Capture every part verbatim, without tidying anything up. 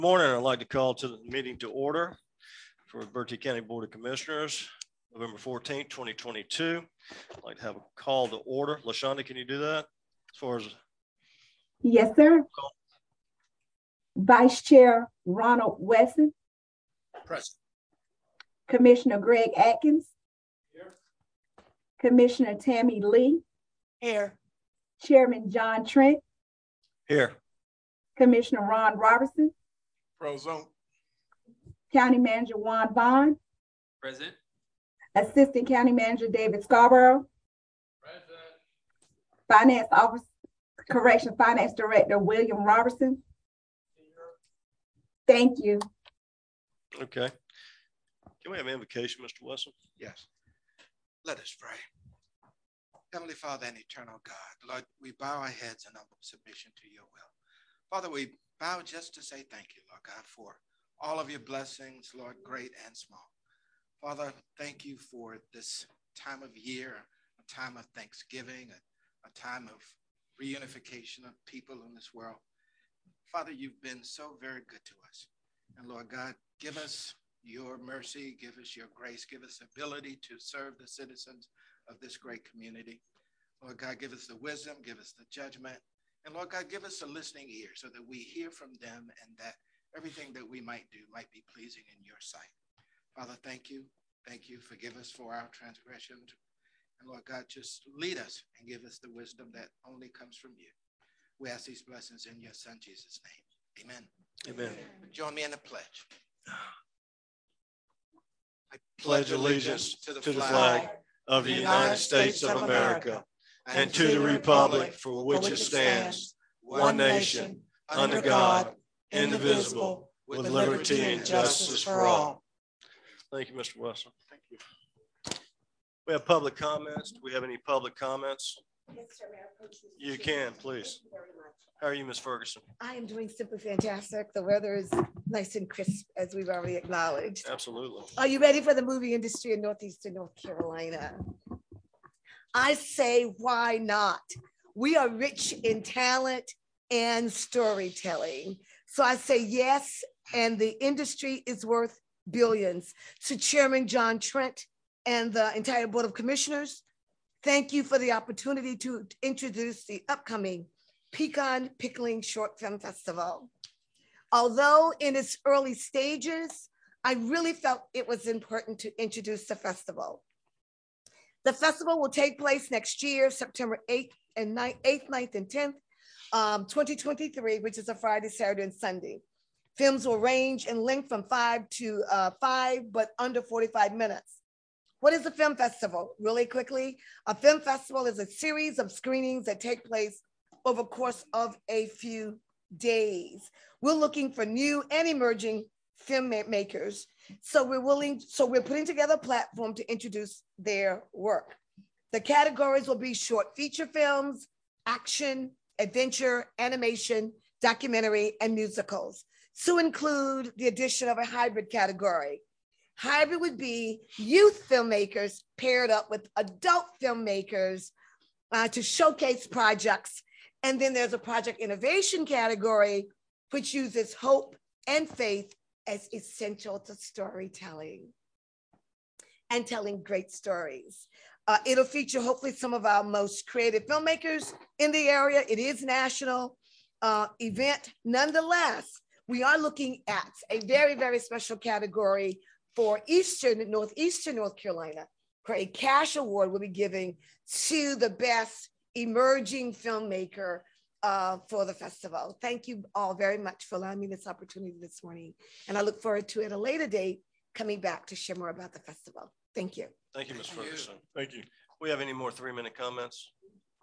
Morning. I'd like to call to the meeting to order for Bertie County Board of Commissioners, November fourteenth, twenty twenty-two. I'd like to have a call to order. LaShonda, can you do that? As far as yes, sir. Call. Vice Chair Ronald Wesson. Present. Commissioner Greg Atkins. Here. Commissioner Tammy Lee. Here. Chairman John Trent. Here. Commissioner Ron Robertson. Frozone. County Manager Juan Vaughn. Present. Assistant County Manager David Scarborough. Present. Finance Office, Correction Finance Director William Robertson. Thank you. Okay. Can we have invocation, Mister Wesson? Yes. Let us pray. Heavenly Father and eternal God, Lord, we bow our heads in humble submission to your will. Father, we bow just to say thank you, Lord God, for all of your blessings, Lord, great and small. Father, thank you for this time of year, a time of thanksgiving, a, a time of reunification of people in this world. Father, you've been so very good to us. And Lord God, give us your mercy, give us your grace, give us ability to serve the citizens of this great community. Lord God, give us the wisdom, give us the judgment. And Lord God, give us a listening ear so that we hear from them and that everything that we might do might be pleasing in your sight. Father, thank you. Thank you. Forgive us for our transgressions. And Lord God, just lead us and give us the wisdom that only comes from you. We ask these blessings in your son, Jesus' name. Amen. Amen. Join me in the pledge. I pledge allegiance to the, to the flag of the United States of America and to the republic for which it stands, one nation, under God, indivisible, with liberty and justice for all. Thank you, Mister Wesson. Thank you. We have public comments. Do we have any public comments? Yes, sir, Mayor. You can, please. Thank you very much. How are you, Miz Ferguson? I am doing simply fantastic. The weather is nice and crisp, as we've already acknowledged. Absolutely. Are you ready for the movie industry in Northeastern North Carolina? I say, why not? We are rich in talent and storytelling. So I say yes, and the industry is worth billions. So Chairman John Trent and the entire Board of Commissioners, thank you for the opportunity to introduce the upcoming Pecan Pickling Short Film Festival. Although in its early stages, I really felt it was important to introduce the festival. The festival will take place next year, September eighth and ninth, eighth, ninth, and tenth, um, twenty twenty-three, which is a Friday, Saturday, and Sunday. Films will range in length from five to uh, five, but under forty-five minutes. What is a film festival? Really quickly, a film festival is a series of screenings that take place over the course of a few days. We're looking for new and emerging filmmakers. So we're willing, so we're putting together a platform to introduce their work. The categories will be short feature films, action, adventure, animation, documentary, and musicals. So include the addition of a hybrid category. Hybrid would be youth filmmakers paired up with adult filmmakers uh, to showcase projects. And then there's a project innovation category, which uses hope and faith as essential to storytelling and telling great stories. Uh, it'll feature hopefully some of our most creative filmmakers in the area. It is national uh, event. Nonetheless, we are looking at a very, very special category for Eastern, Northeastern North Carolina, where a cash award will be given to the best emerging filmmaker uh, for the festival. Thank you all very much for allowing me this opportunity this morning. And I look forward to, at a later date, coming back to share more about the festival. Thank you. Thank you, Miz Ferguson. Thank you. We have any more three-minute comments?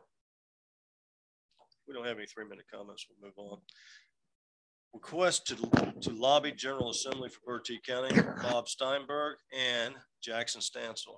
We don't have any three-minute comments. We'll move on. Request to, to lobby General Assembly for Bertie County, Bob Steinberg and Jackson Stansel.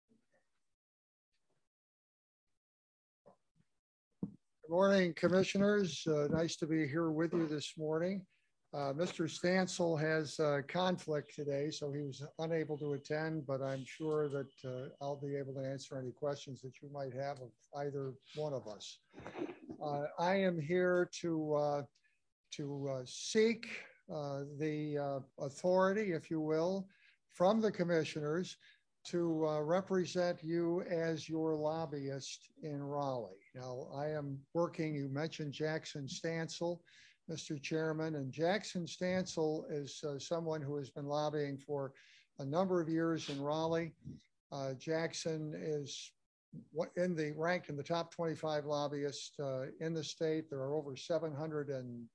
Good morning, commissioners. Uh, nice to be here with you this morning. Uh, Mister Stansel has a conflict today, so he was unable to attend, but I'm sure that uh, I'll be able to answer any questions that you might have of either one of us. Uh, I am here to, uh, to uh, seek uh, the uh, authority, if you will, from the commissioners to uh, represent you as your lobbyist in Raleigh. Now, I am working, you mentioned Jackson Stansel, Mister Chairman, and Jackson Stansel is uh, someone who has been lobbying for a number of years in Raleigh. Uh, Jackson is in the ranked in the top twenty-five lobbyists uh, in the state. There are over seven hundred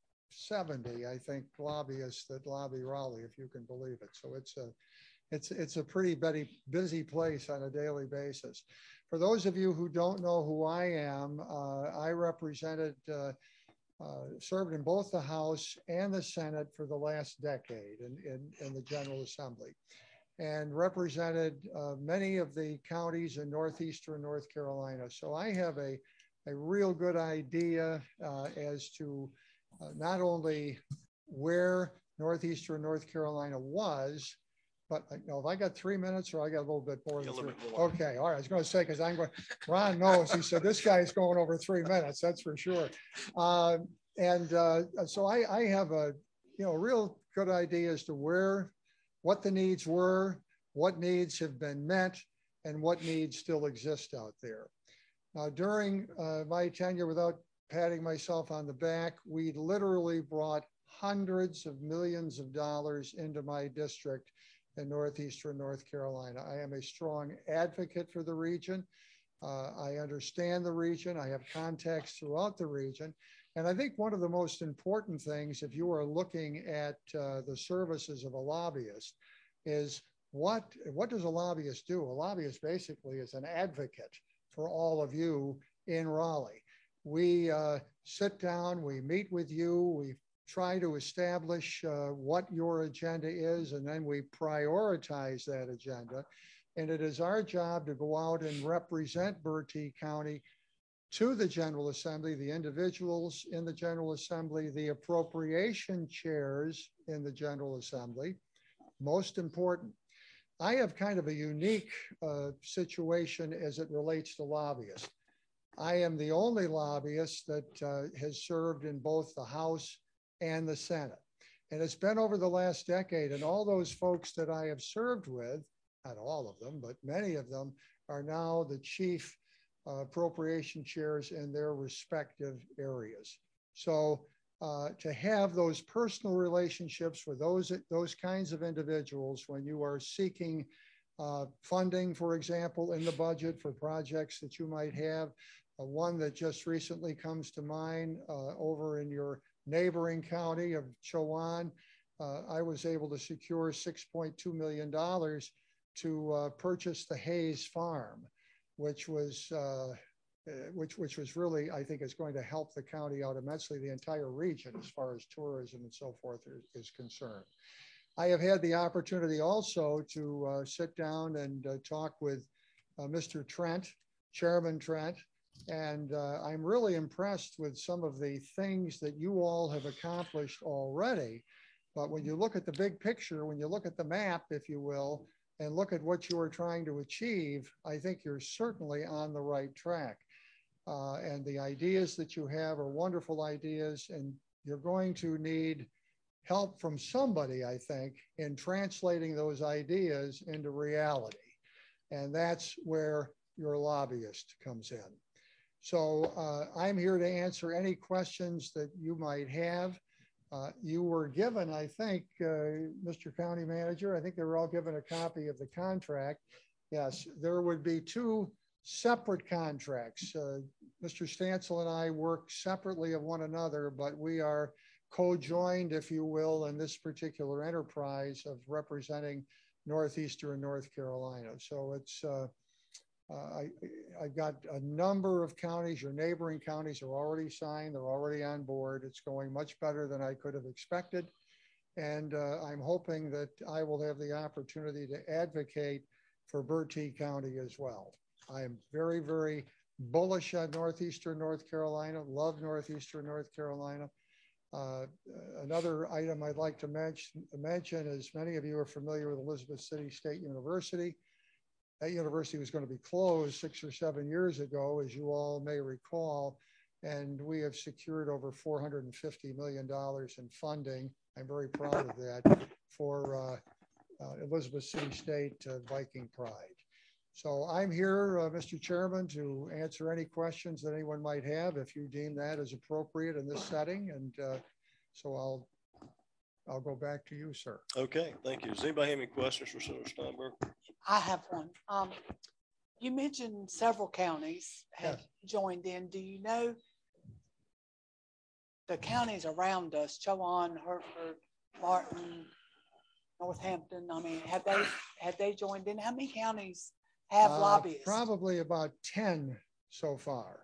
seventy, I think, lobbyists that lobby Raleigh, if you can believe it. So it's a It's, it's a pretty busy, busy place on a daily basis. For those of you who don't know who I am, uh, I represented, uh, uh, served in both the House and the Senate for the last decade in, in, in the General Assembly, and represented uh, many of the counties in northeastern North Carolina. So I have a, a real good idea uh, as to uh, not only where northeastern North Carolina was, but you know, if I got three minutes or I got a little bit more than three. More. Okay, all right. I was going to say, because I'm going, Ron knows, he said, this guy's going over three minutes, that's for sure. Uh, and uh, so I, I have a, you know, real good idea as to where, what the needs were, what needs have been met, and what needs still exist out there. Now, during uh, my tenure, without patting myself on the back, we literally brought hundreds of millions of dollars into my district in northeastern North Carolina. I am a strong advocate for the region. Uh, I understand the region. I have contacts throughout the region. And I think one of the most important things, if you are looking at uh, the services of a lobbyist, is what, what does a lobbyist do? A lobbyist basically is an advocate for all of you in Raleigh. We uh, sit down, we meet with you, we try to establish uh, what your agenda is, and then we prioritize that agenda. And it is our job to go out and represent Bertie County to the General Assembly, the individuals in the General Assembly, the appropriation chairs in the General Assembly. Most important, I have kind of a unique uh, situation as it relates to lobbyists. I am the only lobbyist that uh, has served in both the House and the Senate. And it's been over the last decade, and all those folks that I have served with, not all of them, but many of them, are now the chief uh, appropriation chairs in their respective areas. So uh, to have those personal relationships with those, those kinds of individuals when you are seeking uh, funding, for example, in the budget for projects that you might have, uh, one that just recently comes to mind uh, over in your neighboring county of Chowan, uh, I was able to secure six point two million dollars to uh, purchase the Hayes Farm, which was uh, which which was really, I think, is going to help the county out immensely, the entire region as far as tourism and so forth is, is concerned. I have had the opportunity also to uh, sit down and uh, talk with uh, Mister Trent, Chairman Trent, and uh, I'm really impressed with some of the things that you all have accomplished already. But when you look at the big picture, when you look at the map, if you will, and look at what you are trying to achieve, I think you're certainly on the right track. Uh, and the ideas that you have are wonderful ideas, and you're going to need help from somebody, I think, in translating those ideas into reality. And that's where your lobbyist comes in. So uh, I'm here to answer any questions that you might have. Uh, you were given, I think, uh, Mister County Manager, I think they were all given a copy of the contract. Yes, there would be two separate contracts. Uh, Mister Stansel and I work separately of one another, but we are co-joined, if you will, in this particular enterprise of representing Northeastern North Carolina. So it's, uh, uh, I, I've got a number of counties, your neighboring counties are already signed, they're already on board. It's going much better than I could have expected. And uh, I'm hoping that I will have the opportunity to advocate for Bertie County as well. I am very, very bullish on Northeastern North Carolina, love Northeastern North Carolina. Uh, another item I'd like to mention, mention is many of you are familiar with Elizabeth City State University. That university was going to be closed six or seven years ago, as you all may recall, and we have secured over four hundred fifty million dollars in funding. I'm very proud of that for uh, uh, Elizabeth City State uh, Viking pride. So I'm here, uh, Mister Chairman, to answer any questions that anyone might have if you deem that as appropriate in this setting. And uh, so I'll I'll go back to you, sir. Okay, thank you. Does anybody have any questions for Senator Steinberg? I have one. Um, you mentioned several counties have Yes. joined in. Do you know the counties around us, Chowan, Hertford, Martin, Northampton? I mean, have they have they joined in? How many counties have Uh, lobbyists? Probably about ten so far.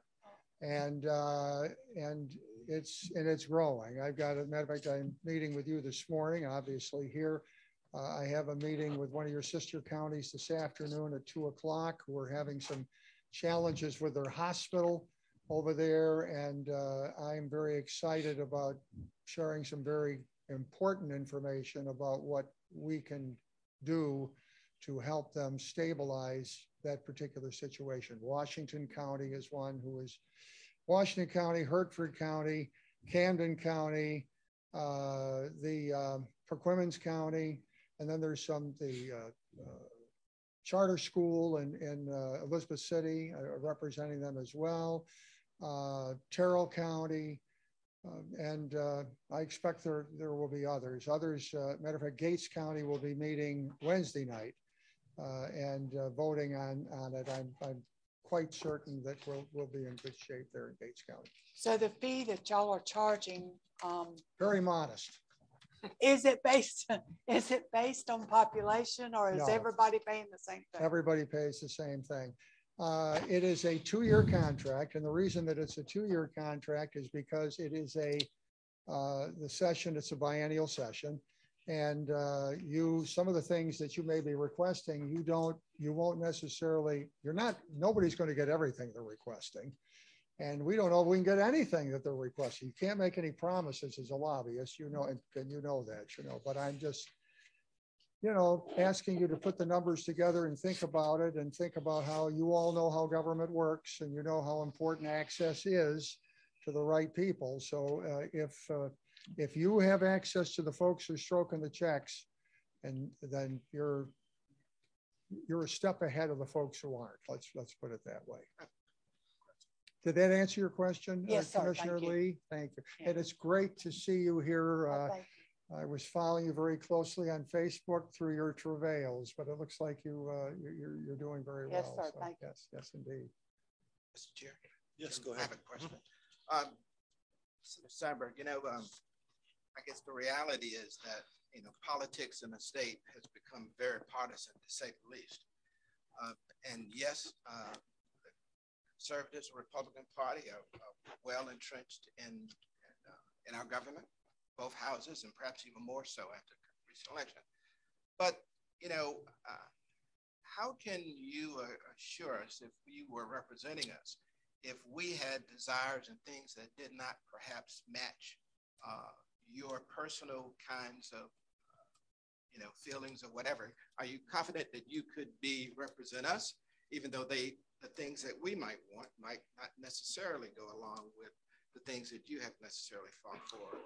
And uh, and it's and it's growing. I've got, as a matter of fact, I'm meeting with you this morning, obviously here. Uh, I have a meeting with one of your sister counties this afternoon at two o'clock. We're having some challenges with their hospital over there. And uh, I'm very excited about sharing some very important information about what we can do to help them stabilize that particular situation. Washington County is one who is, Washington County, Hertford County, Camden County, uh, the uh, Perquimans County, and then there's some, the uh, uh, charter school in, in uh, Elizabeth City, uh, representing them as well, uh, Terrell County, uh, and uh, I expect there, there will be others. Others, uh, matter of fact, Gates County will be meeting Wednesday night uh, and uh, voting on, on it. I'm, I'm quite certain that we'll, we'll be in good shape there in Gates County. So the fee that y'all are charging, um, Very modest. is it based is it based on population, or is No. everybody paying the same thing? Everybody pays the same thing. Uh, it is a two-year contract, and the reason that it's a two-year contract is because it is a uh, the session. It's a biennial session, and uh, you some of the things that you may be requesting, you don't, you won't necessarily. You're not. Nobody's going to get everything they're requesting, and we don't know if we can get anything that they're requesting. You can't make any promises as a lobbyist, you know, and, and you know that, you know. But I'm just, you know, asking you to put the numbers together and think about it, and think about how you all know how government works, and you know how important access is to the right people. So uh, if uh, if you have access to the folks who are stroking the checks, and then you're you're a step ahead of the folks who aren't. Let's let's put it that way. Did that answer your question, Yes, uh, sir. Commissioner Thank you. Lee? Thank you. Yeah. And it's great to see you here. Oh, Uh, thank you. I was following you very closely on Facebook through your travails, but it looks like you uh, you're you're doing very Yes, well. sir. So, Thank you. yes, yes, indeed. Mister Chair. Yes, go I ahead. have a question. Um, Senator Steinberg, you know, um, I guess the reality is that, you know, politics in the state has become very partisan, to say the least. Uh, and yes, uh, the Conservatives and Republican Party are, are well entrenched in, in, uh, in our government, both houses, and perhaps even more so after the recent election. But, you know, uh, how can you uh, assure us, if you were representing us, if we had desires and things that did not perhaps match uh, your personal kinds of, uh, you know, feelings or whatever, are you confident that you could be represent us, even though they, the things that we might want might not necessarily go along with the things that you have necessarily fought for?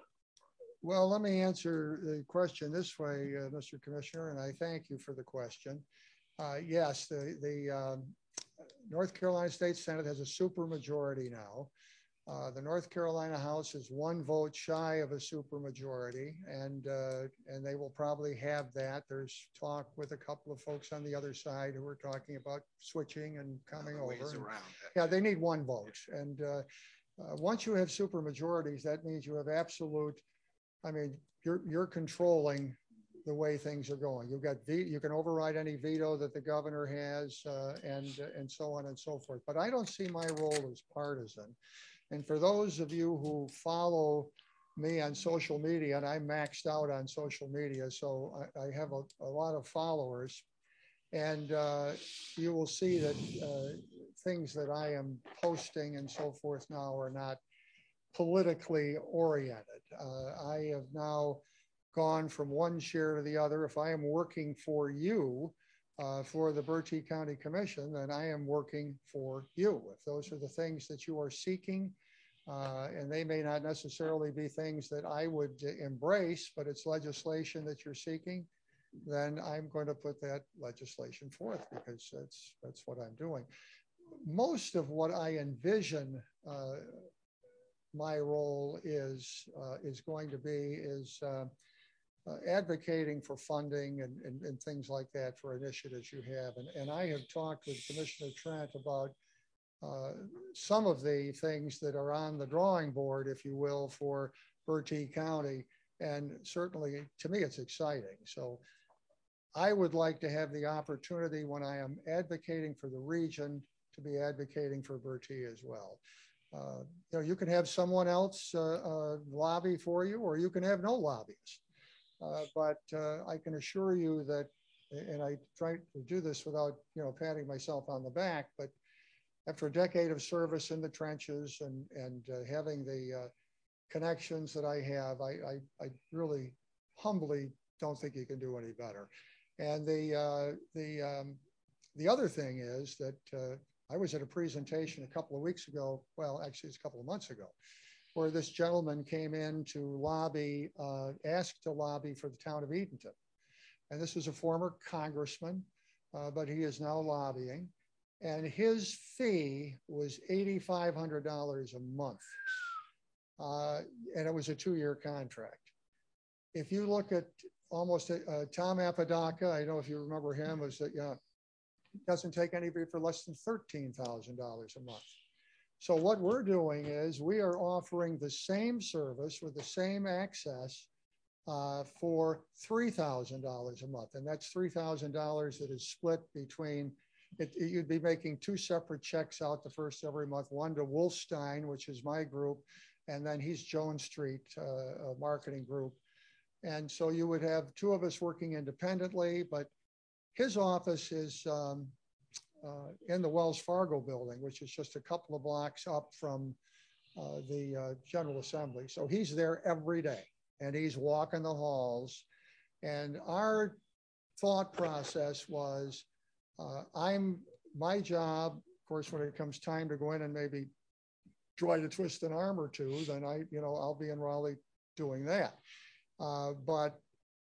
Well, let me answer the question this way, uh, Mister Commissioner, and I thank you for the question. Uh, yes, the, the um, North Carolina State Senate has a supermajority now. Uh, the North Carolina House is one vote shy of a supermajority, and uh, and they will probably have that. There's talk with a couple of folks on the other side who are talking about switching and coming Other ways over. And, around that. yeah, they need one vote, and uh, uh, once you have supermajorities, that means you have absolute. I mean, you're you're controlling the way things are going. You've got you can override any veto that the governor has, uh, and and so on and so forth. But I don't see my role as partisan. And for those of you who follow me on social media, and I'm maxed out on social media, so I, I have a, a lot of followers, and uh, you will see that uh, things that I am posting and so forth now are not politically oriented. Uh, I have now gone from one chair to the other. If I am working for you, uh, for the Bertie County Commission, then I am working for you. If those are the things that you are seeking, Uh, and they may not necessarily be things that I would embrace, but it's legislation that you're seeking, then I'm going to put that legislation forth because that's, that's what I'm doing. Most of what I envision uh, my role is, uh, is going to be is uh, uh, advocating for funding and, and, and things like that for initiatives you have. And, and I have talked with Commissioner Trent about Uh, some of the things that are on the drawing board, if you will, for Bertie County. And certainly to me, it's exciting. So I would like to have the opportunity when I am advocating for the region to be advocating for Bertie as well. Uh, you know, you can have someone else uh, uh, lobby for you, or you can have no lobbyists. Uh, but uh, I can assure you that, and I try to do this without, you know, patting myself on the back, but after a decade of service in the trenches and, and uh, having the uh, connections that I have, I, I, I really humbly don't think you can do any better. And the, uh, the, um, the other thing is that uh, I was at a presentation a couple of weeks ago, well, actually it's a couple of months ago, where this gentleman came in to lobby, uh, asked to lobby for the town of Eatonton. And this was a former congressman, uh, but he is now lobbying. And his fee was eight thousand five hundred dollars a month. Uh, and it was a two-year contract. If you look at almost uh, Tom Apodaca, I don't know if you remember him, was that, you know, doesn't take anybody for less than thirteen thousand dollars a month. So what we're doing is we are offering the same service with the same access uh, for three thousand dollars a month. And that's three thousand dollars that is split between It, you'd be making two separate checks out the first every month, one to Wolfstein, which is my group, and then he's Jones Street uh, marketing group. And so you would have two of us working independently, but his office is um, uh, in the Wells Fargo building, which is just a couple of blocks up from uh, the uh, General Assembly. So he's there every day and he's walking the halls. And our thought process was, Uh, I'm my job, of course, when it comes time to go in and maybe try to twist an arm or two, then I, you know, I'll be in Raleigh doing that. Uh, but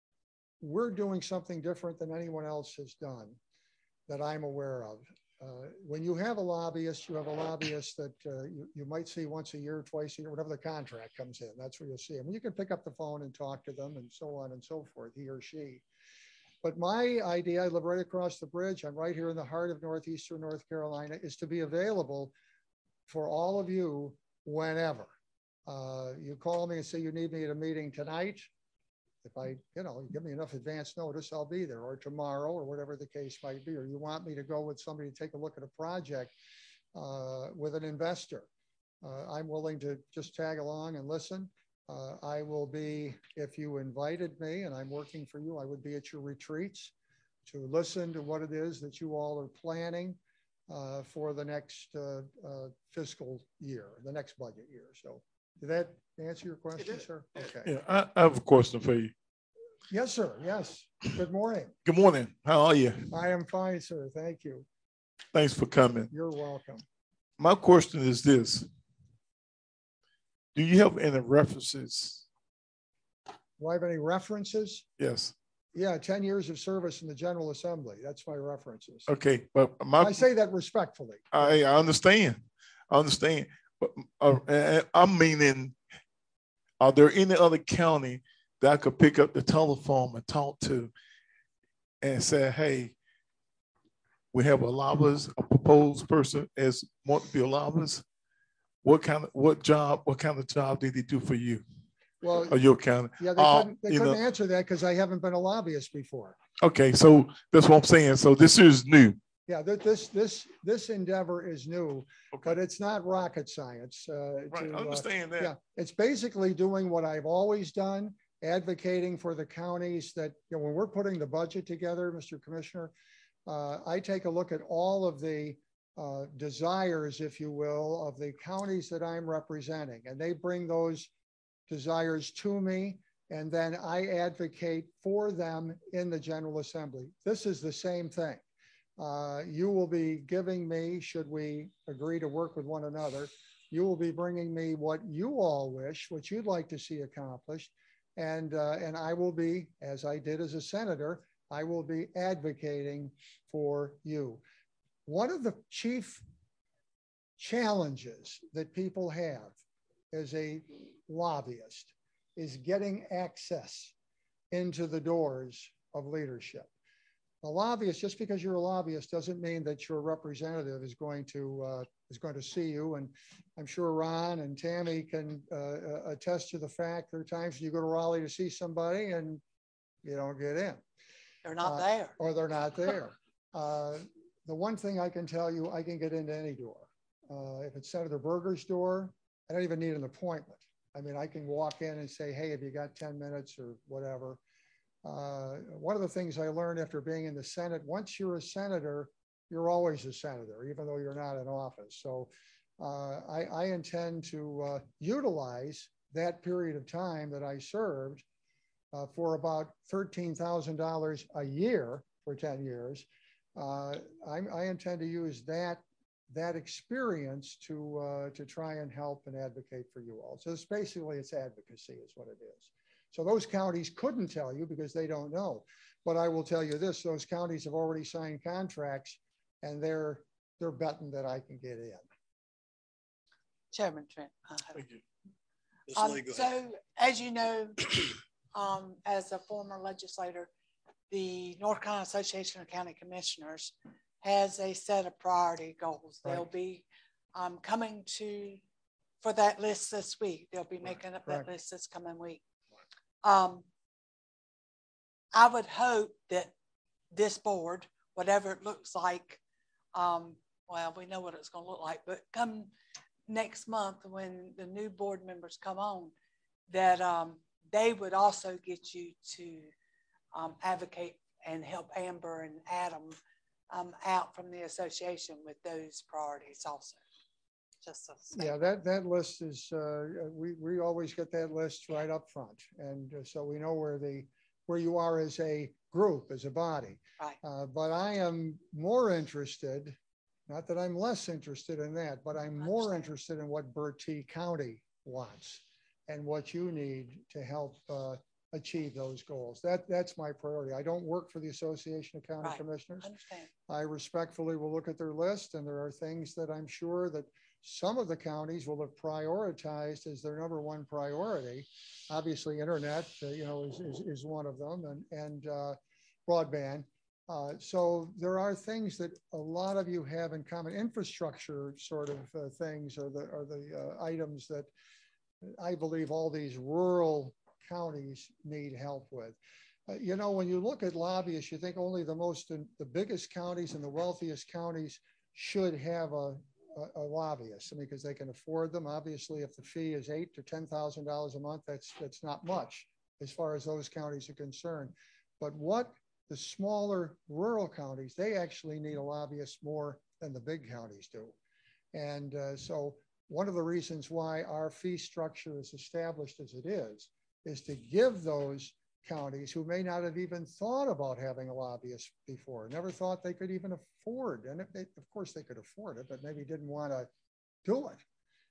we're doing something different than anyone else has done that I'm aware of. Uh, when you have a lobbyist, you have a lobbyist that uh, you, you might see once a year, twice a year, whenever the contract comes in. That's where you'll see them. You can pick up the phone and talk to them and so on and so forth, he or she. But my idea, I live right across the bridge. I'm right here in the heart of northeastern North Carolina, is to be available for all of you whenever. Uh, you call me and say you need me at a meeting tonight. If I, you know, you give me enough advance notice, I'll be there, or tomorrow, or whatever the case might be. Or you want me to go with somebody to take a look at a project uh, with an investor. Uh, I'm willing to just tag along and listen. Uh, I will be, if you invited me and I'm working for you, I would be at your retreats to listen to what it is that you all are planning uh, for the next uh, uh, fiscal year, the next budget year. So did that answer your question, sir? Okay. Yeah, I, I have a question for you. Yes, sir. Yes. Good morning. Good morning. How are you? I am fine, sir. Thank you. Thanks for coming. You're welcome. My question is this. Do you have any references? Do I have any references? Yes. Yeah, ten years of service in the General Assembly. That's my references. Okay, but my, I say that respectfully. I, I understand. I understand. But uh, I'm meaning, are there any other county that I could pick up the telephone and talk to and say, hey, we have a lobbyist, a proposed person as want to be a lobbyist? What kind of what job? What kind of job did he do for you? Well, or your county? Yeah, they uh, couldn't, they couldn't know, answer that because I haven't been a lobbyist before. Okay, so that's what I'm saying. So this is new. Yeah, this this this endeavor is new, okay. But it's not rocket science. Uh, right, to, I understand uh, that. Yeah, it's basically doing what I've always done, advocating for the counties that, you know, when we're putting the budget together, Mister Commissioner, uh, I take a look at all of the uh, desires, if you will, of the counties that I'm representing, and they bring those desires to me, and then I advocate for them in the General Assembly. This is the same thing. Uh, you will be giving me, should we agree to work with one another, You will be bringing me what you all wish, what you'd like to see accomplished. And, uh, and I will be, as I did as a senator, I will be advocating for you. One of the chief challenges that people have as a lobbyist is getting access into the doors of leadership. A lobbyist, just because you're a lobbyist doesn't mean that your representative is going to uh, is going to see you. And I'm sure Ron and Tammy can uh, attest to the fact there are times you go to Raleigh to see somebody and you don't get in. They're not uh, there. Or they're not there. uh, the one thing I can tell you, I can get into any door. Uh, if it's Senator Berger's door, I don't even need an appointment. I mean, I can walk in and say, hey, have you got ten minutes or whatever? Uh, one of the things I learned after being in the Senate, once you're a senator, you're always a senator, even though you're not in office. So uh, I, I intend to uh, utilize that period of time that I served uh, for about thirteen thousand dollars a year for ten years. Uh, I, I intend to use that that experience to uh, to try and help and advocate for you all. So it's basically, it's advocacy is what it is. So those counties couldn't tell you because they don't know. But I will tell you this, those counties have already signed contracts and they're they're betting that I can get in. Chairman Trent. Uh, Thank you. um, so as you know, um, as a former legislator, the North Carolina Association of County Commissioners has a set of priority goals. They'll Right. be um, coming to for that list this week. They'll be making up Correct. that list this coming week. Um, I would hope that this board, whatever it looks like, um, well, we know what it's going to look like, but come next month when the new board members come on, that um, they would also get you to um, advocate and help Amber and Adam um, out from the association with those priorities also. Just so Yeah, that, that list is, uh, we, we always get that list right up front. And uh, so we know where the, where you are as a group, as a body. Right. Uh, but I am more interested, not that I'm less interested in that, but I'm more interested in what Bertie County wants and what you need to help uh, achieve those goals. That, that's my priority. I don't work for the Association of County Right. Commissioners. I understand. I respectfully will look at their list, and there are things that I'm sure that some of the counties will have prioritized as their number one priority. Obviously, internet, uh, you know, is, is, is one of them, and, and uh, broadband. Uh, so there are things that a lot of you have in common. Infrastructure sort of uh, things are the, are the uh, items that I believe all these rural counties need help with. Uh, you know, when you look at lobbyists, you think only the most, the biggest counties and the wealthiest counties should have a, a, a lobbyist. I mean, because they can afford them. Obviously, if the fee is eight to ten thousand dollars a month, that's that's not much as far as those counties are concerned. But what the smaller rural counties, they actually need a lobbyist more than the big counties do. And uh, so one of the reasons why our fee structure is established as it is, is to give those counties who may not have even thought about having a lobbyist before, never thought they could even afford, and if they, of course they could afford it, but maybe didn't want to do it.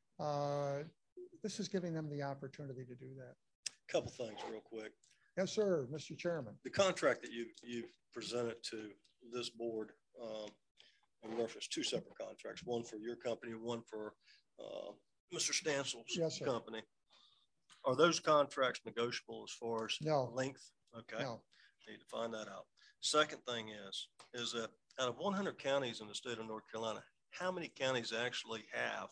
Uh, this is giving them the opportunity to do that. Couple things real quick. Yes, sir, Mister Chairman. The contract that you, you've presented to this board, um, in reference two separate contracts, one for your company, one for uh, Mister Stansel's Yes, sir. company. Are those contracts negotiable as far as No. length? Okay. No. Need to find that out. Second thing is, is that out of one hundred counties in the state of North Carolina, how many counties actually have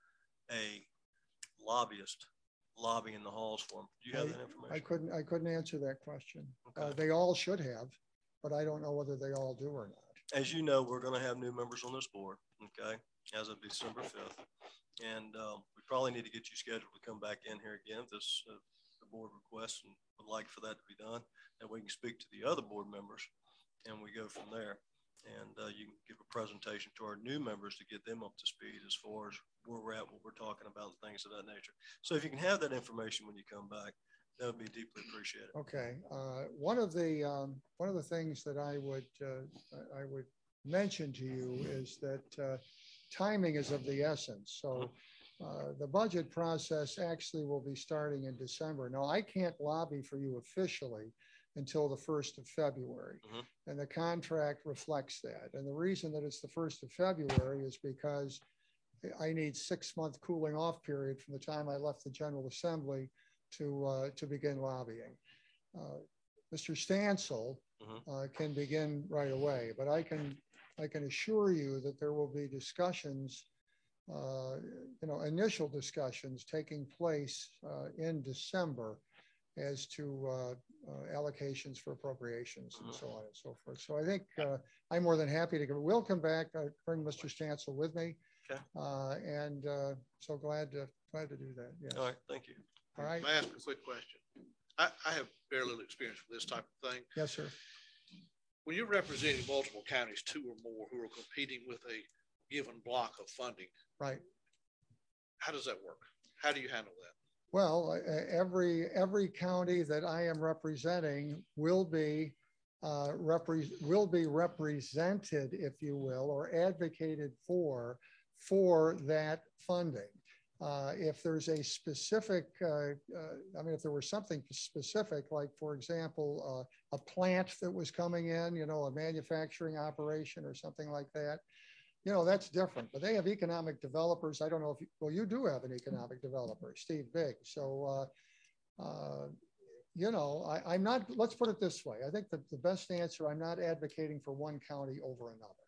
a lobbyist lobbying the halls for them? Do you have I, that information? I couldn't, I couldn't answer that question. Okay. Uh, they all should have, but I don't know whether they all do or not. As you know, we're going to have new members on this board, okay, as of December fifth. And um, we probably need to get you scheduled to come back in here again if this uh, the board requests and would like for that to be done. And we can speak to the other board members and we go from there. And uh, you can give a presentation to our new members to get them up to speed as far as where we're at, what we're talking about, and things of that nature. So if you can have that information when you come back, that would be deeply appreciated. Okay. Uh, one of the um, one of the things that I would uh, I would mention to you is that uh, timing is of the essence. So uh, the budget process actually will be starting in December. Now, I can't lobby for you officially until the first of February. Mhm. And the contract reflects that. And the reason that it's the first of February is because I need six month cooling off period from the time I left the General Assembly to, uh, to begin lobbying. Uh, Mister Stansel Mhm. uh, can begin right away, but I can, I can assure you that there will be discussions, uh, you know, initial discussions taking place uh, in December as to uh, uh, allocations for appropriations and so on and so forth. So I think uh, I'm more than happy to go. We'll come back, uh, bring Mister Stansel with me. Okay. Uh, and uh, so glad to, glad to do that. Yes. All right, thank you. All right. May I ask a quick question? I, I have very little experience with this type of thing. Yes, sir. When you're representing multiple counties, two or more, who are competing with a given block of funding, Right. how does that work? How do you handle that? Well, uh, every every county that I am representing will be uh, repre- will be represented, if you will, or advocated for for that funding. Uh, if there's a specific, uh, uh, I mean, if there was something specific, like for example, uh, a plant that was coming in, you know, a manufacturing operation or something like that, you know, that's different. But they have economic developers. I don't know if you, well, you do have an economic developer, Steve Big. So, uh, uh, you know, I, I'm not, let's put it this way. I think that the best answer, I'm not advocating for one county over another.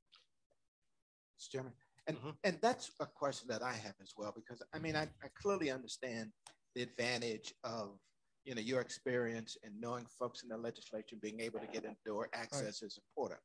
Mister Chairman, and, Mhm. and that's a question that I have as well, because I mean, I, I clearly understand the advantage of, you know, your experience and knowing folks in the legislature being able to get in the door access is important.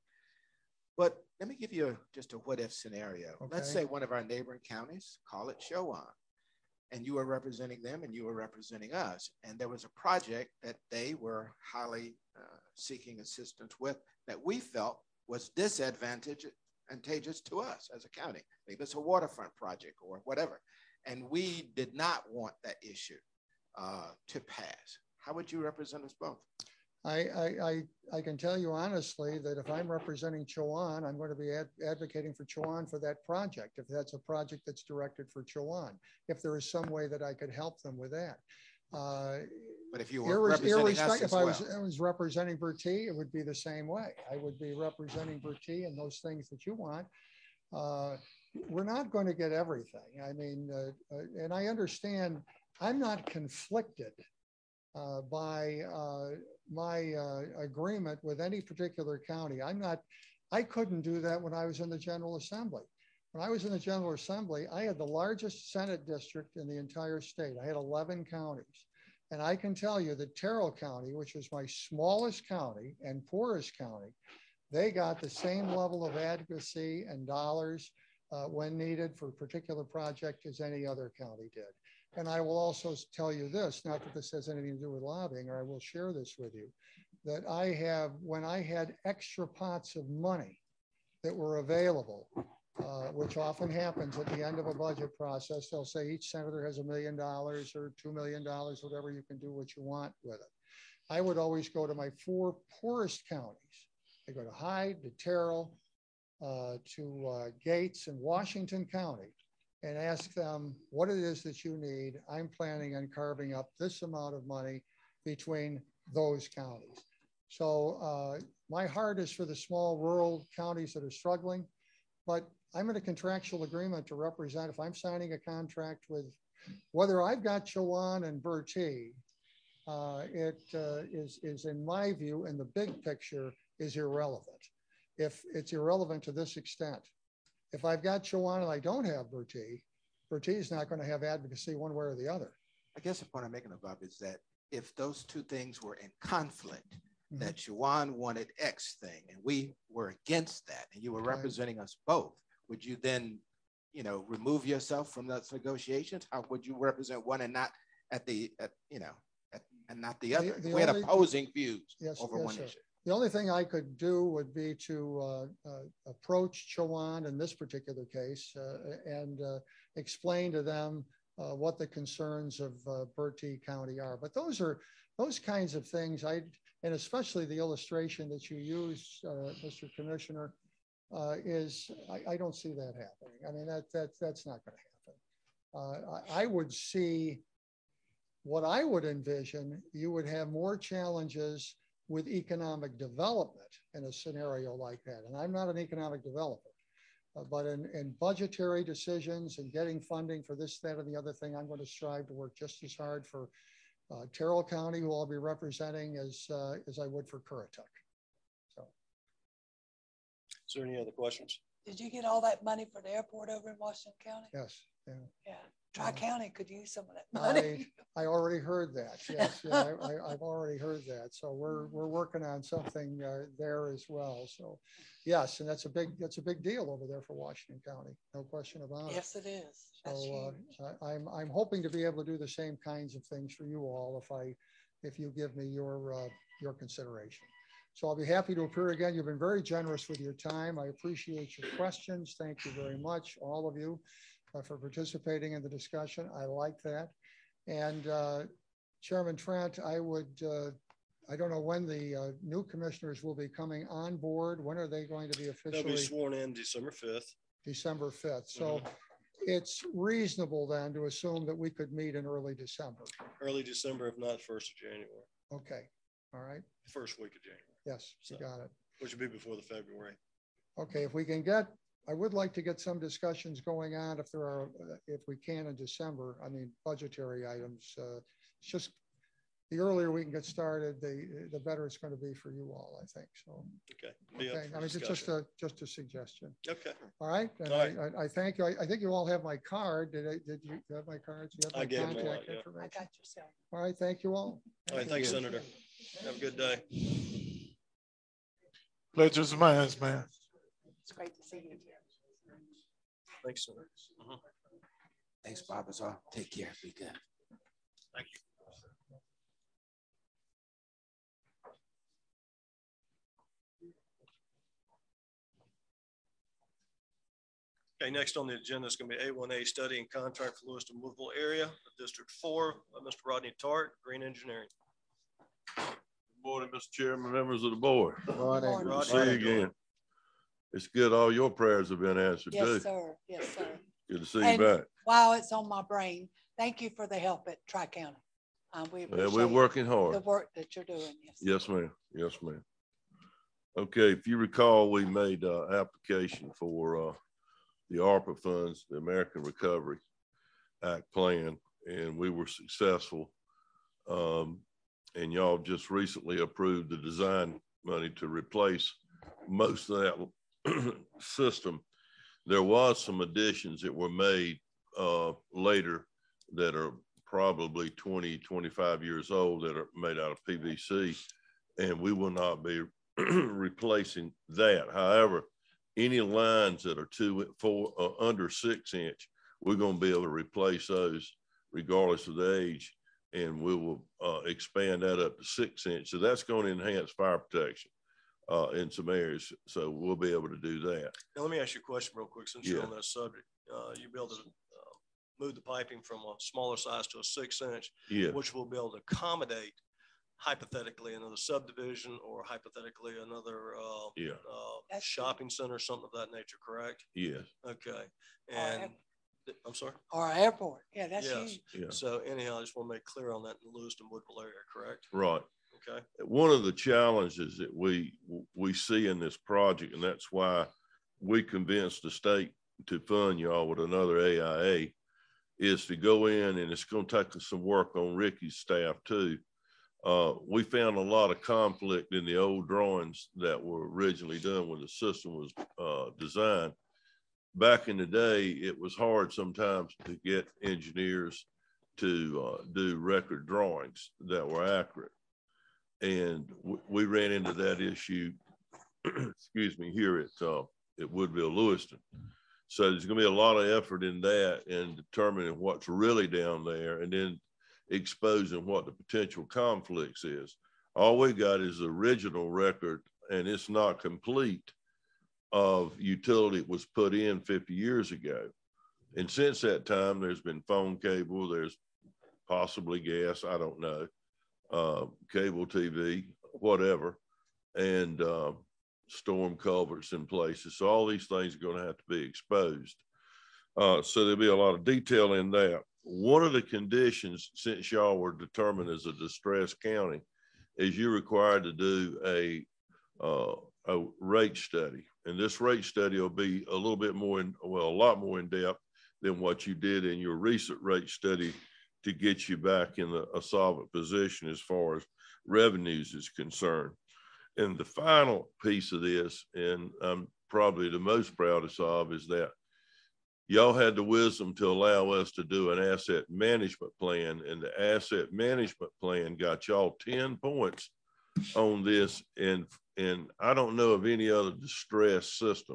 But let me give you a, just a what if scenario. Okay. Let's say one of our neighboring counties, call it Chowan, and you were representing them and you were representing us. And there was a project that they were highly uh, seeking assistance with that we felt was disadvantageous advantageous to us as a county. Maybe it's a waterfront project or whatever. And we did not want that issue uh, to pass. How would you represent us both? I, I, I, I can tell you honestly that if I'm representing Chowan, I'm going to be ad advocating for Chowan for that project, if that's a project that's directed for Chowan, if there is some way that I could help them with that. Uh, but if you were representing us as if well. I was, I was representing Bertie, it would be the same way. I would be representing Bertie and those things that you want. Uh, we're not going to get everything. I mean, uh, uh, and I understand I'm not conflicted uh, by uh, my uh, agreement with any particular county. I'm not, I couldn't do that when I was in the General Assembly. When I was in the General Assembly, I had the largest Senate district in the entire state. I had eleven counties. And I can tell you that Terrell County, which was my smallest county and poorest county, they got the same level of advocacy and dollars uh, when needed for a particular project as any other county did. And I will also tell you this, not that this has anything to do with lobbying, or I will share this with you, that I have, when I had extra pots of money that were available, uh, which often happens at the end of a budget process, they'll say each senator has a million dollars or two million dollars, whatever, you can do what you want with it. I would always go to my four poorest counties. I go to Hyde, to Terrell, uh, to uh, Gates and Washington County, and ask them what it is that you need. I'm planning on carving up this amount of money between those counties. So uh, my heart is for the small rural counties that are struggling, but I'm in a contractual agreement to represent, if I'm signing a contract with, whether I've got Chowan and Bertie, uh, it uh, is, is in my view, in the big picture, is irrelevant. If it's irrelevant to this extent, if I've got Chowan and I don't have Bertie, Bertie is not going to have advocacy one way or the other. I guess the point I'm making about is that if those two things were in conflict, Mm-hmm. that Chowan wanted X thing and we were against that, and you were Okay. representing us both, would you then, you know, remove yourself from those negotiations? How would you represent one and not at the, at, you know, at, and not the other? The- the we had only- opposing views Yes, over yes, one sir. issue. The only thing I could do would be to uh, uh, approach Chowan in this particular case uh, and uh, explain to them uh, what the concerns of uh, Bertie County are. But those are those kinds of things, I and especially the illustration that you use, uh, Mister Commissioner, uh, is I, I don't see that happening. I mean, that, that that's not going to happen. Uh, I, I would see what I would envision, you would have more challenges with economic development in a scenario like that. And I'm not an economic developer, uh, but in, in budgetary decisions and getting funding for this, that, and the other thing, I'm going to strive to work just as hard for uh, Terrell County, who I'll be representing, as, uh, as I would for Currituck. So. Is there any other questions? Did you get all that money for the airport over in Washington County? Yes. Yeah. Yeah. Tri-County could use some of that money. I, I already heard that. Yes, yeah, I, I, I've already heard that. So we're we're working on something uh, there as well. So, yes, and that's a big that's a big deal over there for Washington County. No question about it. Yes, it is. That's so uh, I, I'm I'm hoping to be able to do the same kinds of things for you all if I if you give me your uh, your consideration. So I'll be happy to appear again. You've been very generous with your time. I appreciate your questions. Thank you very much, all of you. Uh, for participating in the discussion. I like that. And uh, Chairman Trent, I would, uh, I don't know when the uh, new commissioners will be coming on board. When are they going to be officially? They'll be sworn in December fifth. December fifth. So mm-hmm. It's reasonable then to assume that we could meet in early December. Early December, if not first of January. Okay. All right. First week of January. Yes, you so, got it. Which would be before the February. Okay. If we can get I would like to get some discussions going on if there are, uh, if we can in December, I mean, budgetary items. Uh, it's just the earlier we can get started, the the better it's going to be for you all, I think. So, okay. Okay. I mean, it's just a, just a suggestion. Okay. All right. And all right. I, I, I thank you. I, I think you all have my card. Did I, did you have my cards? You have my I gave contact them all, yeah. information? I got yourself. All right. Thank you all. All right. Thanks, Senator. Have a good day. Pleasure's mine, man. It's great to see you. Thanks, Senator. Uh-huh. Thanks, Barbazar. Take care. Be good. Thank you. Okay, next on the agenda is going to be A one A study and contract for Lewiston Woodville area, District four, uh, Mister Rodney Tart, Green Engineering. Good morning, Mister Chairman, members of the board. Rodney. Good to see you again. It's good all your prayers have been answered yes, too. Sir. Yes, sir. Good to see and you back. While it's on my brain, thank you for the help at Tri-County. Um, we Yeah, we're working hard. The work that you're doing. Yes, yes ma'am. Yes, ma'am. Okay, if you recall, we made uh, application for uh, the ARPA funds, the American Recovery Act plan, and we were successful. Um, and y'all just recently approved the design money to replace most of that system. There was some additions that were made uh, later that are probably twenty, twenty-five years old that are made out of P V C, and we will not be replacing that. However, any lines that are two, four, uh, under six inch, we're going to be able to replace those regardless of the age, and we will uh, expand that up to six inch. So that's going to enhance fire protection uh, in some areas. So we'll be able to do that. Now, let me ask you a question real quick since yeah. you're on that subject. Uh, you'll be able to uh, move the piping from a smaller size to a six inch, yeah. which will be able to accommodate hypothetically another subdivision or hypothetically another uh, yeah. uh, shopping center, something of that nature, correct? Yes. Okay. And I'm sorry? Or our airport. Yeah, that's yes. huge. Yeah. So anyhow, I just want to make clear on that in the Lewiston Woodville area, correct? Right. Okay. One of the challenges that we we see in this project, and that's why we convinced the state to fund y'all with another A I A, is to go in, and it's going to take us some work on Ricky's staff too. Uh, we found a lot of conflict in the old drawings that were originally done when the system was uh, designed. Back in the day, it was hard sometimes to get engineers to uh, do record drawings that were accurate. And we ran into that issue, excuse me, here at, uh, at Woodville Lewiston. So there's going to be a lot of effort in that and determining what's really down there, and then exposing what the potential conflicts is. All we got is the original record, and it's not complete, of utility that was put in fifty years ago. And since that time, there's been phone cable, there's possibly gas, I don't know, uh, cable T V, whatever, and uh, storm culverts in places. So all these things are going to have to be exposed. Uh, so there'll be a lot of detail in that. One of the conditions, since y'all were determined as a distressed county, is you're required to do a, uh, a rate study. And this rate study will be a little bit more, in, well, a lot more in depth than what you did in your recent rate study to get you back in the, a solvent position as far as revenues is concerned. And the final piece of this, and I'm probably the most proudest of, is that y'all had the wisdom to allow us to do an asset management plan, and the asset management plan got y'all ten points on this. And, and I don't know of any other distress system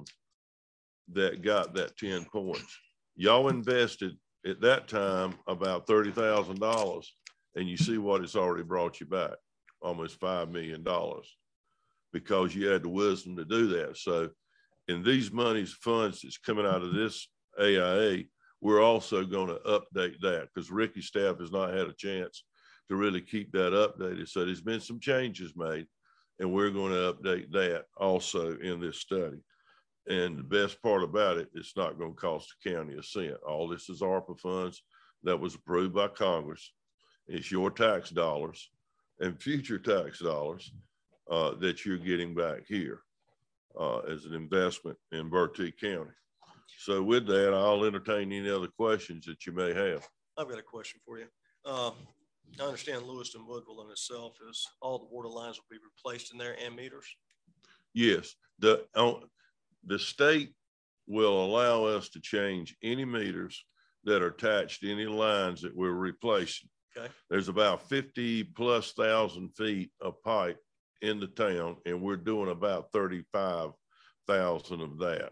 that got that ten points. Y'all invested at that time about thirty thousand dollars, and you see what it's already brought you back, almost five million dollars, because you had the wisdom to do that. So in these monies, funds that's coming out of this A I A, we're also going to update that, because Ricky's staff has not had a chance to really keep that updated. So there's been some changes made, and we're going to update that also in this study. And the best part about it, it's not going to cost the county a cent. All this is ARPA funds that was approved by Congress. It's your tax dollars and future tax dollars uh, that you're getting back here uh, as an investment in Bertie County. So with that, I'll entertain any other questions that you may have. I've got a question for you. Um, I understand Lewiston Woodville in itself is all the water lines will be replaced in there and meters. Yes, the uh, the state will allow us to change any meters that are attached to any lines that we're replacing. Okay. There's about fifty plus thousand feet of pipe in the town, and we're doing about thirty-five thousand of that.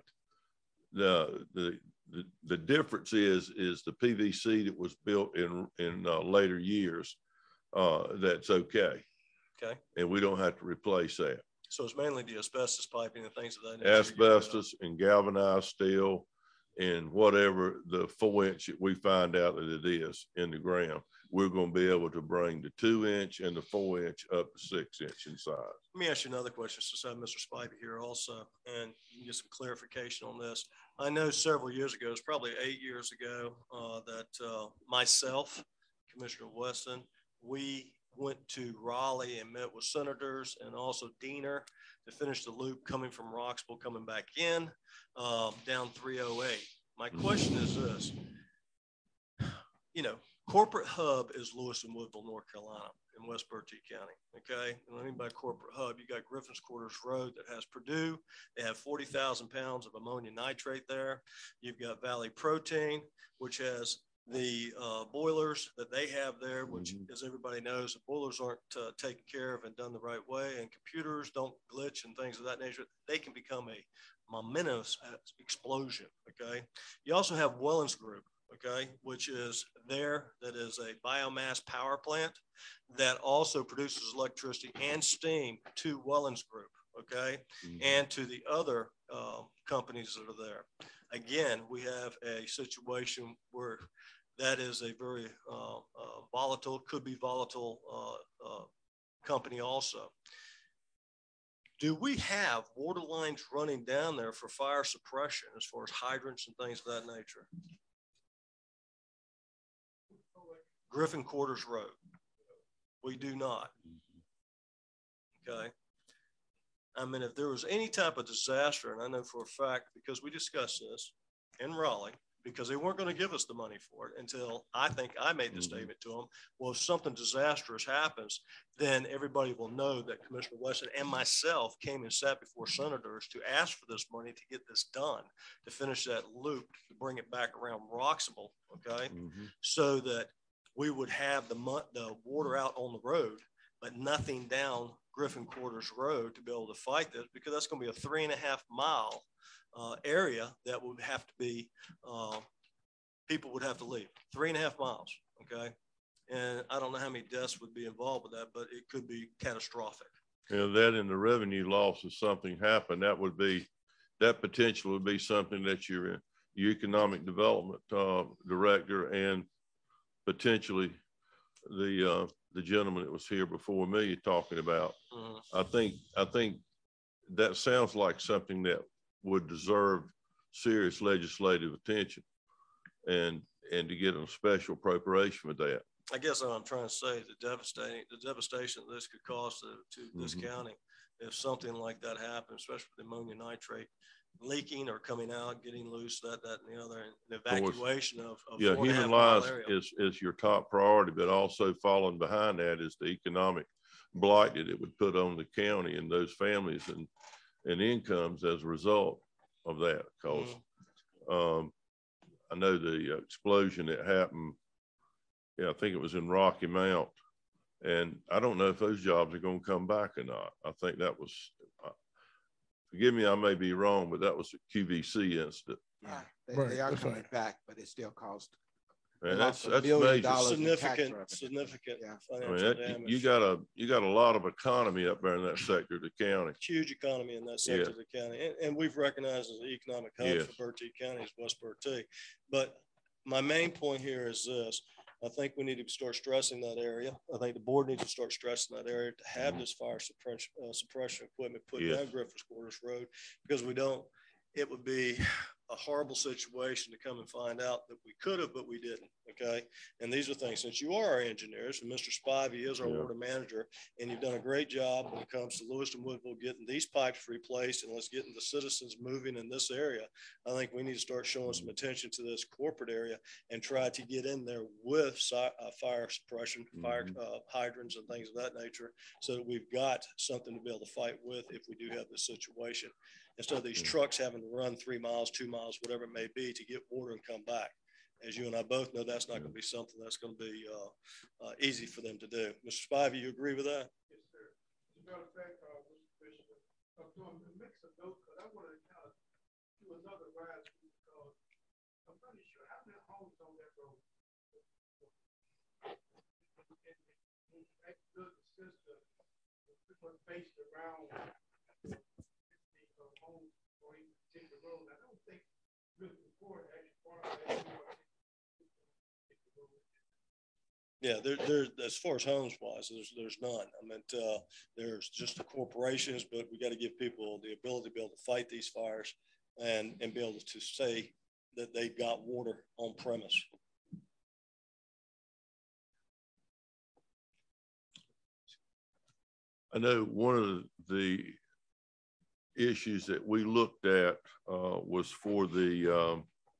The, the, the, the difference is, is the P V C that was built in, in uh, later years, uh, that's okay. Okay. And we don't have to replace that. So it's mainly the asbestos piping and things of that nature. Asbestos and galvanized steel and whatever the four inch that we find out that it is in the ground, we're going to be able to bring the two inch and the four inch up to six inch in size. Let me ask you another question since I have Mister Spivey here also, and you can get some clarification on this. I know several years ago, it's probably eight years ago, uh, that uh, myself, Commissioner Weston, we went to Raleigh and met with senators and also Diener to finish the loop coming from Roxville, coming back in um, down three oh eight. My question is this, you know, corporate hub is Lewiston Woodville, North Carolina in West Bertie County, okay? And what I mean by corporate hub, you got Griffin's Quarters Road that has Purdue. They have forty thousand pounds of ammonium nitrate there. You've got Valley Protein, which has the uh, boilers that they have there, which, mm-hmm. as everybody knows, the boilers aren't uh, taken care of and done the right way, and computers don't glitch and things of that nature. They can become a momentous explosion, okay? You also have Wellens Group, okay, which is there, that is a biomass power plant that also produces electricity and steam to Wellens Group, okay, mm-hmm. and to the other uh, companies that are there. Again, we have a situation where that is a very uh, uh, volatile, could be volatile uh, uh, company also. Do we have water lines running down there for fire suppression as far as hydrants and things of that nature? Griffin Quarters Road. We do not. Okay. I mean, if there was any type of disaster, and I know for a fact, because we discussed this in Raleigh, because they weren't going to give us the money for it until I think I made the mm-hmm. statement to them, well, if something disastrous happens, then everybody will know that Commissioner Weston and myself came and sat before senators to ask for this money to get this done, to finish that loop, to bring it back around Roxville, okay, mm-hmm. so that we would have the, the water out on the road, but nothing down Griffin Quarters Road to be able to fight this, because that's going to be a three and a half mile uh, area that would have to be, uh, people would have to leave. Three and a half miles, okay? And I don't know how many deaths would be involved with that, but it could be catastrophic. Yeah, that and the revenue loss if something happened, that would be, that potential would be something that your, your economic development uh, director and potentially the uh, the gentleman that was here before me talking about. Mm-hmm. I think I think that sounds like something that would deserve serious legislative attention. and, and to get a special appropriation for that. I guess what I'm trying to say, the devastating, the devastation this could cause to, to this Mhm. county if something like that happens, especially with ammonium nitrate leaking or coming out, getting loose, that, that, and the other, and evacuation of, of Yeah, four and a human half mile lives area. is, is your top priority, but also following behind that is the economic blight that it would put on the county and those families and, and incomes as a result of that. Because mm. um, I know the explosion that happened, yeah, I think it was in Rocky Mount, and I don't know if those jobs are going to come back or not. I think that was, uh, forgive me, I may be wrong, but that was a Q V C incident. Yeah, they, Right, they are that's coming right. back, but it still cost. And lost that's a that's billion major. dollars in tax Significant, revenue. significant Yeah. I financial mean, that, damage. you got a you got a lot of economy up there in that sector of the county. Huge economy in that sector Yeah. of the county. And, and we've recognized as an economic hub Yes. for Bertie County is West Bertie. But my main point here is this. I think we need to start stressing that area. I think the board needs to start stressing that area to have this fire suppression, uh, suppression equipment put Yes. down Griffiths Quarters Road, because we don't, it would be a horrible situation to come and find out that we could have, but we didn't. Okay. And these are things, since you are our engineers and Mister Spivey is our Yeah. water manager, and you've done a great job when it comes to Lewiston Woodville getting these pipes replaced, and let's get the citizens moving in this area. I think we need to start showing some attention to this corporate area and try to get in there with si- uh, fire suppression, fire uh, hydrants and things of that nature, so that we've got something to be able to fight with if we do have this situation. Instead of these trucks having to run three miles, two miles, whatever it may be, to get water and come back. As you and I both know, that's not going to be something that's going to be uh, uh, easy for them to do. Mister Spivey, you agree with that? Yes, sir. As a matter of fact, uh, Mister Commissioner, I'm doing a mix of notes, but I want to kind of do another ride because I'm pretty sure how many homes on that road. And that good system is pretty much based around the homes or any particular road. I don't think Mister Ford actually part of that. Yeah, there, there, as far as homes wise, there's, there's none. I mean, uh, there's just the corporations, but we got to give people the ability to be able to fight these fires and, and be able to say that they've got water on premise. I know one of the issues that we looked at uh, was for the, um,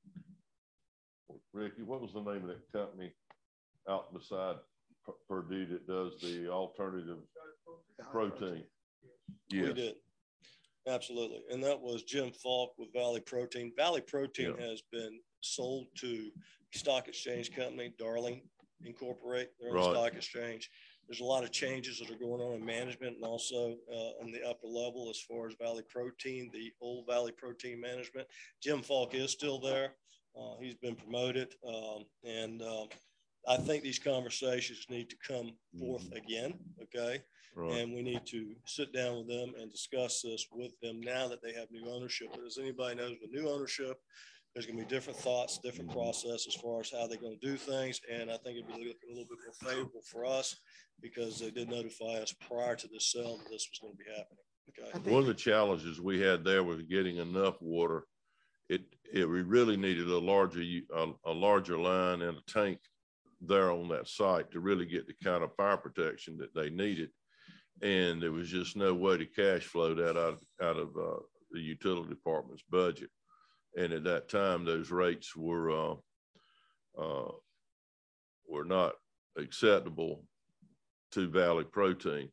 Ricky, what was the name of that company out beside P- Purdue that does the alternative protein? Yes. We did. Absolutely. And that was Jim Falk with Valley Protein. Valley Protein yeah. has been sold to stock exchange company, Darling Incorporate. They're on right. the stock exchange. There's a lot of changes that are going on in management and also uh, in the upper level as far as Valley Protein, the old Valley Protein management. Jim Falk is still there. Uh, he's been promoted. Um, and um, I think these conversations need to come forth again, okay? Right. And we need to sit down with them and discuss this with them now that they have new ownership. But as anybody knows, with new ownership, there's going to be different thoughts, different process as far as how they're going to do things. And I think it'd be looking a little bit more favorable for us because they did notify us prior to the sale that this was going to be happening. Okay. One of the challenges we had there was getting enough water. It, it we really needed a larger, a, a larger line and a tank there on that site to really get the kind of fire protection that they needed. And there was just no way to cash flow that out, out of uh, the utility department's budget. And at that time, those rates were uh, uh, were not acceptable to Valley Protein.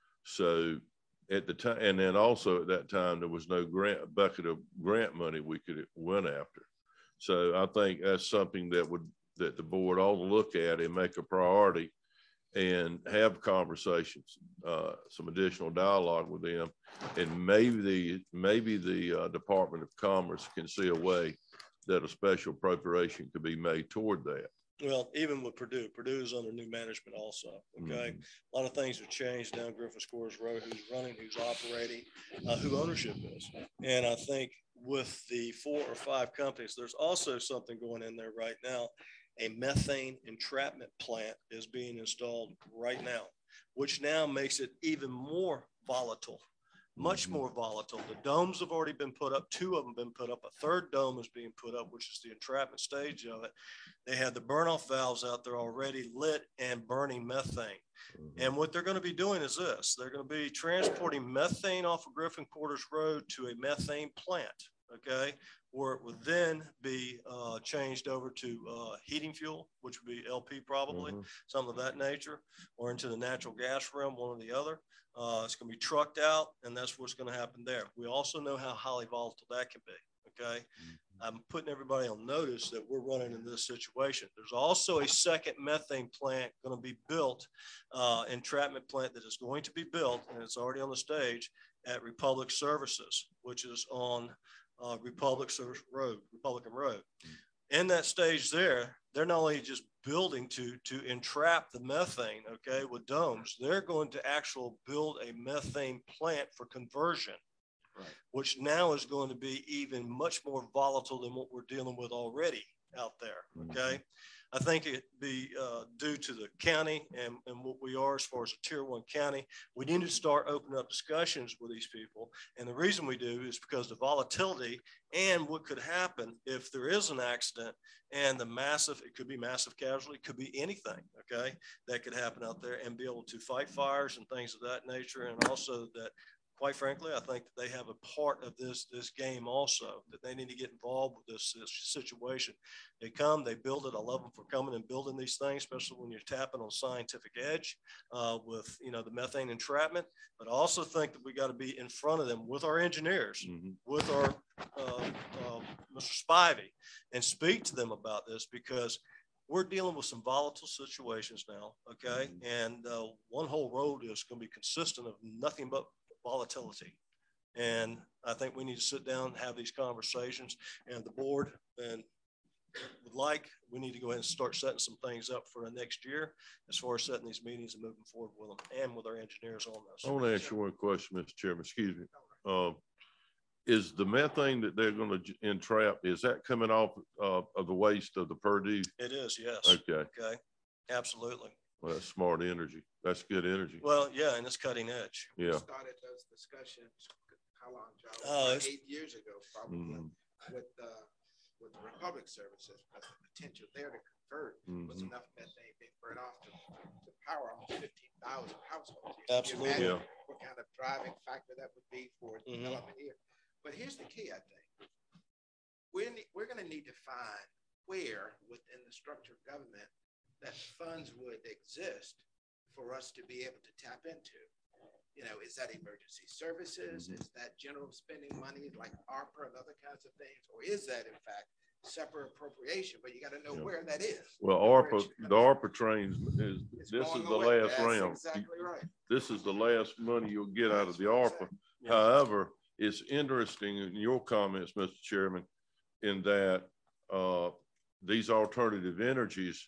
So at the time, and then also at that time, there was no grant bucket of grant money we could went after. So I think that's something that would that the board ought to look at and make a priority and have conversations, uh, some additional dialogue with them. And maybe the, maybe the uh, Department of Commerce can see a way that a special appropriation could be made toward that. Well, even with Purdue, Purdue is under new management also, okay? Mm-hmm. A lot of things have changed down Griffiths Quarters Road, who's running, who's operating, uh, who ownership is. And I think with the four or five companies, there's also something going in there right now. A methane entrapment plant is being installed right now, which now makes it even more volatile much Mm-hmm. more volatile. The domes have already been put up. Two of them have been put up. A third dome is being put up, which is the entrapment stage of it. They have the burn-off valves out there already lit and burning methane. Mm-hmm. And what they're going to be doing is this. They're going to be transporting methane off of Griffin Quarters Road to a methane plant, okay, where it would then be uh, changed over to uh, heating fuel, which would be L P probably, Mm-hmm. something of that nature, or into the natural gas realm, one or the other. Uh, it's going to be trucked out, and that's what's going to happen there. We also know how highly volatile that can be, okay? Mm-hmm. I'm putting everybody on notice that we're running in this situation. There's also a second methane plant going to be built, uh, entrapment plant that is going to be built, and it's already on the stage at Republic Services, which is on uh, Republic Service Road, Republican Road. Mm-hmm. In that stage there, they're not only just building to, to entrap the methane, okay, with domes, they're going to actually build a methane plant for conversion. Right. Which now is going to be even much more volatile than what we're dealing with already out there, okay? Mm-hmm. I think it'd be uh, due to the county and, and what we are as far as a tier one county. We need to start opening up discussions with these people. And the reason we do is because the volatility and what could happen if there is an accident and the massive, it could be massive casualty, could be anything, okay, that could happen out there, and be able to fight fires and things of that nature. And also that, quite frankly, I think that they have a part of this this game also, that they need to get involved with this, this situation. They come, they build it. I love them for coming and building these things, especially when you're tapping on scientific edge uh, with, you know, the methane entrapment. But I also think that we got to be in front of them with our engineers, mm-hmm. with our uh, uh, Mister Spivey, and speak to them about this, because we're dealing with some volatile situations now, okay? Mm-hmm. And uh, one whole road is going to be consistent of nothing but volatility. And I think we need to sit down and have these conversations, and the board and would like, we need to go ahead and start setting some things up for the next year as far as setting these meetings and moving forward with them and with our engineers on this. I want to ask you one question, Mister Chairman, excuse me. Uh, is the methane that they're going to entrap, is that coming off uh, of the waste of the Purdue? It is, yes. Okay. Okay, absolutely. Well, that's smart energy. That's good energy. Well, yeah, and it's cutting edge. Yeah. We started those discussions, how long, John? Uh, eight years ago, probably, mm-hmm. with uh, with the Republic Services, because the potential there to convert mm-hmm. was enough methane being burned off to, to power almost fifteen thousand households. You Absolutely. Yeah. What kind of driving factor that would be for mm-hmm. development here. But here's the key, I think. We're, we're going to need to find where within the structure of government that funds would exist for us to be able to tap into. You know, is that emergency services? Mm-hmm. Is that general spending money like ARPA and other kinds of things? Or is that, in fact, separate appropriation? But you got to know yeah. where that is. Well, ARPA, the ARPA trains, is it's this is the away. last That's round. Exactly right. This is the last money you'll get out of the ARPA. Yeah. However, it's interesting in your comments, Mister Chairman, in that uh, these alternative energies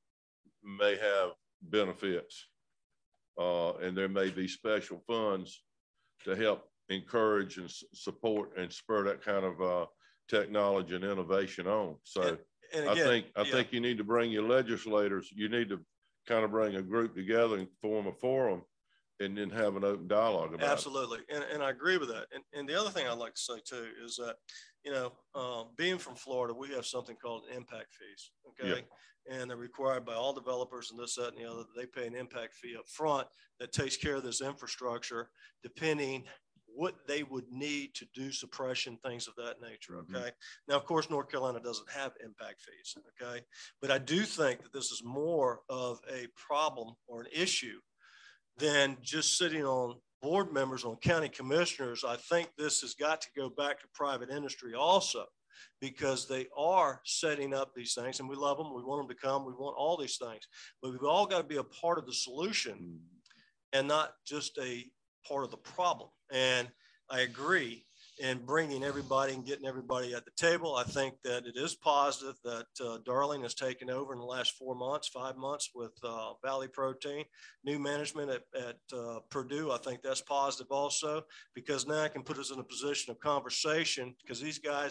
may have benefits, uh, and there may be special funds to help encourage and support and spur that kind of uh, technology and innovation on. So and, and again, I think I yeah. think you need to bring your legislators. You need to kind of bring a group together and form a forum, and then have an open dialogue about Absolutely. it. Absolutely, and and I agree with that. And and the other thing I'd like to say too is that, you know, uh, being from Florida, we have something called impact fees. Okay. Yeah. And they're required by all developers and this, that, and the other. They pay an impact fee up front that takes care of this infrastructure, depending what they would need to do suppression, things of that nature. Okay. Mm-hmm. Now, of course, North Carolina doesn't have impact fees. Okay. But I do think that this is more of a problem or an issue than just sitting on board members, on county commissioners. I think this has got to go back to private industry also, because they are setting up these things, and we love them. We want them to come. We want all these things, but we've all got to be a part of the solution and not just a part of the problem. And I agree in bringing everybody and getting everybody at the table. I think that it is positive that uh, Darling has taken over in the last four months, five months with uh, Valley Protein, new management at, at uh, Purdue. I think that's positive also, because now I can put us in a position of conversation, because these guys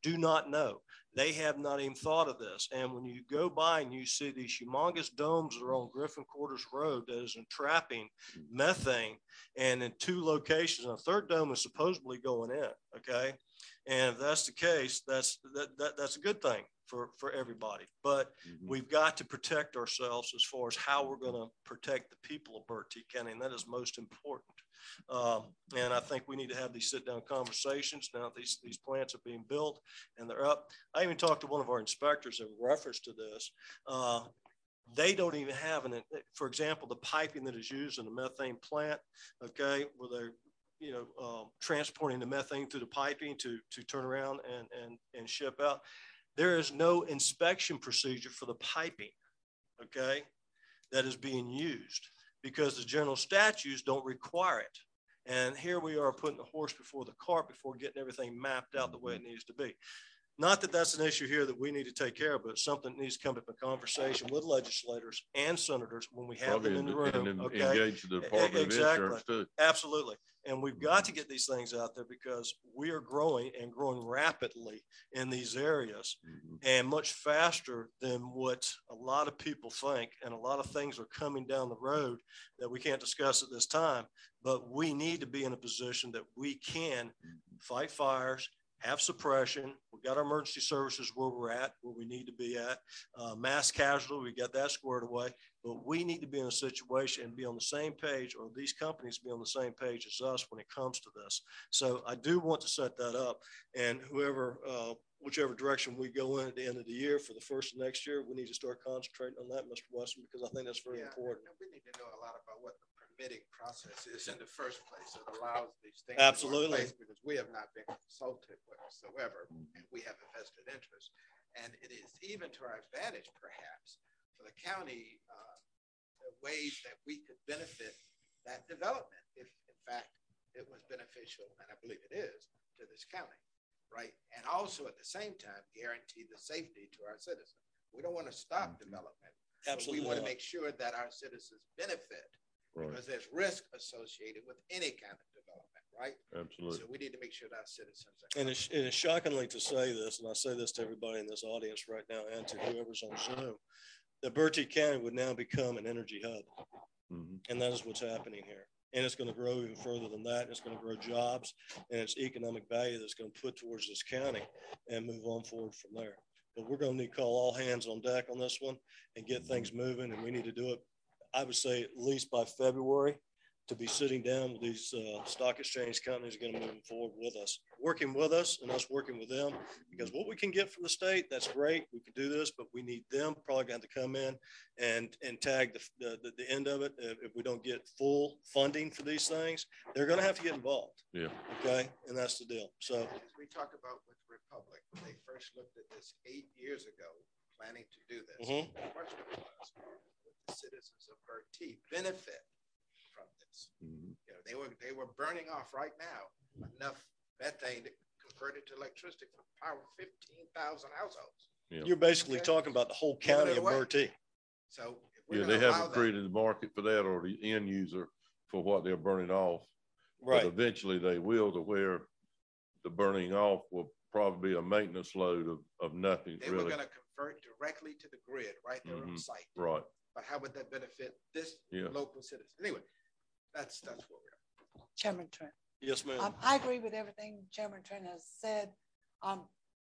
do not know. They have not even thought of this. And when you go by and you see these humongous domes that are on Griffin Quarters Road that is entrapping methane, and in two locations, and a third dome is supposedly going in, okay? And if that's the case, that's, that, that, that's a good thing for, for everybody. But mm-hmm. we've got to protect ourselves as far as how we're going to protect the people of Bertie County, and that is most important. Um, and I think we need to have these sit-down conversations now. These these plants are being built and they're up. I even talked to one of our inspectors in reference to this. Uh, they don't even have an, for example, the piping that is used in the methane plant, okay, where they're, you know, um, transporting the methane through the piping to to turn around and and and ship out. There is no inspection procedure for the piping, okay, that is being used, because the general statutes don't require it. And here we are putting the horse before the cart before getting everything mapped out the way it needs to be. Not that that's an issue here that we need to take care of, but it's something that needs to come up in conversation with legislators and senators when we have Probably them in the room. and okay? Engage the Department exactly. of Insurance too. Absolutely. And we've got to get these things out there because we are growing and growing rapidly in these areas mm-hmm. and much faster than what a lot of people think. And a lot of things are coming down the road that we can't discuss at this time, but we need to be in a position that we can fight fires, have suppression. We've got our emergency services where we're at, where we need to be at. Uh, mass casualty, we got that squared away. But we need to be in a situation and be on the same page, or these companies be on the same page as us when it comes to this. So I do want to set that up. And whoever, uh, whichever direction we go in at the end of the year for the first of next year, we need to start concentrating on that, Mister Weston, because I think that's very yeah, important. We need to know a lot about what the permitting process is in the first place. It allows these things Absolutely. to go in place because we have not been consulted whatsoever, and we have a vested interest. And it is even to our advantage, perhaps, for the county, uh, the ways that we could benefit that development, if in fact it was beneficial, and I believe it is, to this county, right? And also at the same time, guarantee the safety to our citizens. We don't want to stop development. Absolutely. We want to make sure that our citizens benefit. Right. Because there's risk associated with any kind of development, right? Absolutely. So we need to make sure that our citizens are. And it's, and it's shockingly to say this, and I say this to everybody in this audience right now and to whoever's on Zoom, that Bertie County would now become an energy hub. Mm-hmm. And that is what's happening here. And it's going to grow even further than that. It's going to grow jobs and it's economic value that's going to put towards this county and move on forward from there. But we're going to need to call all hands on deck on this one and get things moving, and we need to do it, I would say, at least by February, to be sitting down with these uh, stock exchange companies are going to move forward with us, working with us and us working with them, because what we can get from the state, that's great. We can do this, but we need them probably going to come in and, and tag the, the, the end of it. If, if we don't get full funding for these things, they're going to have to get involved. Yeah. Okay. And that's the deal. So as we talk about with Republic, when they first looked at this eight years ago, planning to do this, mm-hmm. the question was, would the citizens of Bertie benefit from this? Mm-hmm. You know, they were they were burning off right now enough methane to convert it to electricity for power fifteen thousand households. Yeah. You're basically okay. talking about the whole county of Bertie. So yeah, they haven't created the market for that or the end user for what they're burning off. Right. But eventually they will, to where the burning off will probably be a maintenance load of, of nothing. They really. were going to convert directly to the grid right there mm-hmm. on site. Right. But how would that benefit this yeah. local citizen? Anyway, that's that's what we're at. Chairman Trent. Yes, ma'am. Um, I agree with everything Chairman Trent has said. Um,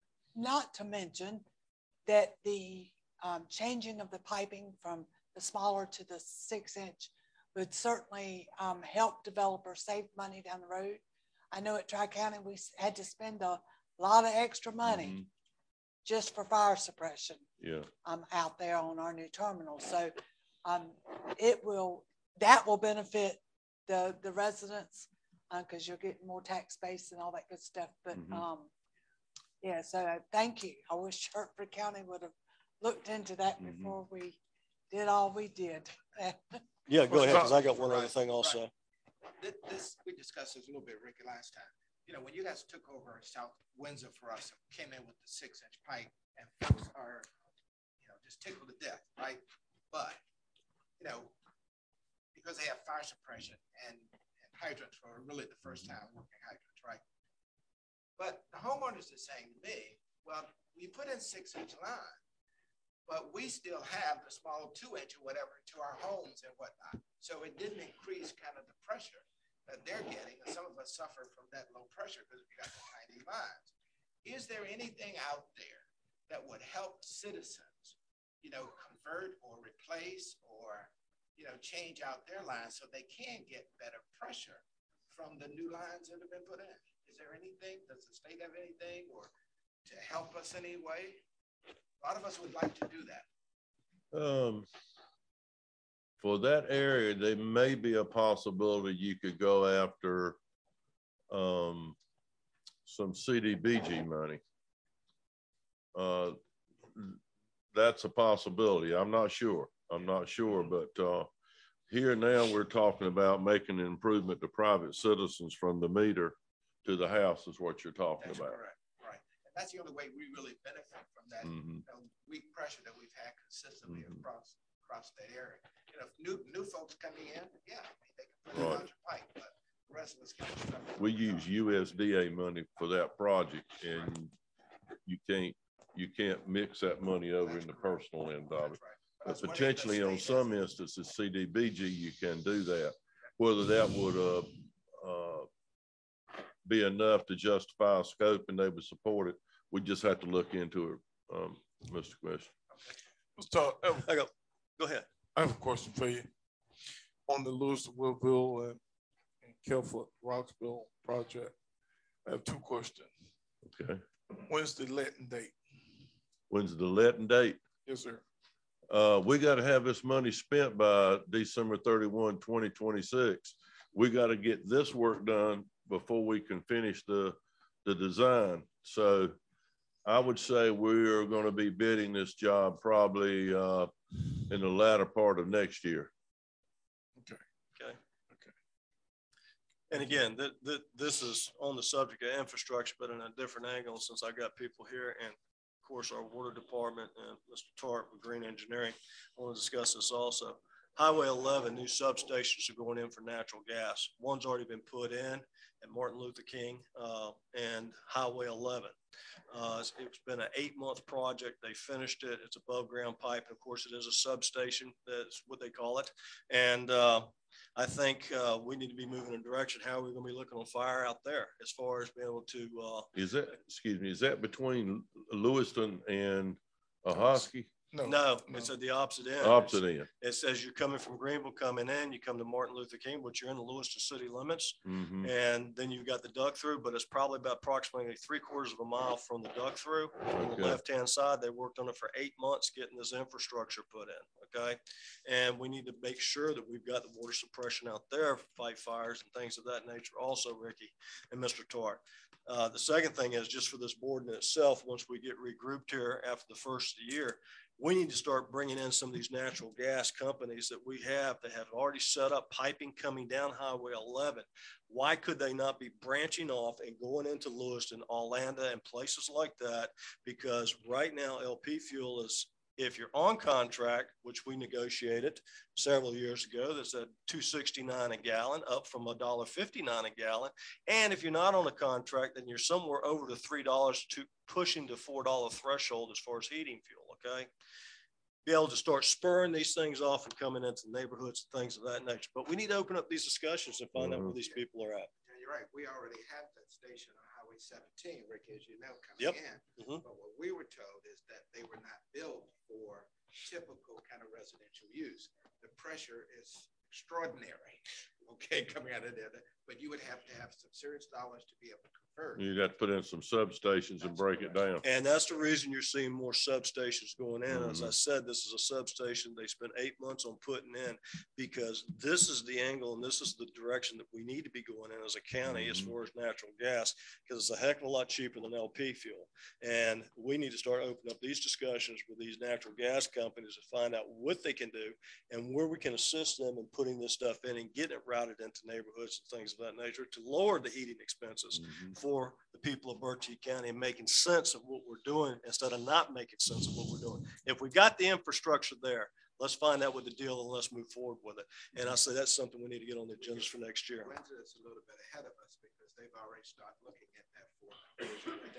not to mention that the um, changing of the piping from the smaller to the six inch would certainly um, help developers save money down the road. I know at Tri-County we had to spend a lot of extra money mm-hmm. just for fire suppression. Yeah. Um, out there on our new terminal. So um, it will, that will benefit the, the residents because uh, you're getting more tax base and all that good stuff. But mm-hmm. um, yeah, so uh, thank you. I wish Hertford County would have looked into that mm-hmm. before we did all we did. Yeah, go ahead, because I got one right, other thing also. Right. This, we discussed this a little bit, Ricky, last time. You know, when you guys took over South Windsor for us and came in with the six inch pipe, and folks are, you know, just tickled to death, right? But, you know, because they have fire suppression and, and hydrants were really the first time working hydrants, right? But the homeowners are saying to me, Well, we put in six inch line, but we still have the small two inch or whatever to our homes and whatnot. So it didn't increase kind of the pressure that they're getting. And some of us suffer from that low pressure because we got the tiny lines. Is there anything out there that would help citizens, you know, convert or replace or, you know, change out their lines so they can get better pressure from the new lines that have been put in? Is there anything? Does the state have anything or to help us in any way? A lot of us would like to do that. Um, for that area, there may be a possibility you could go after um, some C D B G money. Uh, that's a possibility. I'm not sure. I'm not sure, but uh, here now we're talking about making an improvement to private citizens from the meter to the house is what you're talking That's about. Correct. Right. And that's the only way we really benefit from that mm-hmm. you know, weak pressure that we've had consistently mm-hmm. across across the area. You know, if new new folks coming in, yeah, I mean, they can put right. it on your pipe, but the rest of us can. We use U S D A money for that project, and you can't you can't mix that money over that's in the correct. Personal end of it. Right. But, but potentially, on some instances, C D B G, you can do that. Whether that would uh, uh, be enough to justify a scope and they would support it, we just have to look into it, um, Mister Commissioner. So, uh, I go. Go ahead. I have a question for you on the Lewis Woodville and, and Kelford Roxville project. I have two questions. Okay. When's the letting date? When's the letting date? Yes, sir. Uh, we got to have this money spent by December thirty-first, twenty twenty-six. We got to get this work done before we can finish the, the design. So I would say we're going to be bidding this job probably uh, in the latter part of next year. Okay. Okay. Okay. And again, th th this is on the subject of infrastructure, but in a different angle since I got people here and of course our water department and Mister Tart with Green Engineering. I want to discuss this also. Highway eleven, new substations are going in for natural gas. One's already been put in at Martin Luther King uh, and Highway eleven. Uh, it's, it's been an eight month project. They finished it. It's above ground pipe. And of course it is a substation. That's what they call it. And uh, I think uh, we need to be moving in a direction. How are we going to be looking on fire out there as far as being able to? Uh, is that, excuse me, is that between Lewiston and Ahoskie? No, no, it's at the opposite end. Opposite end. It says you're coming from Greenville, coming in, you come to Martin Luther King, but you're in the Lewiston city limits. Mm-hmm. And then you've got the duck through, but it's probably about approximately three quarters of a mile from the duck through. On okay. the left-hand side, they worked on it for eight months getting this infrastructure put in, okay? And we need to make sure that we've got the water suppression out there, fight fires and things of that nature also, Ricky and Mister Tart. Uh, the second thing is just for this board in itself, once we get regrouped here after the first of the year, we need to start bringing in some of these natural gas companies that we have that have already set up piping coming down Highway eleven. Why could they not be branching off and going into Lewiston, Orlando, and places like that? Because right now, L P fuel is, if you're on contract, which we negotiated several years ago, that's at two sixty-nine a gallon, up from one dollar fifty-nine a gallon. And if you're not on a contract, then you're somewhere over the three dollars to pushing to four dollar threshold as far as heating fuel, okay? Be able to start spurring these things off and coming into neighborhoods and things of that nature. But we need to open up these discussions and find mm-hmm. out where these people are at. Yeah, you're right. We already have that station on Highway seventeen, Rick, as you know, coming yep. in. Mm-hmm. But what we were told is that they were not built for typical kind of residential use. The pressure is extraordinary, okay, coming out of there. But you would have to have some serious dollars to be able to convert. You'd have to put in some substations that's and break correct. It down. And that's the reason you're seeing more substations going in. Mm-hmm. As I said, this is a substation they spent eight months on putting in because this is the angle and this is the direction that we need to be going in as a county mm-hmm. as far as natural gas, because it's a heck of a lot cheaper than L P fuel. And we need to start opening up these discussions with these natural gas companies to find out what they can do and where we can assist them in putting this stuff in and getting it routed into neighborhoods and things of that nature to lower the heating expenses mm-hmm. for the people of Bertie County and making sense of what we're doing instead of not making sense of what we're doing. If we got the infrastructure there, let's find out what the deal and let's move forward with it. And I say that's something we need to get on the agendas for next year. Windsor is a little bit ahead of us because they've already started looking at that for within the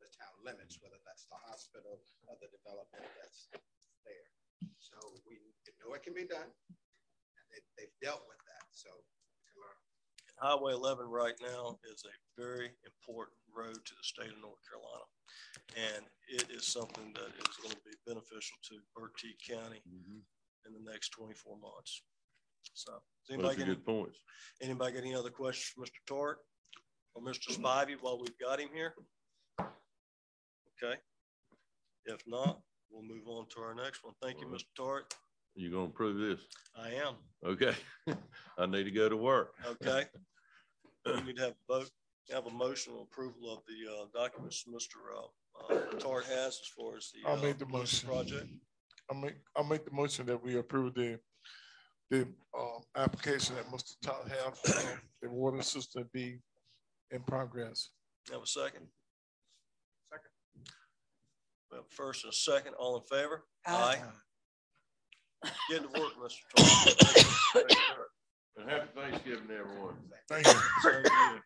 the town limits, whether that's the hospital or the development that's there. So we know it can be done, and they, they've dealt with that. So Highway eleven right now is a very important road to the state of North Carolina. And it is something that is going to be beneficial to Bertie County mm-hmm. in the next twenty-four months. So, does anybody get good points? Anybody got any other questions for Mister Tart or Mister Spivey while we've got him here? Okay. If not, we'll move on to our next one. Thank you, Mister Tart. You gonna approve this? I am. Okay. I need to go to work. Okay. We need to have a vote. Have a motion on approval of the uh, documents Mister Uh, uh, Tart has as far as the, I'll uh, make the motion. project. I'll make I'll make the motion that we approve the the uh, application that Mister Tart have uh, the water system be in progress. Have a second. Second. We have first and a second. All in favor? Aye. Aye. Get to work, Mister Tart. And happy Thanksgiving, everyone. Thank you. Thank you.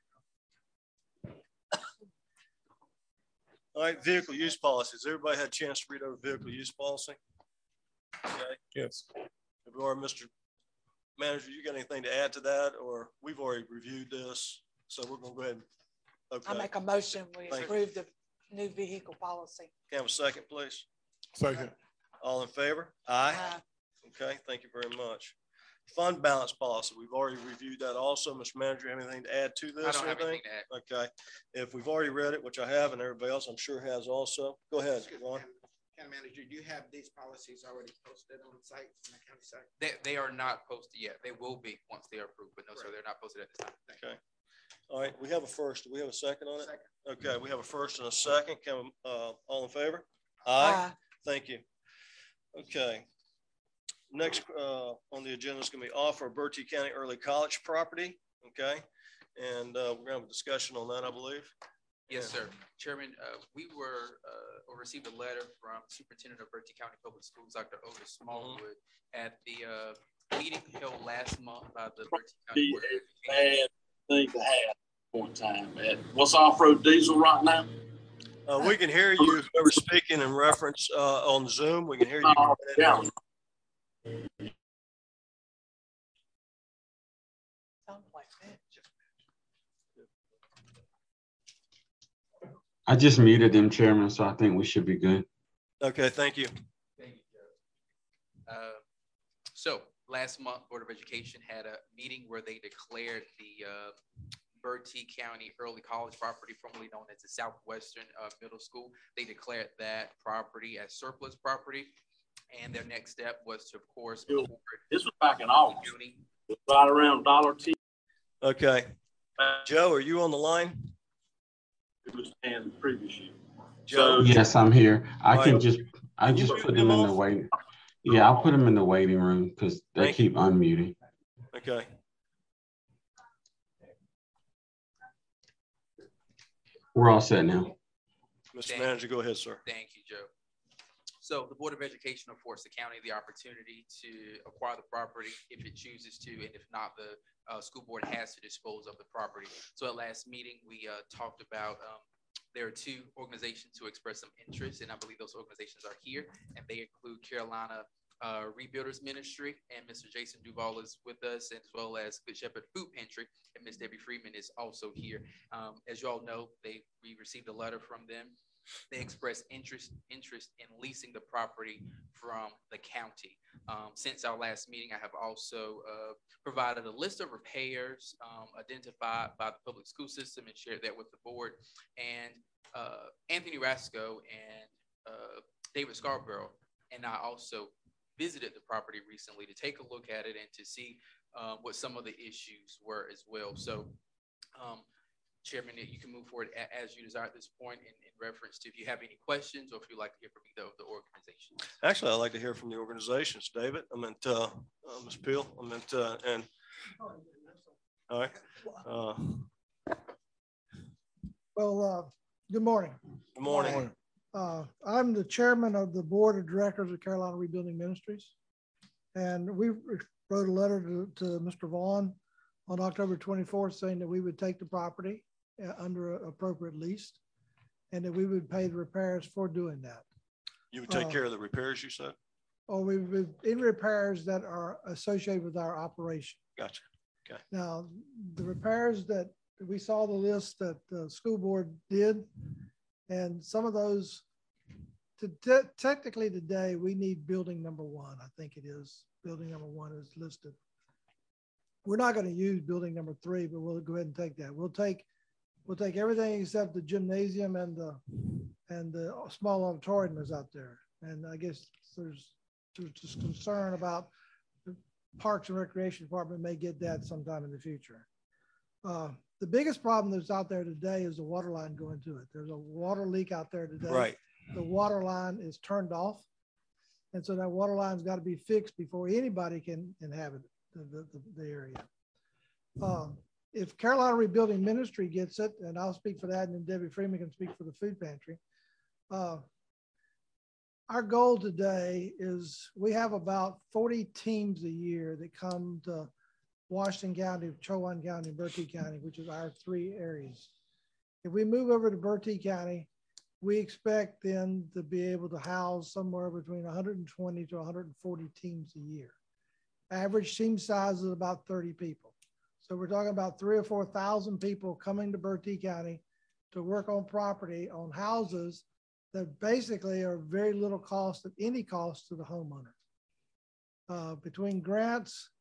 All right, vehicle use policies. Everybody had a chance to read over vehicle use policy? Okay. Yes. Or Mister Manager, you got anything to add to that, or we've already reviewed this, so we're gonna go ahead and, okay. I make a motion, we Thank approve the new vehicle policy. Can I have a second, please? Second. All in favor? Aye. Aye. Okay, thank you very much. Fund balance policy, we've already reviewed that also. Mister Manager, anything to add to this? I don't have anything? anything to add. Okay, if we've already read it, which I have, and everybody else I'm sure has also, go ahead, Ron. County Manager, do you have these policies already posted on the site, on the county site? They, they are not posted yet. They will be once they are approved, but no, right. Sir, they're not posted at this time. Thank okay. You. All right, we have a first. Do we have a second on it? Second. Okay, we have a first and a second. Can uh, all in favor? Aye. Aye. Thank you. Okay. Next uh, on the agenda is going to be offer Bertie County Early College property. Okay, and uh, we're going to have a discussion on that, I believe. Yes, sir. Chairman, uh, we were uh, or received a letter from Superintendent of Bertie County Public Schools, Doctor Otis Smallwood, mm-hmm. at the uh, meeting held last month by the Bertie County Board of Education. Bad thing to have one time. At what's off-road diesel right now? Uh, we can hear you. Whoever's speaking in reference uh, on Zoom, we can hear you. Uh, yeah. I just muted them, Chairman, so I think we should be good. Okay, thank you. Thank you, Joe. Uh, so last month, Board of Education had a meeting where they declared the uh, Bertie County Early College property, formerly known as the Southwestern uh, Middle School. They declared that property as surplus property, and their next step was to, of course, this was back in August. It was right around dollar ten. Okay, Joe, are you on the line? It was in the previous year. So, yes, I'm here. I All can right. just I just put them in the waiting. Yeah, I'll put them in the waiting room because they Thank keep you. unmuting. Okay. We're all set now. Mister Thank Manager, go ahead, sir. Thank you, Joe. So the Board of Education affords the county the opportunity to acquire the property if it chooses to, and if not, the uh, school board has to dispose of the property. So at last meeting, we uh, talked about um, there are two organizations who express some interest, and I believe those organizations are here, and they include Carolina uh, Rebuilders Ministry, and Mister Jason Duval is with us, as well as Good Shepherd Food Pantry, and Miss Debbie Freeman is also here. Um, as you all know, they we received a letter from them. They expressed interest interest in leasing the property from the county. Um, since our last meeting, I have also uh, provided a list of repairs um, identified by the public school system and shared that with the board. And uh, Anthony Rasco and uh, David Scarborough and I also visited the property recently to take a look at it and to see uh, what some of the issues were as well. So, um, Chairman, you can move forward as you desire at this point in, in reference to if you have any questions or if you'd like to hear from either of the organizations. Actually, I'd like to hear from the organizations, David. I meant, uh, uh, Miz Peel, I meant, uh, and, all right. Uh, well, uh, good morning. Good morning. Uh, I'm the chairman of the board of directors of Carolina Rebuilding Ministries. And we wrote a letter to, to Mister Vaughn on October twenty-fourth saying that we would take the property uh, under an appropriate lease. and that we would pay the repairs for doing that. You would take Uh, care of the repairs, you said? Or we would, in repairs that are associated with our operation. Gotcha. Okay. Now, the repairs that we saw the list that the school board did, and some of those, to te- technically today, we need building number one. I think it is. Building number one is listed. We're not going to use building number three, but we'll go ahead and take that. We'll take, we'll take everything except the gymnasium and the, and the small auditorium is out there. And I guess there's, there's just concern about the Parks and Recreation Department may get that sometime in the future. Uh, the biggest problem that's out there today is the water line going to it. There's a water leak out there today. Right. The water line is turned off. And so that water line's got to be fixed before anybody can inhabit the, the, the, the area. Um, if Carolina Rebuilding Ministry gets it, and I'll speak for that, and then Debbie Freeman can speak for the food pantry. Uh, our goal today is we have about forty teams a year that come to Washington County, Chowan County, Bertie County, which is our three areas. If we move over to Bertie County, we expect then to be able to house somewhere between one hundred twenty to one hundred forty teams a year. Average team size is about thirty people. So we're talking about three or four thousand people coming to Bertie County to work on property on houses that basically are very little cost at any cost to the homeowner. Uh, between grants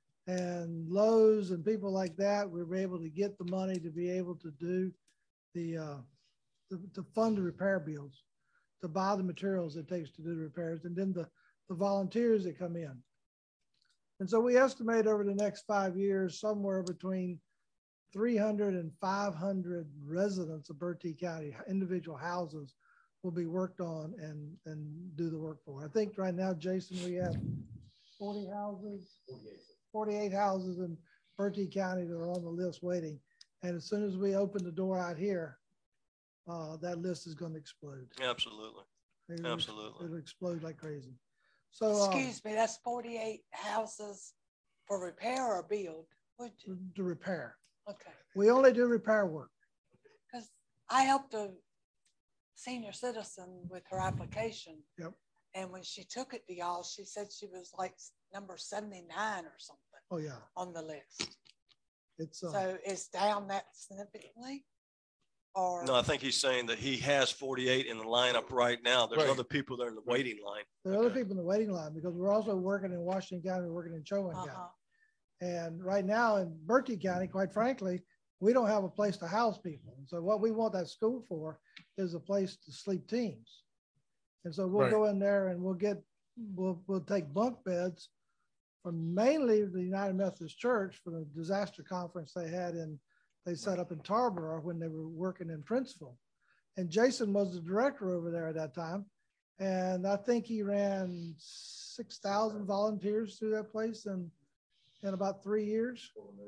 and Lowe's and people like that, we were able to get the money to be able to do the uh, to, to fund the repair bills, to buy the materials it takes to do the repairs, and then the, the volunteers that come in. And so we estimate over the next five years, somewhere between three hundred and five hundred residents of Bertie County, individual houses, will be worked on and, and do the work for. I think right now, Jason, we have forty houses, forty-eight houses in Bertie County that are on the list waiting. And as soon as we open the door out here, uh, that list is going to explode. Absolutely. It'll, Absolutely. It'll explode like crazy. So, uh, excuse me, that's forty-eight houses for repair or build? Would you? To repair. Okay. We only do repair work. Because I helped a senior citizen with her application. Yep. And when she took it to y'all, she said she was like number seventy-nine or something. Oh yeah. On the list. It's uh, so it's down that significantly. Or no, I think he's saying that he has forty-eight in the lineup right now. There's right. other people that are in the waiting line. There are okay. other people in the waiting line because we're also working in Washington County, we're working in Chowan uh-huh. County. And right now in Bertie County, quite frankly, we don't have a place to house people. So what we want that school for is a place to sleep teams. And so we'll right. go in there and we'll get, we'll, we'll take bunk beds from mainly the United Methodist Church for the disaster conference they had in, they set up in Tarboro when they were working in Princeville. And Jason was the director over there at that time. And I think he ran six thousand volunteers through that place in, in about three years.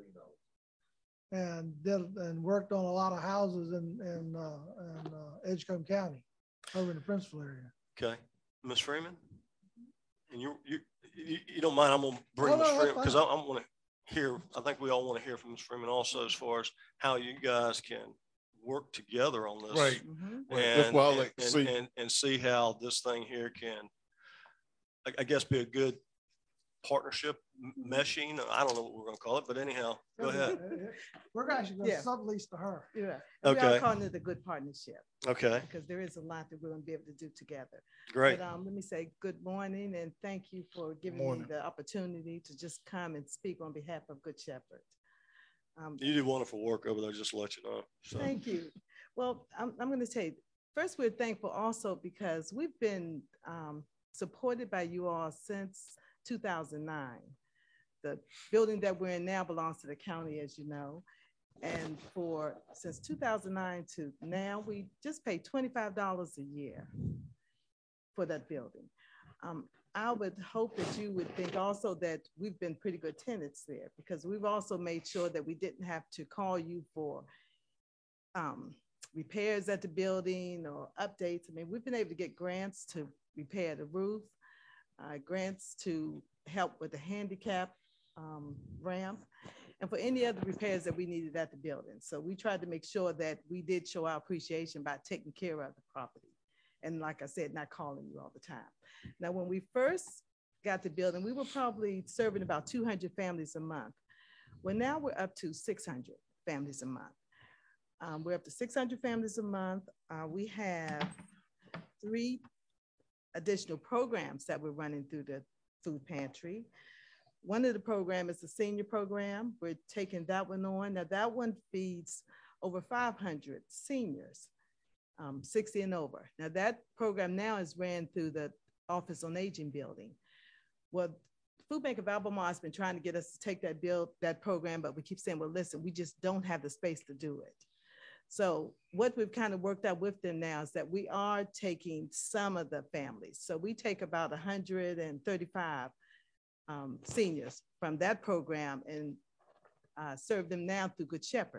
And did and worked on a lot of houses in, in, uh, in uh, Edgecombe County over in the Princeville area. Okay. Miz Freeman? And you, you, you, you don't mind, I'm going to bring oh, Miz no, Freeman because I, I want to hear, I think we all want to hear from Miz Freeman also as far as how you guys can work together on this. Right. Mm-hmm. Right. And, That's why I like and, to see. And, and see how this thing here can, I, I guess, be a good partnership meshing. I don't know what we're going to call it, but anyhow, go ahead. We're actually going to Yeah. sublease to her. Yeah. Okay. We are calling it a good partnership. Okay. Because there is a lot that we're going to be able to do together. Great. But um, let me say good morning and thank you for giving me the opportunity to just come and speak on behalf of Good Shepherd. Um, you do wonderful work over there, just to let you know. So. Thank you. Well, I'm, I'm going to tell you, first, we're thankful also because we've been um, supported by you all since two thousand nine. The building that we're in now belongs to the county, as you know. And for since two thousand nine to now, we just pay twenty-five dollars a year for that building. Um, I would hope that you would think also that we've been pretty good tenants there because we've also made sure that we didn't have to call you for um, repairs at the building or updates. I mean, we've been able to get grants to repair the roof, uh, grants to help with the handicap um, ramp. and for any other repairs that we needed at the building. So we tried to make sure that we did show our appreciation by taking care of the property. And like I said, not calling you all the time. Now, when we first got the building, we were probably serving about two hundred families a month. Well, now we're up to six hundred families a month. Um, we're up to six hundred families a month. Uh, we have three additional programs that we're running through the food pantry. One of the programs is the senior program. We're taking that one on. Now that one feeds over five hundred seniors, um, sixty and over. Now that program now is ran through the Office on Aging building. Well, Food Bank of Albemarle has been trying to get us to take that bill, that program, but we keep saying, well, listen, we just don't have the space to do it. So what we've kind of worked out with them now is that we are taking some of the families. So we take about one hundred thirty-five um, seniors from that program and uh, serve them now through Good Shepherd.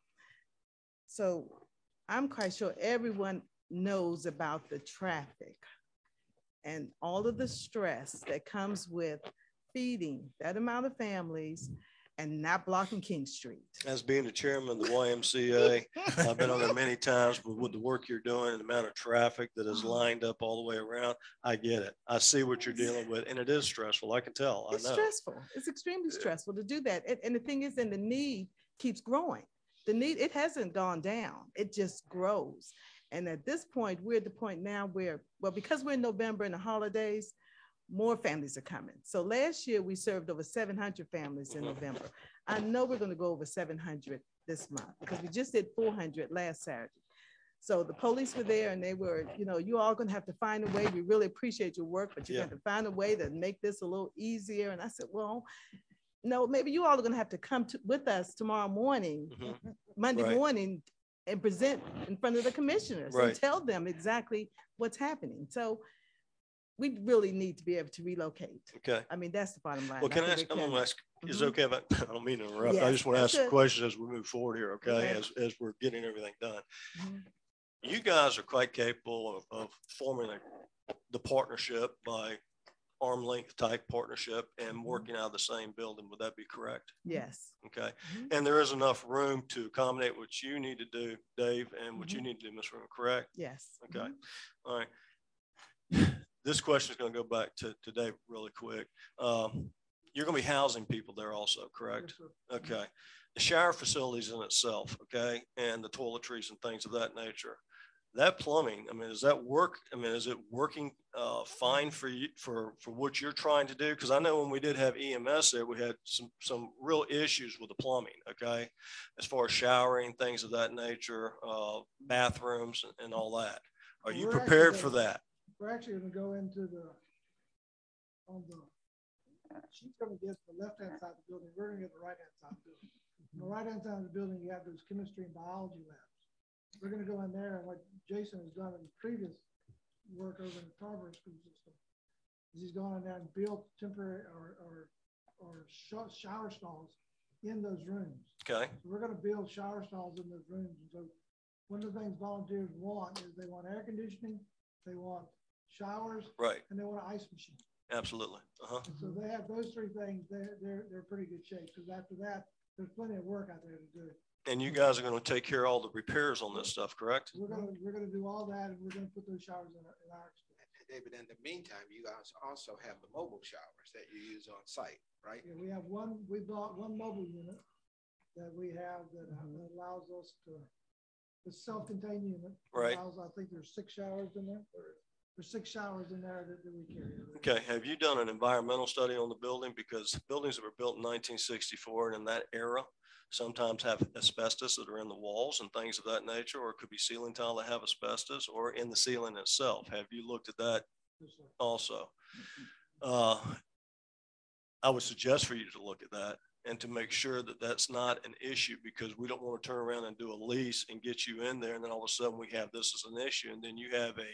So I'm quite sure everyone knows about the traffic and all of the stress that comes with feeding that amount of families and not blocking King Street. As being the chairman of the Y M C A, I've been on there many times, but with the work you're doing and the amount of traffic that is lined up all the way around, I get it. I see what you're dealing with, and it is stressful. I can tell. It's I know. stressful. It's extremely stressful to do that. And, and the thing is, then the need keeps growing. The need, it hasn't gone down. It just grows. And at this point, we're at the point now where, well, because we're in November and the holidays, more families are coming. So last year we served over seven hundred families in November. I know we're going to go over seven hundred this month because we just did four hundred last Saturday. So the police were there and they were, you know, you all going to have to find a way. We really appreciate your work, but you're yeah. going to find a way to make this a little easier. And I said, well, no, maybe you all are going to have to come to, with us tomorrow morning, mm-hmm. Monday right. morning, and present in front of the commissioners right. and tell them exactly what's happening. So we really need to be able to relocate. Okay. I mean, that's the bottom line. Well, can I, I ask, I'm going to ask, mm-hmm. is it okay if I, I don't mean to interrupt. Yes, I just want to ask some it. questions as we move forward here, okay, Yeah. as, as we're getting everything done. Mm-hmm. You guys are quite capable of, of forming a, the partnership by arm length type partnership and working out of the same building. Would that be correct? Yes. Okay. Mm-hmm. And there is enough room to accommodate what you need to do, Dave, and what mm-hmm. you need to do, Miz Room, correct? Yes. Okay. Mm-hmm. All right. This question is going to go back to, to Dave really quick. Um, you're going to be housing people there also, correct? Yes, okay. The shower facilities in itself, okay, and the toiletries and things of that nature. That plumbing, I mean, does that work? I mean, is it working uh, fine for you for, for what you're trying to do? Because I know when we did have E M S there, we had some, some real issues with the plumbing, okay, as far as showering, things of that nature, uh, bathrooms and, and all that. Are you We're prepared actually, for that? We're actually going to go into the, on the, she's going to get the left-hand side of the building. We're going to get the right-hand side of the building. On the right-hand side of the building, you have those chemistry and biology labs. We're going to go in there, and what Jason has done in previous work over in the Tarboro school system is he's gone in there and built temporary or, or, or shower stalls in those rooms. Okay. So we're going to build shower stalls in those rooms. And so one of the things volunteers want is they want air conditioning, they want showers, right, and they want an ice machine. Absolutely. Uh-huh. And so they have those three things. They're they're they're pretty good shape. Because after that, there's plenty of work out there to do. And you guys are going to take care of all the repairs on this stuff, correct? We're gonna we're gonna do all that, and we're gonna put those showers in our, in our David, in the meantime, you guys also have the mobile showers that you use on site, right? Yeah, we have one. We bought one mobile unit that we have that, mm-hmm. that allows us to. The self-contained unit. Right. Allows, I think there's six showers in there. There's six showers in there that, that we carry. Okay. Have you done an environmental study on the building? Because buildings that were built in nineteen sixty-four and in that era sometimes have asbestos that are in the walls and things of that nature, or it could be ceiling tile that have asbestos or in the ceiling itself. Have you looked at that yes, also? Uh, I would suggest for you to look at that and to make sure that that's not an issue, because we don't want to turn around and do a lease and get you in there. And then all of a sudden we have this as an issue. And then you have a,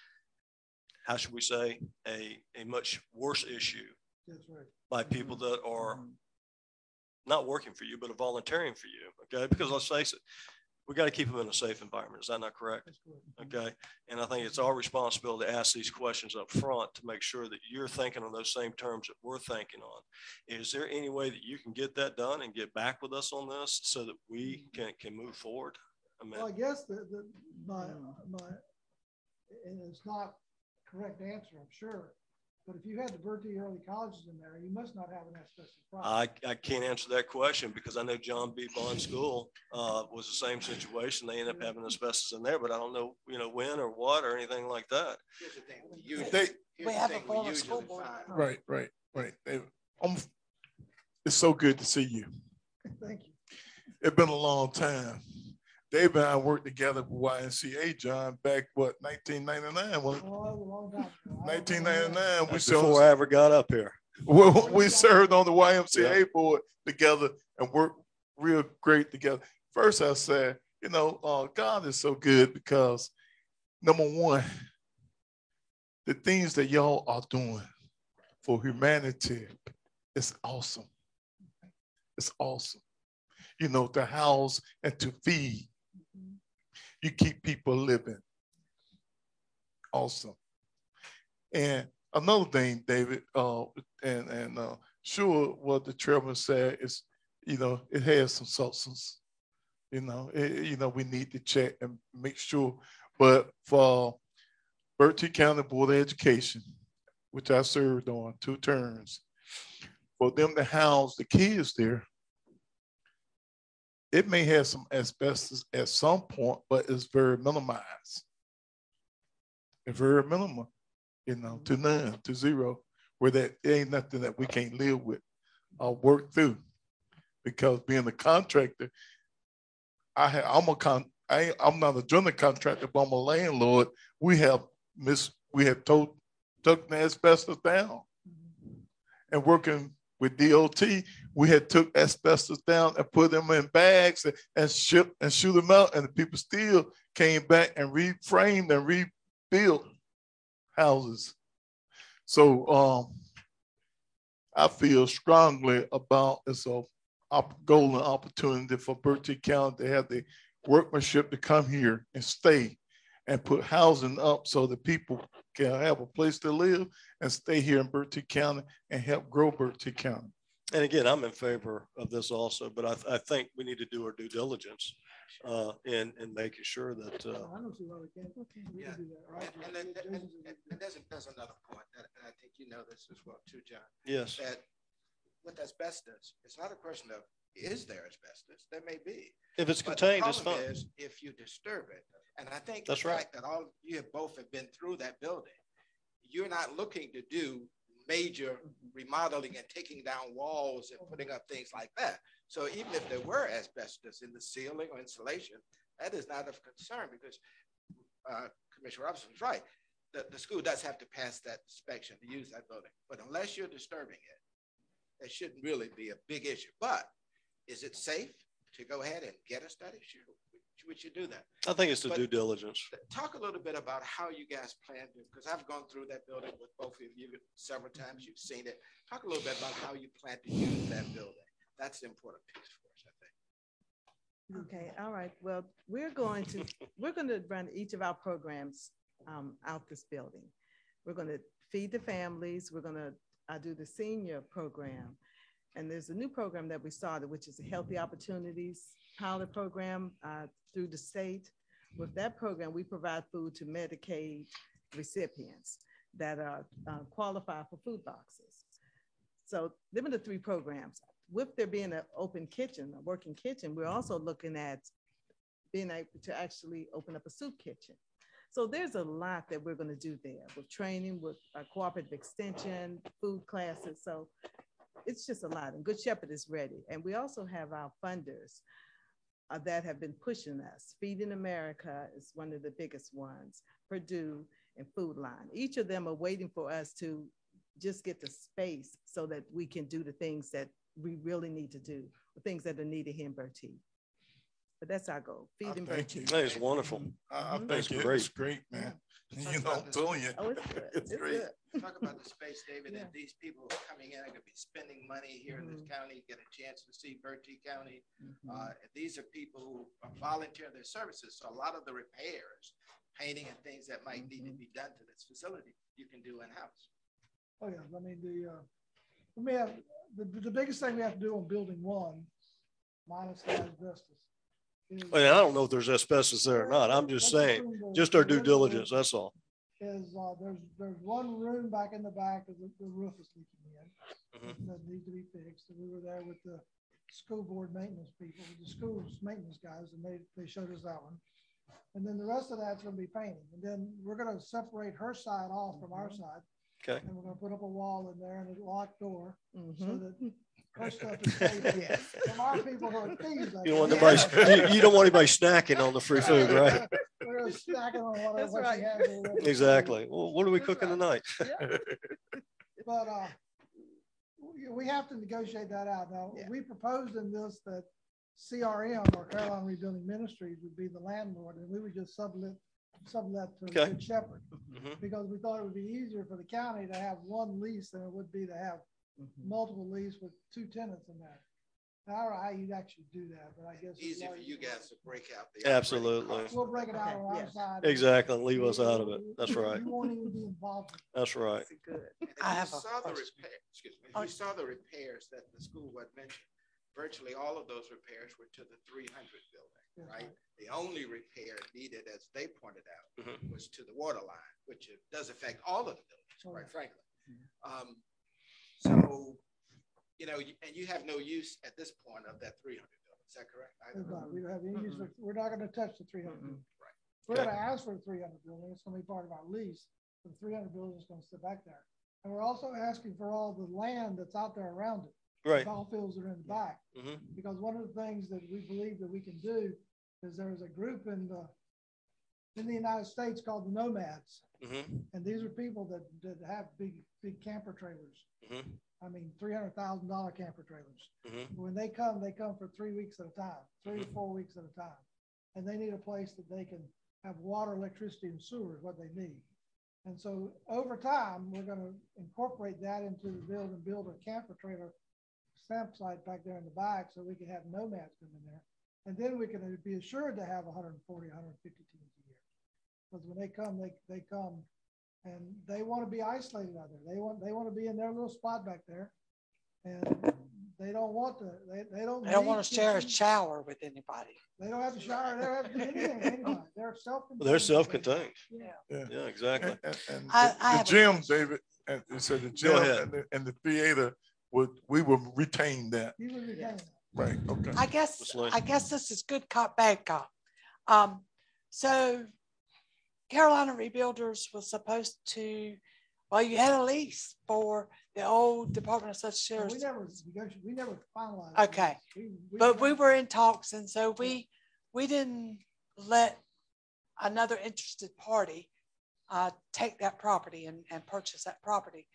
how should we say, a, a much worse issue that's right. by people that are not working for you, but are volunteering for you. Okay. Because let's face it, we got to keep them in a safe environment. Is that not correct? Okay. And I think it's our responsibility to ask these questions up front to make sure that you're thinking on those same terms that we're thinking on. Is there any way that you can get that done and get back with us on this so that we can, can move forward? I mean, well, I guess the, the, my, my, and it's not a correct answer, I'm sure. But if you had the Bertie early colleges in there, you must not have an asbestos problem. I, I can't answer that question because I know John B. Bond School uh, was the same situation. They ended up having asbestos in there, but I don't know, you know, when or what or anything like that. Here's the thing. We, usually, They, here's We the have thing a former we school usually board. find. right, right, right. They, um, it's so good to see you. Thank you. It's been a long time. Dave and I worked together with Y M C A, John, back what, nineteen ninety-nine? Well, Oh, that was a long time ago. nineteen ninety-nine, we That's served, before I ever got up here. we, we served on the Y M C A Yeah. board together and worked real great together. First, I said, you know, uh, God is so good because, number one, the things that y'all are doing for humanity is awesome. It's awesome. You know, to house and to feed. You keep people living. Awesome. And another thing, David, uh, and, and uh, sure what the chairman said is, you know, it has some substance. You know, it, you know, we need to check and make sure. But for Bertie County Board of Education, which I served on two terms, for them to house the kids there, it may have some asbestos at some point, but it's very minimized. It's very minimal, you know, to none, to zero, where that it ain't nothing that we can't live with or work through. Because being a contractor, I have, I'm a con, I, I'm not a general contractor, but I'm a landlord. We have miss, we have told, took the asbestos down, and working with D O T, we had took asbestos down and put them in bags and, and ship and shoot them out, and the people still came back and reframed and rebuilt houses. So um, I feel strongly about it's a op- golden opportunity for Bertie County to have the workmanship to come here and stay and put housing up so that people can have a place to live and stay here in Bertie County and help grow Bertie County. And again, I'm in favor of this also, but I, I think we need to do our due diligence uh, in, in making sure that. Uh, I don't see why we can't, we Yeah. can do that, right? And, and, and, and, and there's, there's another point that and I think you know this as well too, John. yes. That with asbestos, it's not a question of is there asbestos? There may be. If it's But contained, the it's problem fine. is if you disturb it. And I think That's the right. fact that all you have both have been through that building, you're not looking to do major remodeling and taking down walls and putting up things like that. So even if there were asbestos in the ceiling or insulation, that is not of concern because uh, Commissioner Robinson's right. The, the school does have to pass that inspection to use that building. But unless you're disturbing it, it shouldn't really be a big issue. But is it safe to go ahead and get a study? Sure, we should do that. I think it's the But due diligence. Talk a little bit about how you guys plan to, because I've gone through that building with both of you several times. You've seen it. Talk a little bit about how you plan to use that building. That's the important piece for us, I think. Okay, all right. Well, we're going to we're going to run each of our programs um, out this building. We're going to feed the families. We're going to uh, do the senior program. And there's a new program that we started, which is a Healthy Opportunities pilot program uh, through the state. With that program, we provide food to Medicaid recipients that are uh, qualify for food boxes. So them are the three programs. With there being an open kitchen, a working kitchen, we're also looking at being able to actually open up a soup kitchen. So there's a lot that we're going to do there with training, with uh, cooperative extension, food classes. So it's just a lot, and Good Shepherd is ready. And we also have our funders uh, that have been pushing us. Feeding America is one of the biggest ones, Purdue and Food Line. Each of them are waiting for us to just get the space so that we can do the things that we really need to do, the things that are needed here in Bertie. But that's our goal, feeding Bertie. That is wonderful. I, I Mhm. think That's it's great. great, man. You know, I'm telling you. Oh, it's good. It's It's great. good. Talk about the space, David, Yeah. and these people who are coming in are going to be spending money here in this county, get a chance to see Bertie County. Uh, and these are people who are volunteering their services. So a lot of the repairs, painting and things that might need to be done to this facility, you can do in-house. Oh, yeah. I mean, the, uh, we have, the, the biggest thing we have to do on building one, minus the asbestos. is- I mean, I don't know if there's asbestos there or not. I'm just saying, just our due diligence, that's all. Is, uh, there's, there's one room back in the back of the, the roof is leaking in. Mhm. That needs to be fixed. And we were there with the school board maintenance people, the school's maintenance guys, and they, they showed us that one. And then the rest of that's gonna be painting. And then we're gonna separate her side off from our side. Okay. And we're gonna put up a wall in there and a locked door so Mhm. that her stuff is safe from our people who are thieves. You don't want anybody, you, you don't want anybody snacking on the free food, right? We're gonna stack it on whatever That's what right. she has or whatever. Exactly. Well, what are we That's cooking right. tonight? But, uh, we, we have to negotiate that out. Now, Yeah. we proposed in this that C R M, or Carolina Rebuilding Ministries, would be the landlord, and we would just sublet, sublet to Okay. Good Shepherd. Mhm. Because we thought it would be easier for the county to have one lease than it would be to have multiple lease with two tenants in there. Now, I don't know how you'd actually do that, but I guess. it's Easy for like- you guys to break out the. Absolutely. operating costs. We'll break it out on our Yeah. side. Exactly. Leave us out of it. That's You- right. You won't even be involved. in it. That's right. It's good. And if I you have a saw the question. repair, excuse me, if Oh. you saw the repairs that the school board mentioned, virtually all of those repairs were to the three hundred building, Yes, right? The only repair needed, as they pointed out, Mhm. was to the water line, which it does affect all of the buildings, Oh, quite yeah. frankly. Um, so, you know, you- and you have no use at this point of that three hundred building, is that correct? Either? It's not- We don't have any use for, we're not gonna touch the three hundred. Right. We're Okay. gonna ask for the three hundred building, it's gonna be part of our lease, but the three hundred building is gonna sit back there. And we're also asking for all the land that's out there around it. Right. Ball fields are in the back, Mhm. because one of the things that we believe that we can do is there's a group in the, in the United States called the Nomads. Mhm. And these are people that, that have big, big camper trailers. Mhm. I mean, three hundred thousand dollar camper trailers. Mhm. When they come, they come for three weeks at a time, three to Mhm. four weeks at a time. And they need a place that they can have water, electricity, and sewer is what they need. And so over time, we're gonna incorporate that into the build and build a camper trailer stamp site back there in the back so we can have nomads come in there. And then we can be assured to have one hundred forty, one hundred fifty teams a year. Because when they come, they, they come and they want to be isolated out there. They want, they want to be in their little spot back there. And they don't want to, they, they don't. They don't need want to share a kitchen. shower with anybody. They don't have to shower. They don't have to do anything. anyway. They're self-contained. They're self-contained. Yeah. Yeah. Yeah, exactly. And, and I- the, I the have a gym, question. David, and it said the gym ahead. and the, and the theater would, we will retain that. You would retain that. Right, okay. I guess, Ms. Lane. I guess this is good cop, bad cop. Um, so Carolina Rebuilders was supposed to, well, you had a lease for the old Department of Social And we Services. never negotiated, we never finalized. Okay. this. We- But we were in talks, and so we, we didn't let another interested party uh, take that property and, and purchase that property.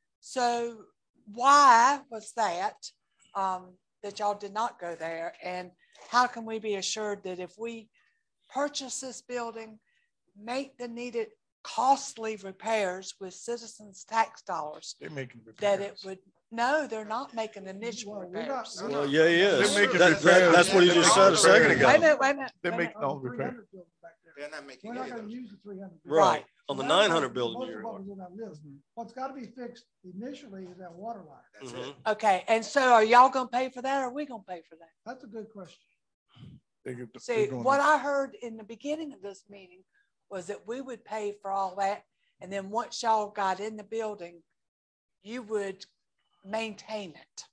So why was that, um, that y'all did not go there? And how can we be assured that if we purchase this building, make the needed costly repairs with citizens' tax dollars, They're making that repairs. it would, no, they're not making initial Well, we're not- repairs. we're Well, not- yeah, he is. They're making That- that- repairs. That's what he just said a second Wait a ago. minute, wait a minute. They're wait a making minute. all the repairs. They're not making We're not any of gonna those. use the three hundred. Right. On the nine hundred building Most you're of what on. was in that list. What's gotta be fixed initially is that water line. That's Mhm. it. Okay, and so are y'all gonna pay for that or are we gonna pay for that? That's a good question. They get- See, they're gonna- what I heard in the beginning of this meeting was that we would pay for all that. And then once y'all got in the building, you would maintain it,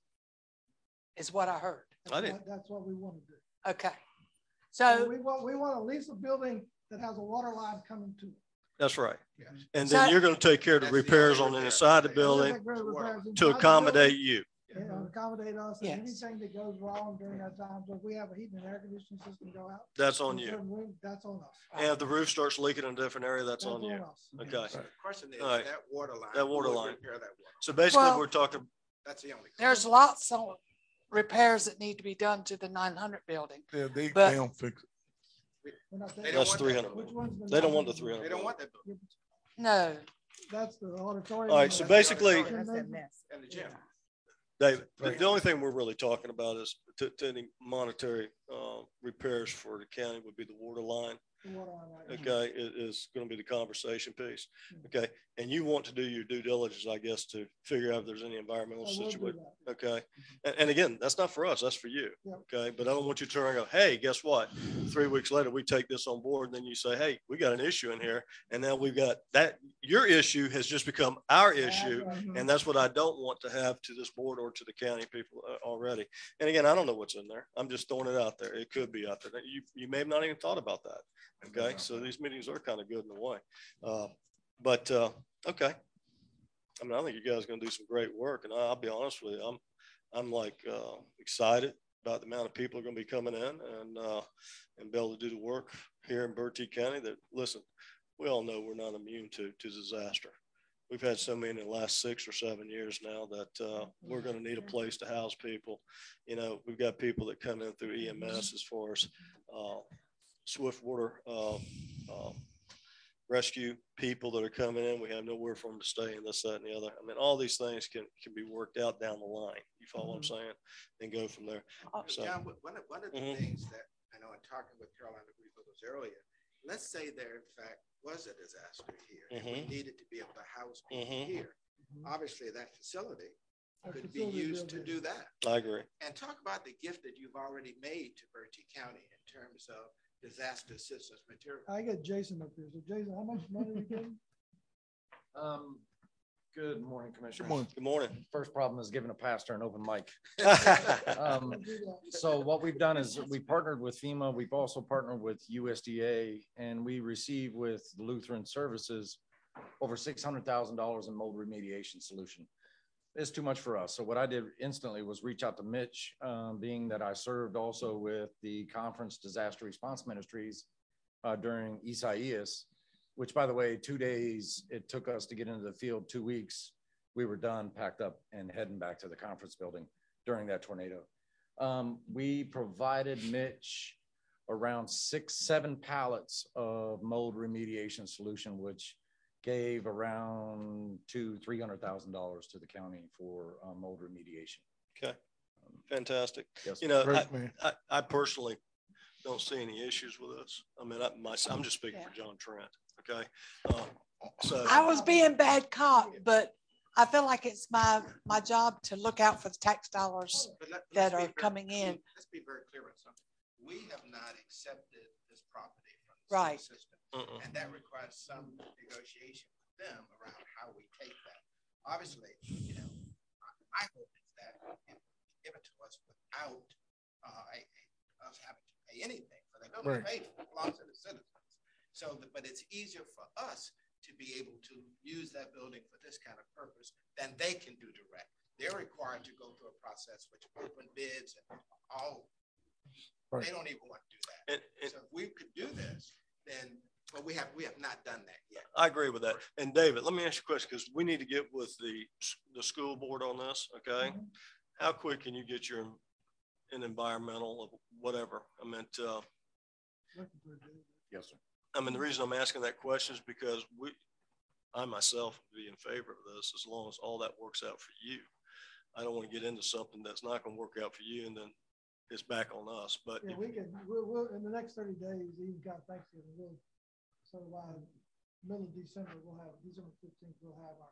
is what I heard. That's I didn't- what- That's what we wanna do. Okay. So So, we want, we want to lease a building that has a water line coming to it. That's right. Yes. And So- then you're going to take care of the That's the repairs only on the repair. inside the That's building Take care of repairs inside to the accommodate building, you. you know, Accommodate us, and Yes. anything that goes wrong during that time, so if we have a heating and air conditioning system go out. That's on in a you. certain room, That's on us. And if the roof starts leaking in a different area, that's on you. us. Okay. So the question is, All right. that water line. That who water would line. Repair that water. So basically, Well- we're talking, That's the only. there's lots of repairs that need to be done to the nine hundred building. Yeah, they, But- they don't fix it. That's three hundred. They don't want the three hundred. They don't want that building. No. That's the auditorium. All right, so basically, And the gym. David, the, the only thing we're really talking about is to, to any monetary uh, repairs for the county would be the water line. Okay, is, is going to be the conversation piece. Okay, and you want to do your due diligence, I guess, to figure out if there's any environmental situation. Okay, and, and again, that's not for us, that's for you. Okay, but I don't want you to turn around and go, hey, guess what? Three weeks later, we take this on board, and then you say, hey, we got an issue in here, and now we've got that. Your issue has just become our issue, and that's what I don't want to have to this board or to the county people already. And again, I don't know what's in there. I'm just throwing it out there. It could be out there. You, you may have not even thought about that. Okay, so these meetings are kind of good in a way. Uh, but uh, okay. I mean, I think you guys are going to do some great work. And I'll be honest with you, I'm I'm like uh, excited about the amount of people are going to be coming in and, uh, and be able to do the work here in Bertie County that, listen, we all know we're not immune to, to disaster. We've had so many in the last six or seven years now that uh, we're going to need a place to house people. You know, we've got people that come in through E M S as far as uh, Swiftwater uh, uh, rescue people that are coming in. We have nowhere for them to stay and this, that, and the other. I mean, all these things can, can be worked out down the line. You follow mm-hmm. what I'm saying? And go from there. Uh, so, John, one of, one of the mm-hmm. things that I know in talking with Carolina Grievous earlier, let's say there in fact was a disaster here. Mm-hmm. And we needed to be able to house people mm-hmm. here. Mm-hmm. Obviously, that facility Our could facility be used to do that. I agree. And talk about the gift that you've already made to Bertie County in terms of disaster assistance material. I got Jason up here. So Jason, how much money are you getting? Um, good morning, Commissioner. Good morning. Good morning. First problem is giving a pastor an open mic. um, so what we've done is we partnered with FEMA. We've also partnered with U S D A, and we received with Lutheran Services over six hundred thousand dollars in mold remediation solution. It's too much for us. So what I did instantly was reach out to Mitch, um, being that I served also with the Conference Disaster Response Ministries uh, during Isaias, which, by the way, two days it took us to get into the field, two weeks. We were done, packed up, and heading back to the conference building during that tornado. Um, we provided Mitch around six, seven pallets of mold remediation solution, which gave around two, three hundred thousand dollars to the county for uh, mold remediation. Okay, fantastic. Yes, you know, I, I, I personally don't see any issues with this. I mean, I, my, I'm just speaking yeah. for John Trent. Okay, uh, so I was being bad cop, but I feel like it's my my job to look out for the tax dollars let, that are very, coming in. Let's be very clear on something. We have not accepted this property from the right. system. Uh-uh. And that requires some negotiation with them around how we take that. Obviously, you know, my hope is that if give it to us without uh, a, a, us having to pay anything for that building, right. Pay belongs to the citizens. So, the, but it's easier for us to be able to use that building for this kind of purpose than they can do direct. They're required to go through a process which open bids and all. Right. They don't even want to do that. And, and, so if we could do this, then. Well, we have we have not done that yet. I agree with that. And David, let me ask you a question because we need to get with the the school board on this. Okay, mm-hmm. How quick can you get your an environmental whatever? I meant. Uh, yes, sir. I mean, the reason I'm asking that question is because we, I myself, would be in favor of this as long as all that works out for you. I don't want to get into something that's not going to work out for you and then it's back on us. But yeah, if, we can. We'll, we'll in the next thirty days, even got Thanksgiving. We'll, So by middle of December, we'll have, December fifteenth, we'll have our.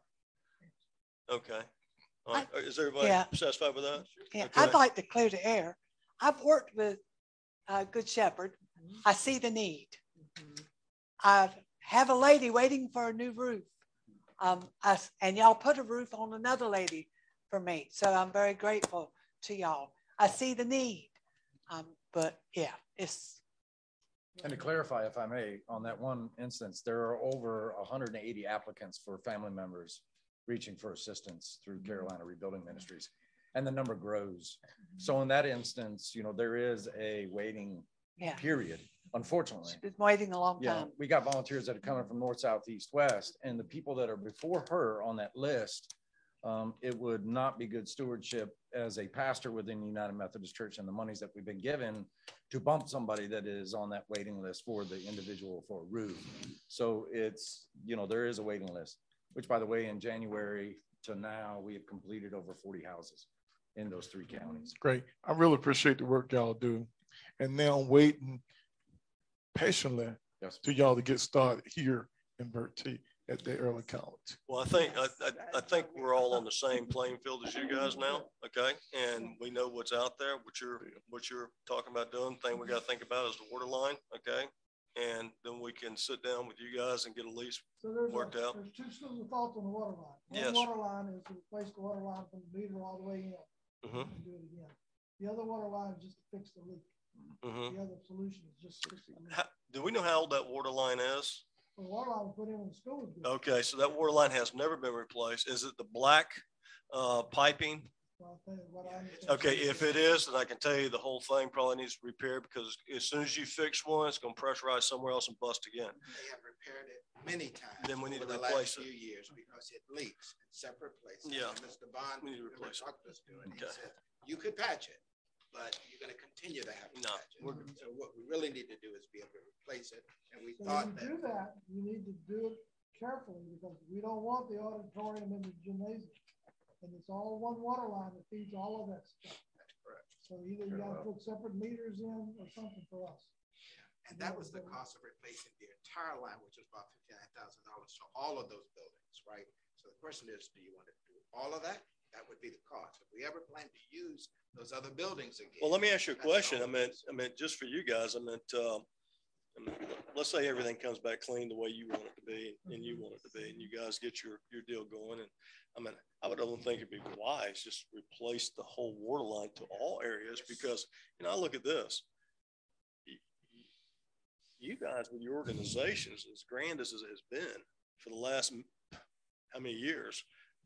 Okay. All right. I, Is everybody yeah. satisfied with that? Yeah, okay. I'd like to clear the air. I've worked with uh, Good Shepherd. Mm-hmm. I see the need. Mm-hmm. I have a lady waiting for a new roof. Um, I, and y'all put a roof on another lady for me. So I'm very grateful to y'all. I see the need. Um, but yeah, it's, and to clarify, if I may, on that one instance, there are over one hundred eighty applicants for family members reaching for assistance through Carolina Rebuilding Ministries, and the number grows. So in that instance, you know, there is a waiting yeah. period, unfortunately. She's been waiting a long yeah, time. We got volunteers that are coming from north, south, east, west, and the people that are before her on that list Um, it would not be good stewardship as a pastor within the United Methodist Church and the monies that we've been given to bump somebody that is on that waiting list for the individual for a roof. So it's, you know, there is a waiting list, which by the way, in January to now, we have completed over forty houses in those three counties. Great. I really appreciate the work y'all do. And now I'm waiting patiently yes. to y'all to get started here in Bertie at the early college. Well, I think I, I, I think we're all on the same playing field as you guys now, okay? And we know what's out there, what you're what you're talking about doing. The thing we got to think about is the water line, okay? And then we can sit down with you guys and get a lease So there's, worked a, out. there's two schools of thought on the water line. One Yes. water line is to replace the water line from the meter all the way in. Mm-hmm. And do it again. The other water line is just to fix the leak. Mm-hmm. The other solution is just to fix the leak. How, do we know how old that water line is? The water line was put in when the school was built. Okay, so that water line has never been replaced. Is it the black uh, piping? Well, I think what I understand- Okay, if it is, then I can tell you the whole thing probably needs repair because as soon as you fix one, it's going to pressurize somewhere else and bust again. They have repaired it many times. Then we need over to the replace last it. few years because it leaks in separate places. Yeah. And Mister Bond, We need to replace it. talked us to it. He Okay. said, you could patch it, but you're going to continue to have to No, patch it. So what we really need to do is be able to replace it. And we So thought when that. you do that, you need to do it carefully because we don't want the auditorium and the gymnasium. And it's all one water line that feeds all of that stuff. That's correct. So either you gotta put separate meters in or something for us. And that was the cost of replacing the entire line, which was about fifty-nine thousand dollars. So all of those buildings, right? So the question is, do you want to do all of that? That would be the cost. If we ever plan to use those other buildings again. Well, let me ask you a that's question. I all. meant, I meant just for you guys, I meant, uh, I mean, let's say everything comes back clean the way you want it to be and you want it to be, and you guys get your, your deal going. And I mean, I would only think it'd be wise just replace the whole water line to all areas because, you know, I look at this. You guys with your organizations, as grand as it has been for the last how many years,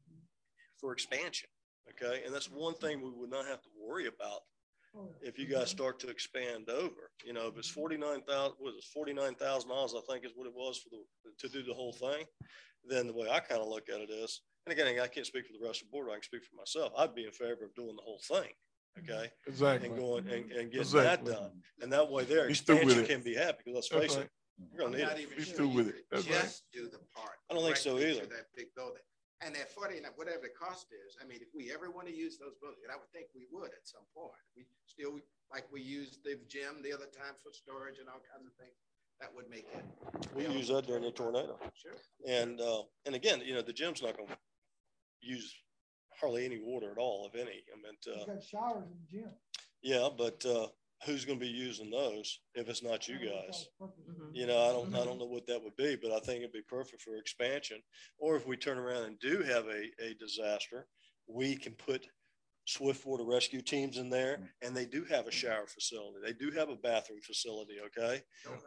for expansion, okay? And that's one thing we would not have to worry about if you guys start to expand over. You know, if it's forty-nine thousand, was it forty-nine thousand dollars, I think is what it was for the, to do the whole thing, then the way I kind of look at it is, and again, I can't speak for the rest of the board, I can speak for myself. I'd be in favor of doing the whole thing, okay? Exactly. And going and, and getting Exactly. that done. And that way their Be through with expansion it. can be had because let's That's face right. it, you're gonna I'm need not it. even Be sure through you with it. could That's right. just do the part. I don't think so directly either. to that big building. And that forty, whatever the cost is, I mean, if we ever want to use those buildings, and I would think we would at some point, we still, like we used the gym the other time for storage and all kinds of things, that would make it. We use that during the tornado. Sure. And, uh, and again, you know, the gym's not gonna use hardly any water at all, if any. I mean, You uh, got showers in the gym. yeah, but, uh, who's gonna be using those if it's not you guys? You know, I don't, I don't know what that would be, but I think it'd be perfect for expansion. Or if we turn around and do have a, a disaster, we can put swift water rescue teams in there and they do have a shower facility. They do have a bathroom facility, okay?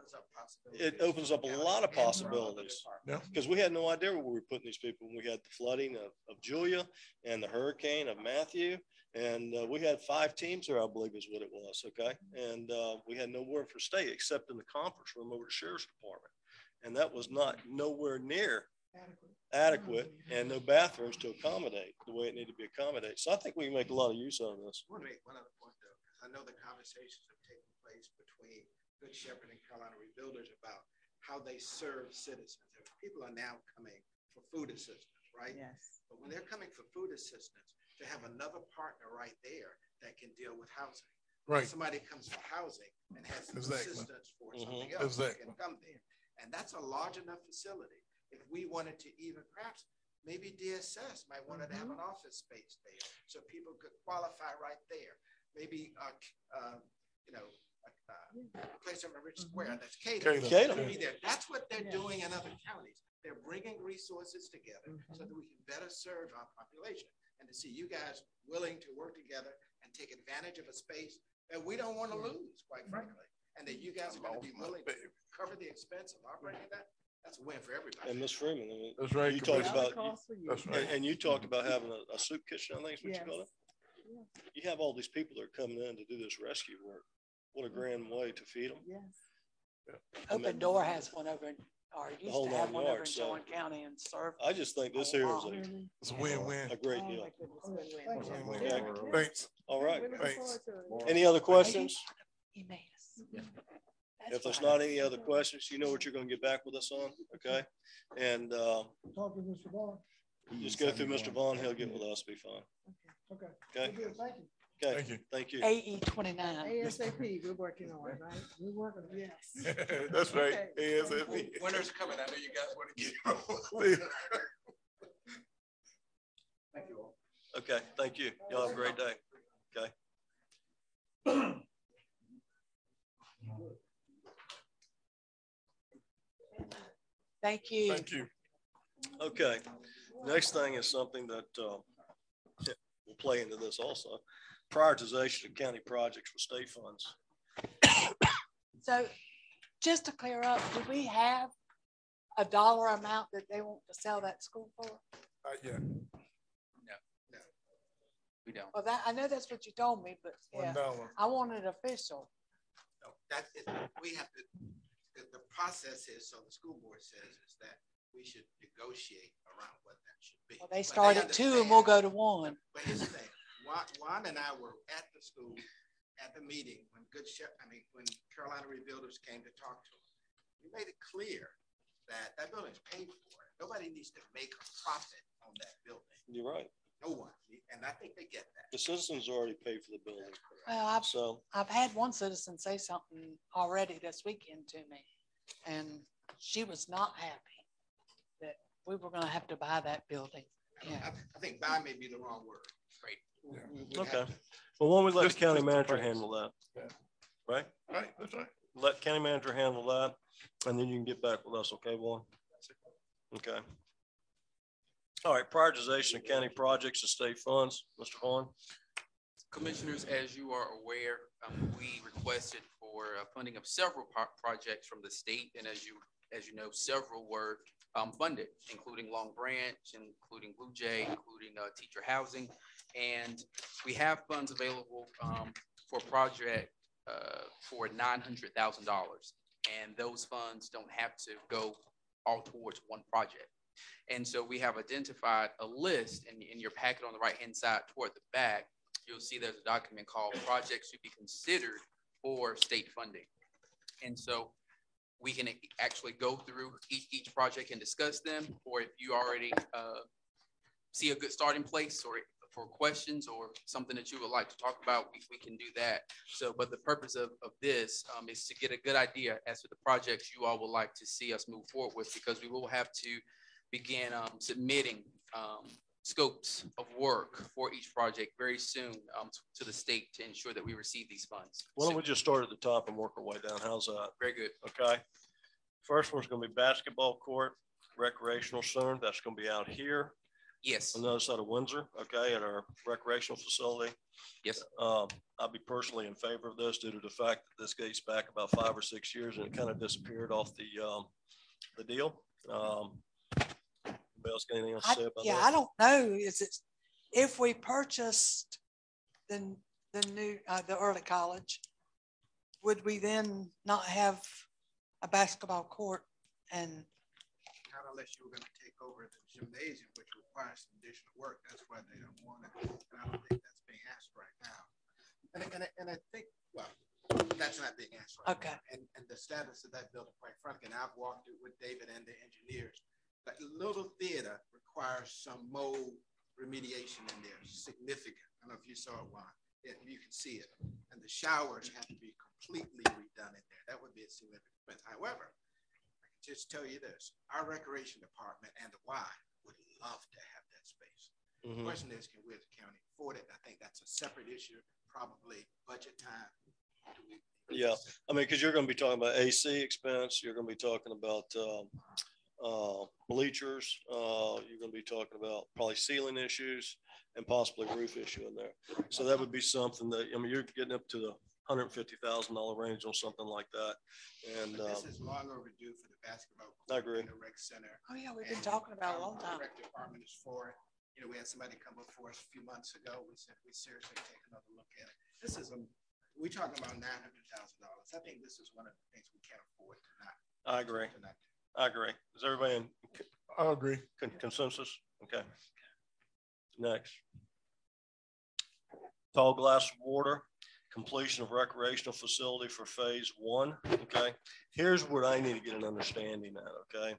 It opens up a lot of possibilities. Yeah. Because we had no idea where we were putting these people when we had the flooding of, of Julia and the hurricane of Matthew. And uh, we had five teams there, I believe is what it was, okay? And uh, we had nowhere for stay except in the conference room over at the Sheriff's Department. And that was not nowhere near adequate and no bathrooms to accommodate the way it needed to be accommodated. So I think we can make a lot of use out of this. I want to make one other point though, because I know the conversations have taken place between Good Shepherd and Carolina Rebuilders about how they serve citizens. And people are now coming for food assistance, right? Yes. But when they're coming for food assistance, to have another partner right there that can deal with housing. Right. Somebody comes for housing and has some Exactly. assistance for Mhm. something else, they Exactly. can come there. And that's a large enough facility. If we wanted to even perhaps maybe D S S might want to have an office space there so people could qualify right there. Maybe, uh, uh, you know, a, a place on the Rich Square that's catered. Cater. Cater. Be there. That's what they're doing in other counties. They're bringing resources together so that we can better serve our population. And to see you guys willing to work together and take advantage of a space that we don't want to lose, quite frankly, and that you guys are going to be willing to cover the expense of operating that, that's a win for everybody. And Miz Freeman, I mean, That's right, you talked Commissioner. about, That's right. and, and you talked about having a, a soup kitchen, I think is what you call it. Yes. You have all these people that are coming in to do this rescue work. What a grand way to feed them. Yes. I mean- Open Door has one over in or the used whole to have nine one over in yards. So John County and served. I just think this a here is lot. a, It's a win-win. a great Oh, deal. my goodness, win-win. Okay. Win-win. Thanks. All right. Thanks. Any other questions? He made us. If there's not any other questions, you know what you're going to get back with us on, okay? And uh, Talk to Mister Vaughn. just go through Mister Vaughn. He'll get with us. Be fine. Okay. Okay. We're good. Thank you. Okay. Thank you. Thank you. A E twenty-nine. ASAP, we're working on it, right? We're working. on it. Yes. That's right. Okay. ASAP. Winter's coming. I know you guys want to get See ya. Thank you all. Okay. Thank you. Y'all have a great day. Okay. Thank you. Thank you. Okay. Next thing is something that uh, will play into this also. Prioritization of county projects with state funds. So just to clear up, do we have a dollar amount that they want to sell that school for? Not yet. We don't. Well, that, I know that's what you told me, but One yeah, dollar. I want it official. No, that's it. We have to, the, the process is, so the school board says is that we should negotiate around what that should be. Well, they But start at two and we'll go to one. But here's the thing, Juan, Juan and I were at the school, at the meeting, when Good Shepherd, I mean, when Carolina Rebuilders came to talk to us. We made it clear that that building is paid for. Nobody needs to make a profit on that building. You're right. No one. And I think they get that. The citizens already paid for the building. Well, I've, So I've had one citizen say something already this weekend to me, and she was not happy that we were gonna have to buy that building. Yeah. I, I think buy may be the wrong word. Great. We- we would have okay. to- Well, why don't we let Just- the county just the manager price. handle that? Yeah. Right? Right. That's right. Let county manager handle that, and then you can get back with us, okay, Warren? Okay. All right, prioritization of county projects and state funds, Mister Vaughn. Commissioners, as you are aware, um, we requested for uh, funding of several pro- projects from the state, and as you as you know, several were um, funded, including Long Branch, including Blue Jay, including uh, teacher housing, and we have funds available um, for project uh, for nine hundred thousand dollars, and those funds don't have to go all towards one project. And so we have identified a list in, in your packet on the right-hand side toward the back. You'll see there's a document called Projects to be Considered for State Funding. And so we can actually go through each, each project and discuss them, or if you already uh, see a good starting place or for questions or something that you would like to talk about, we, we can do that. So, but the purpose of, of this um, is to get a good idea as to the projects you all would like to see us move forward with, because we will have to begin um, submitting um, scopes of work for each project very soon um, to the state to ensure that we receive these funds. Why don't we just start at the top and work our way down? How's that? Very good. Okay. First one's going to be basketball court, recreational center. That's going to be out here. Yes. On the other side of Windsor, okay, at our recreational facility. Yes. Um, I'll be personally in favor of this due to the fact that this dates back about five or six years and it kind of disappeared off the um, the deal. Um, anybody else got anything else to I, say about yeah, that? I don't know. Is it if we purchased the the new uh, the early college, would we then not have a basketball court? And Not unless you were going to take over the gymnasium, which requires some additional work. That's why they don't want it. And I don't think that's being asked right now. And, and, and I think, well, that's not being asked right okay. now. And, and the status of that building, quite frankly, and I've walked it with David and the engineers, that little theater requires some mold remediation in there, significant. I don't know if you saw it, Juan. Yeah, you can see it. And the showers have to be completely redone in there. That would be a significant expense. However, just tell you this, our recreation department and the Y would love to have that space. Mm-hmm. The question is, can we as a county afford it? I think that's a separate issue, probably budget time. Do we, Yeah, I mean, because you're going to be talking about A C expense, you're going to be talking about um, uh, bleachers, uh, you're going to be talking about probably ceiling issues and possibly roof issue in there. So that would be something that, I mean, you're getting up to the one hundred fifty thousand dollars range on something like that. And this um, is long overdue for the basketball court. I agree. And the rec center. Oh yeah, we've been and talking about it a long time. The rec department is for it. You know, we had somebody come up for us a few months ago. We said, we seriously take another look at it. This is, a, we're talking about nine hundred thousand dollars. I think this is one of the things we can't afford to not. I agree. To not I agree. Is everybody in I agree. con- consensus? Okay. Next. Tall glass water, completion of recreational facility for phase one. Okay. Here's what I need to get an understanding at. Okay.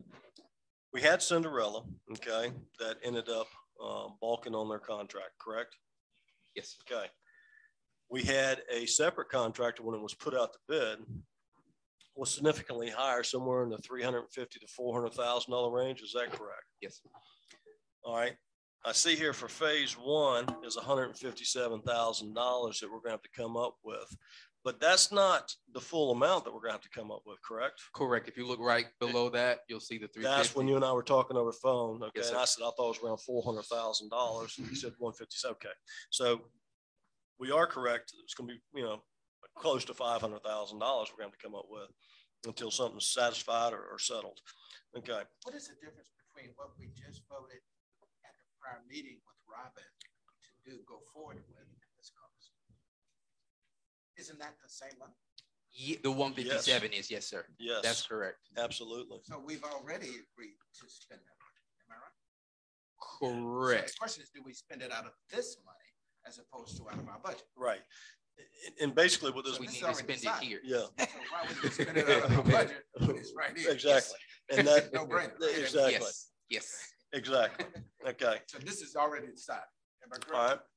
We had Cinderella, okay, that ended up uh, balking on their contract, correct? Yes. Okay. We had a separate contractor when it was put out to bid was significantly higher, somewhere in the three hundred fifty to four hundred thousand dollar range. Is that correct? Yes. All right. I see here for phase one is one hundred fifty-seven thousand dollars that we're going to have to come up with, but that's not the full amount that we're going to have to come up with, correct? Correct. If you look right below that, you'll see the three fifty. That's when you and I were talking over the phone. Okay. Yes, and I said, I thought it was around four hundred thousand dollars. And you said one hundred fifty. Okay. So we are correct. It's going to be, you know, close to five hundred thousand dollars we're going to have to come up with until something's satisfied or, or settled. Okay. What is the difference between what we just voted at the prior meeting with Robin to do go forward with this cost? Isn't that the same money? Yeah, the one fifty-seven yes. is, yes, sir. Yes. That's correct. Absolutely. So we've already agreed to spend that money. Am I right? Correct. So the question is, do we spend it out of this money as opposed to out of our budget? Right. And basically what this, so we this need to spend decided. it here. Yeah. So why would we spend it out of our budget when it's right here? Exactly. Yes. And that, no brainer. Right? Exactly. Yes. Yes. Exactly. Okay. So this is already decided. Am I correct? All right.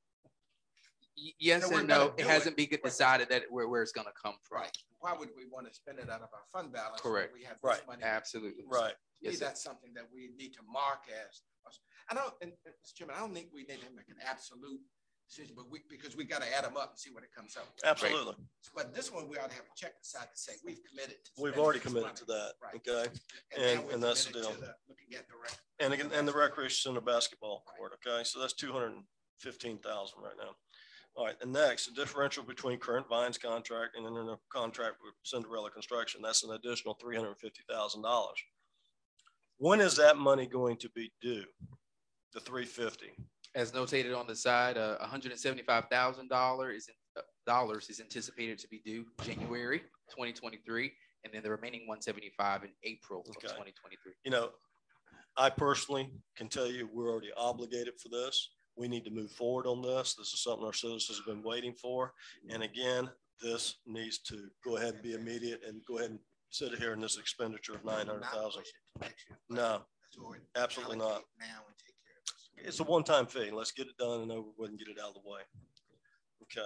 Yes so and no. It hasn't it. been decided that where, where it's going to come from. Right. Why would we want to spend it out of our fund balance? Correct. We have this right. money. Absolutely. Right. To me, yes, that's something that we need to mark as. I don't, and, and Mister Chairman, I don't think we need to make an absolute decision, but we because we got to add them up and see what it comes up with. Absolutely. Right. But this one, we ought to have a check aside to say we've committed to. We've already committed to that. Right. Okay. And and, and that's the deal. The, looking at the rec- and again, and the recreation center basketball court. Okay. So that's two hundred fifteen thousand right now. All right. And next, the differential between current Vines contract and then a contract with Cinderella Construction. That's an additional three hundred fifty thousand dollars. When is that money going to be due? The three hundred fifty. As notated on the side, uh, one hundred seventy-five thousand dollars is uh, dollars is anticipated to be due January twenty twenty-three, and then the remaining one hundred seventy-five in April okay. of twenty twenty-three. You know, I personally can tell you we're already obligated for this. We need to move forward on this. This is something our citizens have been waiting for. And again, this needs to go ahead and be immediate and go ahead and sit here in this expenditure of nine hundred thousand dollars. No, absolutely not. Now and take care of this. It's a one-time fee. Let's get it done and over with and get it out of the way. Okay.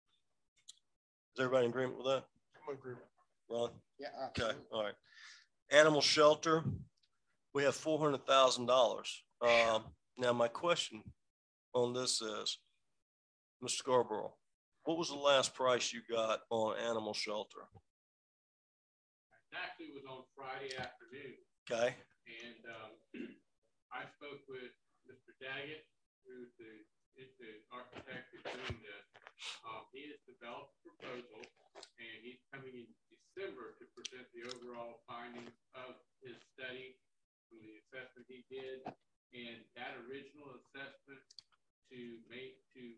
Is everybody in agreement with that? I'm in agreement. Ron? Yeah. Okay. All right. Animal shelter. We have four hundred thousand dollars. Um, now, my question on this is, Mister Scarborough, what was the last price you got on animal shelter? It actually was on Friday afternoon. Okay. And um, I spoke with Mister Daggett, who's the, is the architect who's doing this. Um, he has developed a proposal, and he's coming in December to present the overall findings of his study from the assessment he did. And that original assessment to make to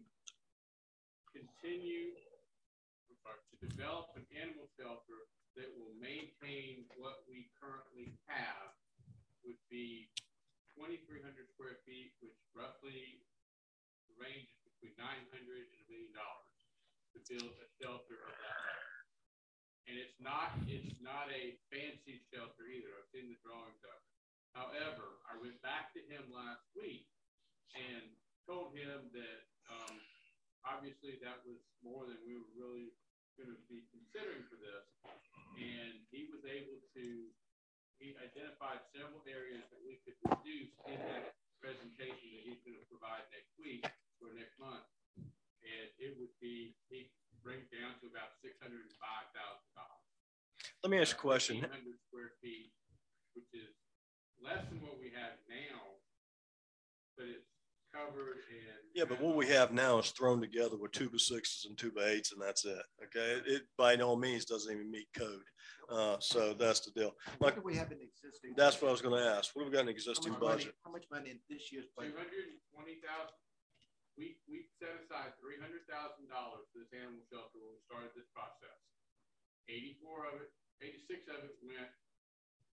continue I'm sorry, to develop an animal shelter that will maintain what we currently have would be twenty-three hundred square feet, which roughly ranges between nine hundred and a million dollars to build a shelter of that level. And it's not it's not a fancy shelter either. I've seen the drawings of it. However, I went back to him last week and told him that um, obviously that was more than we were really going to be considering for this. And he was able to, he identified several areas that we could reduce in that presentation that he's going to provide next week or next month. And it would be, he brings down to about six hundred five thousand dollars. Let me ask you a question. one hundred square feet, which is less than what we have now, but it's covered and yeah, but what we have now is thrown together with two by sixes and two by eights, and that's it. Okay, it, it by no means doesn't even meet code. Uh, so that's the deal. What do we have in existing? That's what I was going to ask. What have we got in existing how budget? Money, how much money in this year's budget? Two hundred and twenty thousand. We we set aside three hundred thousand dollars for this animal shelter when we started this process. Eighty-four of it, eighty-six of it went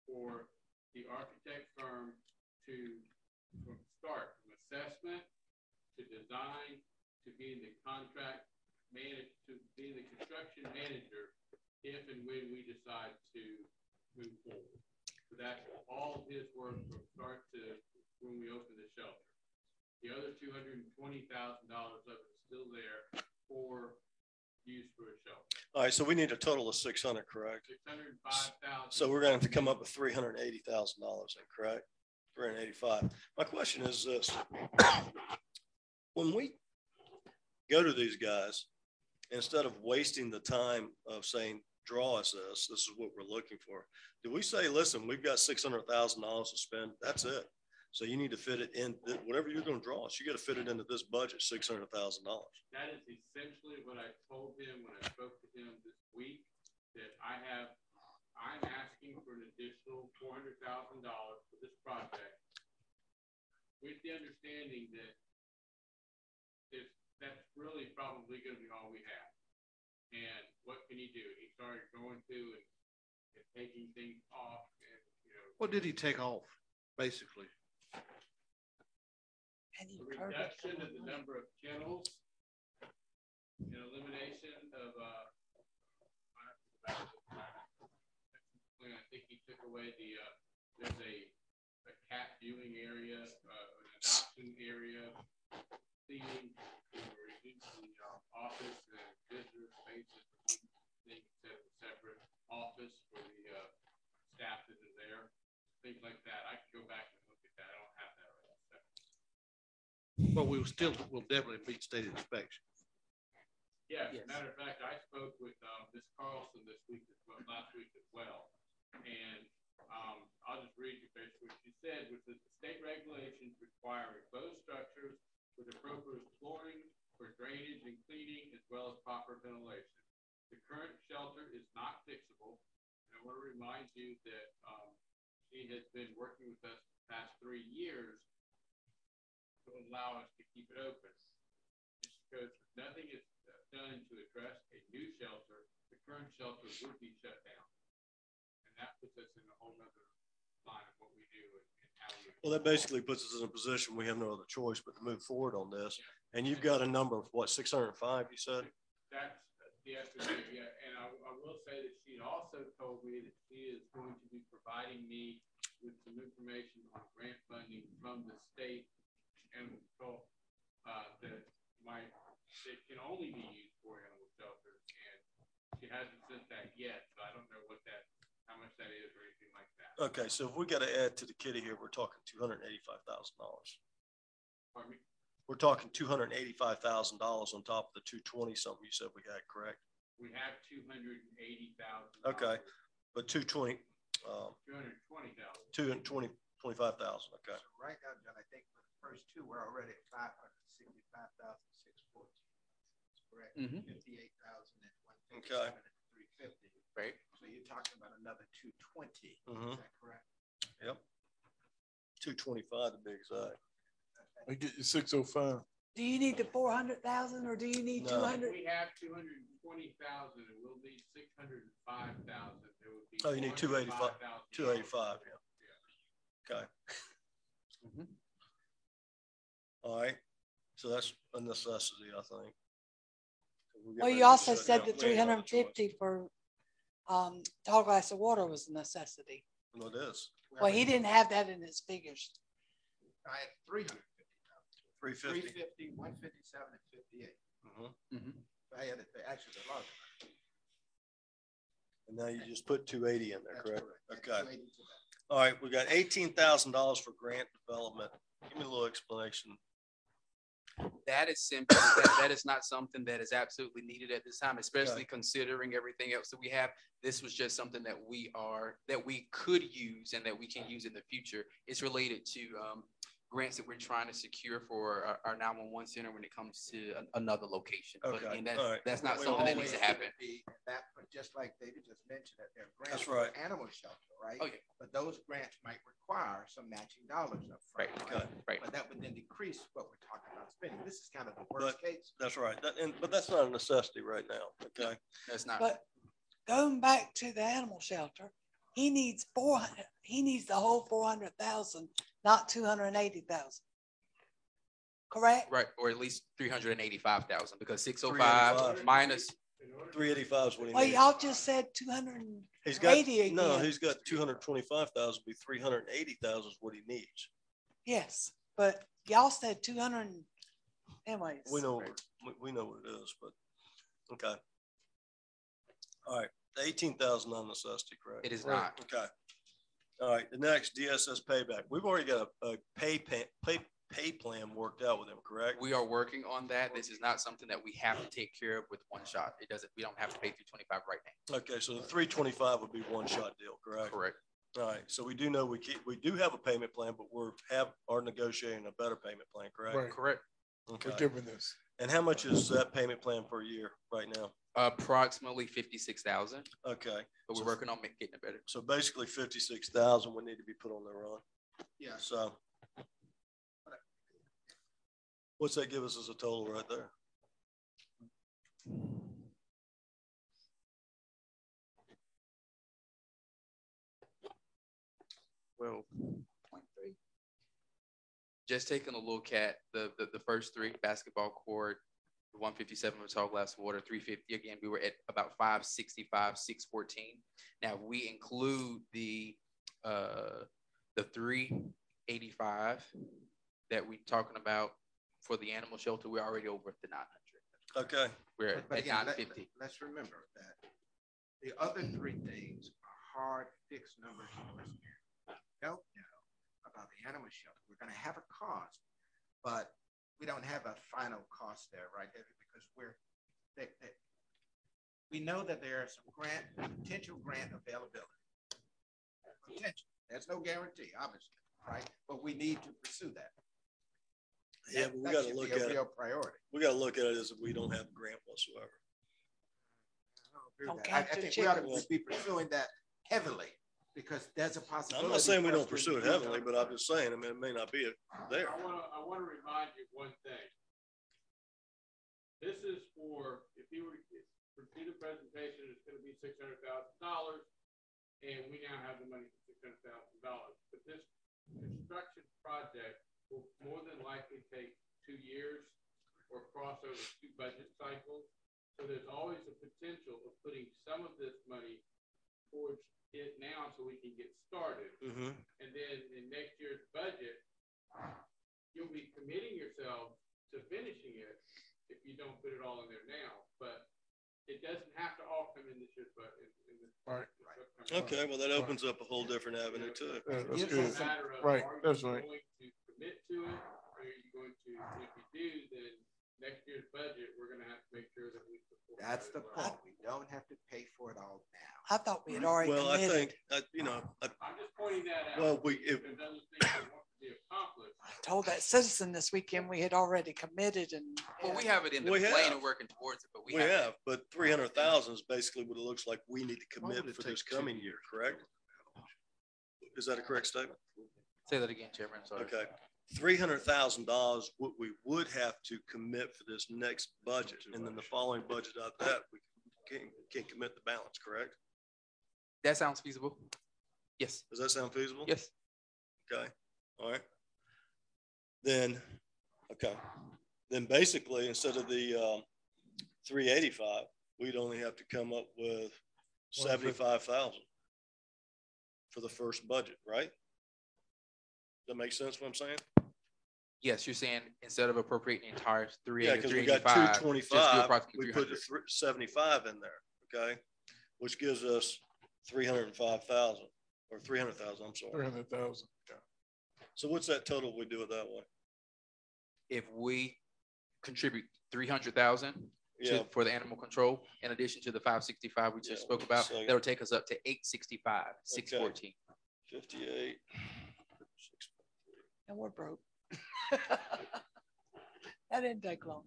for the architect firm to from start from assessment to design to being the contract manager to being the construction manager if and when we decide to move forward. So that's all of his work from start to when we open the shelter. The other two hundred twenty thousand dollars of it is still there for use for a shelter. All right, so we need a total of six hundred, correct? six hundred five thousand. So we're going to have to come up with three hundred eighty thousand dollars, correct? three hundred eighty-five. My question is this. When we go to these guys, instead of wasting the time of saying, draw us this, this is what we're looking for, do we say, listen, we've got six hundred thousand dollars to spend, that's it. So you need to fit it in, whatever you're going to draw us, you got to fit it into this budget, six hundred thousand dollars. That is essentially what I told him when I spoke to him this week, that I have, I'm asking for an additional four hundred thousand dollars for this project with the understanding that if that's really probably going to be all we have. And what can he do? He started going through and, and taking things off. And, you know, what did he take off, basically? The reduction of the number of kennels, and elimination of, uh, I think he took away the, uh, there's a, a cat viewing area, uh, an adoption area, cleaning, reducing the uh, office and visitor spaces, one thing instead of a separate office for the uh, staff that are there, things like that. I can go back and look at that. I don't have that right now. But we will still will definitely meet state inspection. Yeah, yes. As a matter of fact, I spoke with um, Miz Carlson this week as well, last week as well. And um, I'll just read you basically what she said, which is the state regulations require enclosed structures with appropriate flooring for drainage and cleaning as well as proper ventilation. The current shelter is not fixable. And I want to remind you that um, she has been working with us the past three years to allow us to keep it open. Just because nothing is done to address a new shelter, the current shelter would be shut down. And that puts us in a whole other line of what we do and, and how we. Well, that basically puts us in a position we have no other choice but to move forward on this. Yeah. And you've got a number of what, six hundred five, you said? That's the estimate, yeah. And I, I will say that she also told me that she is going to be providing me with some information on grant funding from the state animal control uh, that might that can only be used for animal shelters, and she hasn't sent that yet, so I don't know what that, how much that is or anything like that. Okay, so if we got to add to the kitty here, we're talking two hundred eighty-five thousand dollars. Pardon me? We're talking two hundred eighty-five thousand dollars on top of the two twenty something you said we had, correct? We have two hundred eighty thousand. Okay, but two twenty. Um, two hundred twenty thousand. two hundred twenty, twenty-five thousand. Okay. So right now, John, I think for the first two, we're already at five hundred sixty-five thousand six hundred fourteen. That's correct. Mm-hmm. fifty-eight thousand and one fifty-seven okay. and three fifty. Right. So you're talking about another two twenty. Mm-hmm. Is that correct? Yep. two twenty-five to be exact. We get you six oh five. Do you need the four hundred thousand or do you need No. two hundred? We have two hundred twenty thousand and we'll need six hundred five thousand. There would be. Oh, you need two eighty-five. two eighty-five. Yeah. Okay. Mm-hmm. All right. So that's a necessity, I think. Well, you also said the three hundred fifty for um, tall glass of water was a necessity. Well, it is. Well, he didn't have that in his figures. I had three hundred fifty thousand. three fifty. three fifty, one fifty-seven, and fifty-eight. Mm-hmm. Mm-hmm. I had it, actually, the larger. And now you just put two eighty in there, That's correct? correct. Okay. two eighty to that. All right, we got eighteen thousand dollars for grant development. Give me a little explanation. That is simply that, that is not something that is absolutely needed at this time, especially Okay. considering everything else that we have. This was just something that we are that we could use and that we can use in the future. It's related to um, grants that we're trying to secure for our, our nine one one center when it comes to an, another location. Okay. But again, that's, All right. that's not We something that always needs to happen. be That, but just like David just mentioned, that there are grants That's right. for animal shelter, right? Oh, yeah. But those grants might require some matching dollars up front. Right. Okay. Right. But that would then decrease what we're talking about spending. This is kind of the worst But case. that's right. That, and, but that's not a necessity right now. Okay. That's not. But going back to the animal shelter, he needs four hundred, he needs the whole four hundred thousand, not two hundred and eighty thousand. Correct? Right, or at least three hundred and eighty-five thousand, because six oh five minus. three eighty-five is what he Well, needs. y'all just said two hundred and He's got, eighty again. no, he's got two hundred twenty-five thousand, be three hundred eighty thousand is what he needs. Yes, but y'all said two hundred, anyways. We know, we, we know what it is, but, okay. All right, the eighteen thousand on necessity, correct? It is not. Okay. All right, the next D S S payback. We've already got a, a pay, pay, pay, pay plan worked out with him, correct? We are working on that. This is not something that we have to take care of with one shot. It doesn't, we don't have to pay three twenty-five right now. Okay, so the three twenty-five would be one shot deal, correct? Correct. All right, so we do know we keep, we do have a payment plan, but we're have, are negotiating a better payment plan, correct? Right. Correct. Okay. We're giving this. And how much is that payment plan per year right now? Approximately fifty-six thousand, Okay, but we're working on ma- getting it better. so basically fifty-six thousand would need to be put on the run. Yeah. So what's that give us as a total right there? Well, point three. Just taking a look at the, the, the first three, basketball court, the one fifty-seven with tall glass water, three fifty. Again, we were at about five sixty-five, six fourteen. Now, if we include the uh, the three eighty-five that we're talking about for the animal shelter, we're already over at the nine hundred. Okay. We're But at again, nine let- fifty. Let's remember that the other three things are hard fixed numbers for us here. We don't know about the animal shelter. We're going to have a cost, but we don't have a final cost there, right? Because we're they, they, we know that there are some grant potential grant availability. Potential. There's no guarantee, obviously, right? But we need to pursue that. Yeah, but we got to should look be a at it. real priority. We got to look at it as if we don't have a grant whatsoever. I, I think we ought to be pursuing that heavily because there's a possibility. I'm not saying we for don't us to pursue it improve heavily, but I'm just saying, I mean, it may not be there. I want to, I want to remind you of one thing. This is for, if you were to repeat the presentation, it's going to be six hundred thousand dollars, and we now have the money for six hundred thousand dollars. But this construction project will more than likely take two years or cross over two budget cycles. So there's always a potential of putting some of this money towards it now so we can get started. Mm-hmm. And then in next year's budget, you'll be committing yourself to finishing it if you don't put it all in there now. But it doesn't have to all come in this year's budget. In this, right. This Okay, well, that opens up a whole different avenue too. Yeah, that's it's good. a matter of, Right, are that's you right. going to commit to it? Or are you going to, if you do, then next year's budget, we're going to have to make sure that we support. That's the well. point. We don't have to pay for it all now. I thought we had already Well, I committed. think, uh, you know, I, I'm just pointing that out. well, we, if, There's other things that want to be accomplished. I told that citizen this weekend we had already committed and. Well, we have it in the We plan have. and working towards it, but we, we haven't. have, but three hundred thousand is basically what it looks like we need to Why commit would it for take this two coming year, correct? Is that a correct statement? Say that again, Chairman. I'm sorry. Okay, three hundred thousand dollars, what we would have to commit for this next budget, and then the following budget after that, we can't, can't commit the balance, correct? That sounds feasible. Yes. Does that sound feasible? Yes. Okay, all right. Then, okay, then basically, instead of the um, three eighty-five, we'd only have to come up with seventy-five thousand for the first budget, right? Does that make sense what I'm saying? Yes, you're saying instead of appropriating the entire three Yeah, eighty, because three we got eighty-five, two just do twenty-five, approximately we three put the hundred. thr- seventy-five in there, okay? Which gives us three hundred and five thousand, or three hundred thousand, I'm sorry. Three hundred thousand. Yeah. So what's that total if we do it that way? If we contribute three hundred thousand Yeah. to, for the animal control, in addition to the five sixty-five we just Yeah, spoke one about, second. that'll take us up to eight sixty-five, six fourteen. fifty-eight. And we're broke. That didn't take long.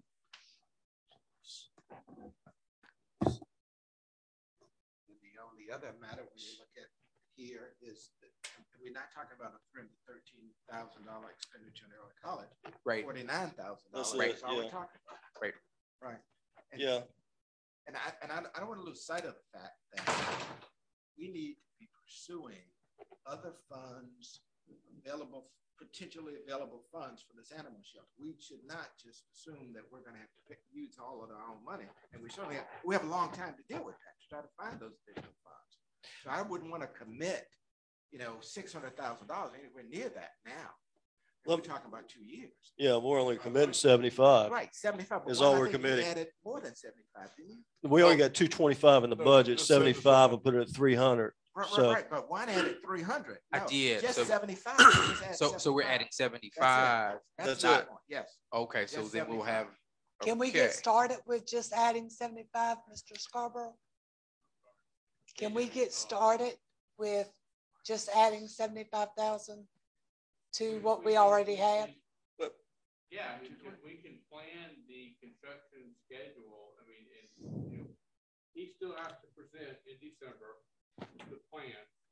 And the only other matter when you look at here is that we're not talking about a three hundred thirteen thousand dollar expenditure in early college. Right. Forty-nine thousand That's dollars. it, That's all we're yeah. talking about. Right. Right. And, Yeah. And I, and I, I don't want to lose sight of the fact that we need to be pursuing other funds, available, potentially available funds for this animal shelter. We should not just assume that we're going to have to pick, use all of our own money. And we certainly have, we have a long time to deal with that, to try to find those additional funds. So I wouldn't want to commit, you know, six hundred thousand dollars anywhere near that now. We're talking about two years. Yeah, we're only committing seventy-five. Right, seventy-five. Is Well, all I we're think you committing. added more than seventy-five, didn't you? We only got two twenty-five in the budget, seventy-five and put it at three hundred. Right, right, So right. But one added three hundred. I did. Just So- seventy-five. Just add So, so we're seventy-five. adding seventy-five. That's That's my it. point. Yes. Okay, so Just then we'll have. Can we okay. get started with just adding seventy-five, Mister Scarborough? Can we get started with just adding seventy-five thousand to what we already have? Yeah, I mean, if we can plan the construction schedule, I mean, and, you know, he still has to present in December the plan.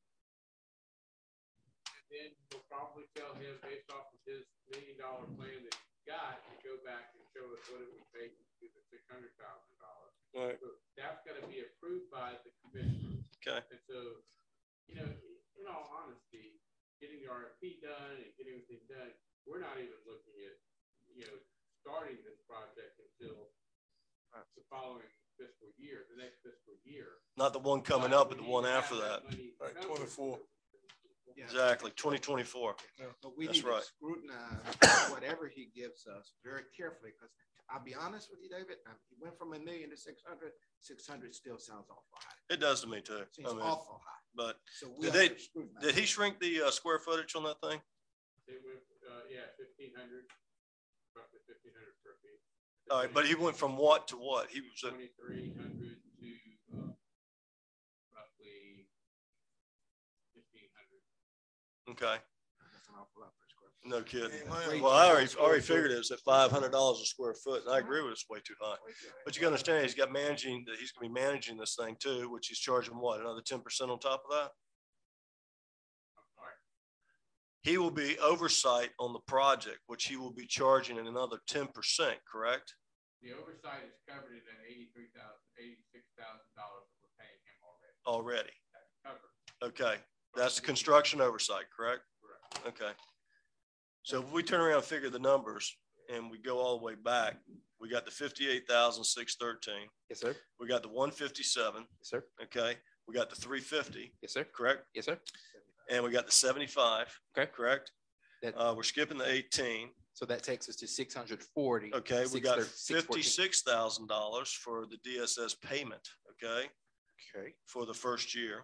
And then we'll probably tell him, based off of his million dollar plan that he's got, to go back and show us what it would take to do the six hundred thousand dollars. Right. So that's gotta be approved by the commissioners. Okay. And so, you know, in all honesty, getting the R F P done and getting everything done, we're not even looking at, you know, starting this project until the following fiscal year, the next fiscal year. not the one coming up, but the one after that. Right, twenty-four. Yeah. Exactly, twenty twenty-four. But we That's need right. to scrutinize whatever he gives us very carefully, because I'll be honest with you, David, um, he went from a million to six hundred. six hundred still sounds awful high. It does to me too. Seems I mean, awful high. But So we did have they, to scrutinize did he that. shrink the uh, square footage on that thing? They went, uh, yeah, fifteen hundred, roughly fifteen hundred square feet. All right, but he went from what to what? He was at Twenty-three hundred to, uh, roughly fifteen hundred. okay. That's an awful lot per square foot. No kidding. man. Well, I already, already figured it was at five hundred dollars a square foot, and I agree with it's way too high. But you gotta understand, he's got managing, that he's gonna be managing this thing too, which he's charging what, another ten percent on top of that? He will be oversight on the project, which he will be charging at another ten percent, correct? The oversight is covered at eighty-three thousand, eighty-six thousand dollars that we're paying him already. Already. That's covered. Okay, that's the construction oversight, correct? Correct. Okay. So if we turn around and figure the numbers and we go all the way back, we got the fifty-eight thousand six thirteen. Yes, sir. We got the one fifty-seven. Yes, sir. Okay. We got the three fifty. Yes, sir. Correct? Yes, sir. And we got the seventy-five. Okay. Correct? That, Uh, we're skipping the eighteen. so that takes us to six hundred forty. Okay. We got six thirty, six fourteen. fifty-six thousand dollars for the D S S payment. Okay. Okay. For the first year.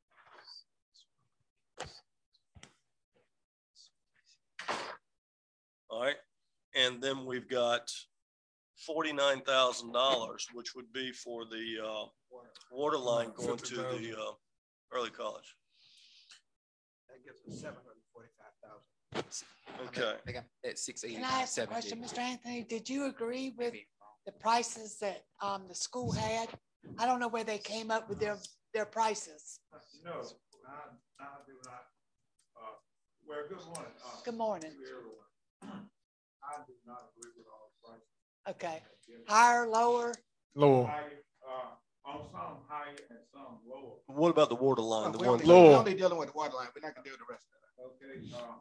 All right. And then we've got forty-nine thousand dollars, which would be for the uh, water line going to the uh, early college. That gives us seven hundred forty-five thousand. Okay. I got at six Can eighty-nine, I ask a seventy. question, Mister Anthony? Did you agree with the prices that um, the school had? I don't know where they came up with their, their prices. No, I, I do not. Uh, well, good morning. Uh, Good morning. to everyone. I do not agree with all the prices. Okay. Higher, lower? Lower. Higher, uh, on some higher and some lower. What about the water line? The We're one only, we're Lower. only dealing with the water line. We're not gonna deal with the rest of it. Okay, uh,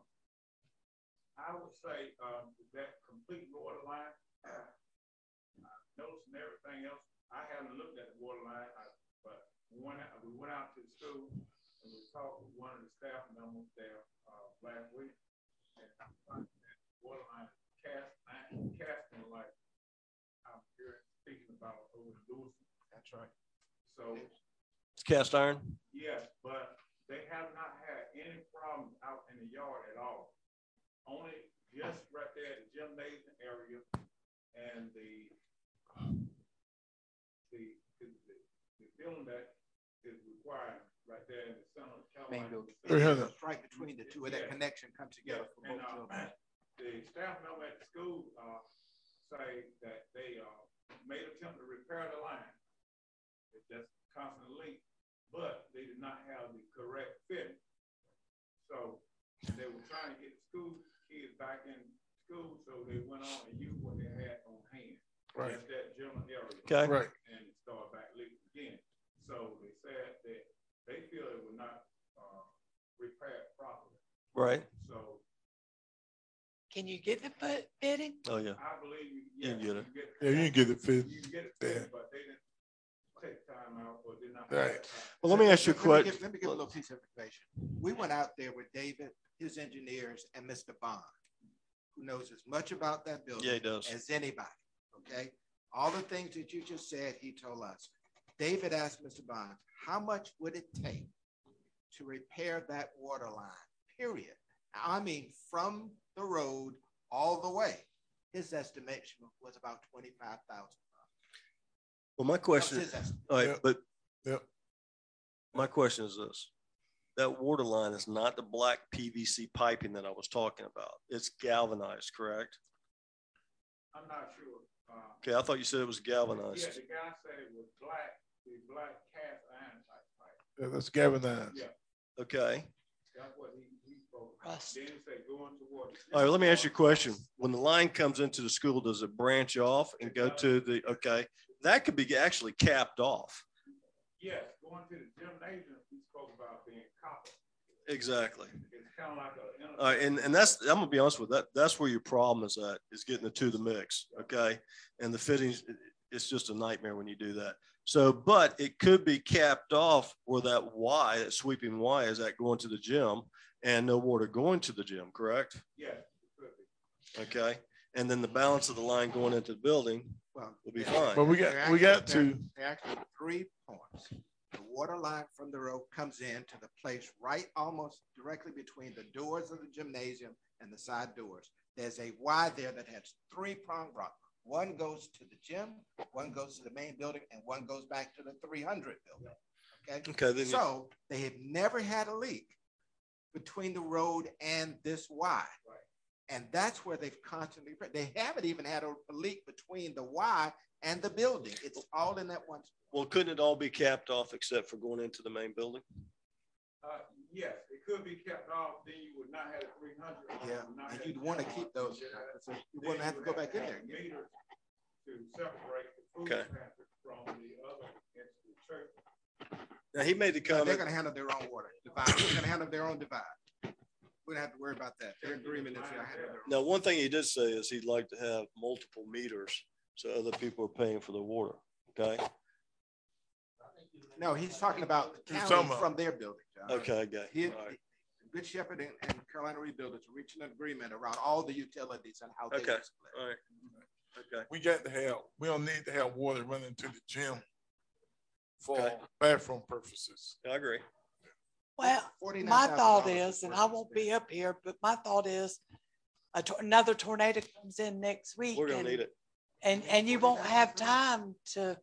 I would say, um, that complete water line, uh, notes and everything else, I haven't looked at the water line, I, but we went out, we went out to the school and we talked with one of the staff members there, uh, last week. And I found that water line is cast, casting like I'm here speaking about over in Lewiston. That's right. So, It's cast iron? yes, but they have not had any problems out in the yard at all. Only just right there at the gymnasium area and the, um, the, the, the, the building that is required right there in the center of Main Carolina. building. three hundred. It's right between the two, where that Yeah. connection comes together for And, both uh, buildings. the staff member at the school, uh, say that they, uh, made attempt to repair the line. It just constantly leaked, but they did not have the correct fit. So they were trying to get the school kids back in school, so they went on and used what they had on hand. Right. Just that general area. Okay. Right. And it started back leaking again. So they said that they feel it will not, uh, repaired properly. Right. So Can you get the foot fitting? Oh, yeah. I believe you, You yeah, can get it. you Yeah, you can get it fit. You can get it fitted, but they didn't take time out or did not. Right. Well, let me ask you a Let me question. give- Let me give a little piece of information. We went out there with David, his engineers, and Mister Bond, who knows as much about that building Yeah, he does. as anybody, okay? All the things that you just said, he told us. David asked Mister Bond, how much would it take to repair that water line, period? I mean, from the road all the way. His estimation was about twenty-five thousand. Well, my question That was is, his estimate. all right, Yep. but Yep. my question is this. That water line is not the black P V C piping that I was talking about. It's galvanized, correct? I'm not sure. Uh, Okay, I thought you said it was galvanized. Yeah, the guy said it was black, the black cast iron type pipe. Yeah, that's galvanized. Yeah, Okay. that's what he, he spoke. Rust. Then he said going towards. All right, let me ask you a question. When the line comes into the school, does it branch off and go to the, okay, that could be actually capped off. Yes, going to the gymnasium, he spoke about being copper. Exactly. It's kind of like a. All right, and, and that's, I'm gonna be honest with that. That's where your problem is at, is getting the two to the mix, okay? And the fittings, it- it's just a nightmare when you do that. So, but it could be capped off where that Y, that sweeping Y is at going to the gym and no water going to the gym, correct? Yes, it could be. Okay, and then the balance of the line going into the building Well, will be there- fine. But we got- there are we got actually- there- to- There are actually three points. The water line from the road comes in to the place right almost directly between the doors of the gymnasium and the side doors. There's a Y there that has three prong rock. One goes to the gym, one goes to the main building, and one goes back to the three hundred building. Okay. Okay, then you- So they have never had a leak between the road and this Y. And that's where they've constantly, they haven't even had a, a leak between the Y and the building. It's all in that one. Well, couldn't it all be capped off except for going into the main building? Uh, yes, it could be kept off, then you would not have a three hundred. Yeah, and you'd want to keep those, so you wouldn't have to go back in there again. Meters to separate the food Okay. pantry from the other into the church. Now, he made the But They're comment, gonna handle their own water divide. They're gonna handle their own divide. We don't have to worry about that. Their agreement is they'll handle their own. now, one thing he did say is he'd like to have multiple meters so other people are paying for the water, okay? No, he's talking about the He's county talking about- from their building, John. Okay, I got He, it. All right. Good Shepherd and, and Carolina Rebuilders are reaching an agreement around all the utilities and how they Okay, will split. all right. Okay. We got to have, we don't need to have water running to the gym for Okay. bathroom purposes. I agree. Well, my thought is, and I won't be up here, but my thought is a tor- another tornado comes in next week. We're gonna and- need it. And, and you won't have time to,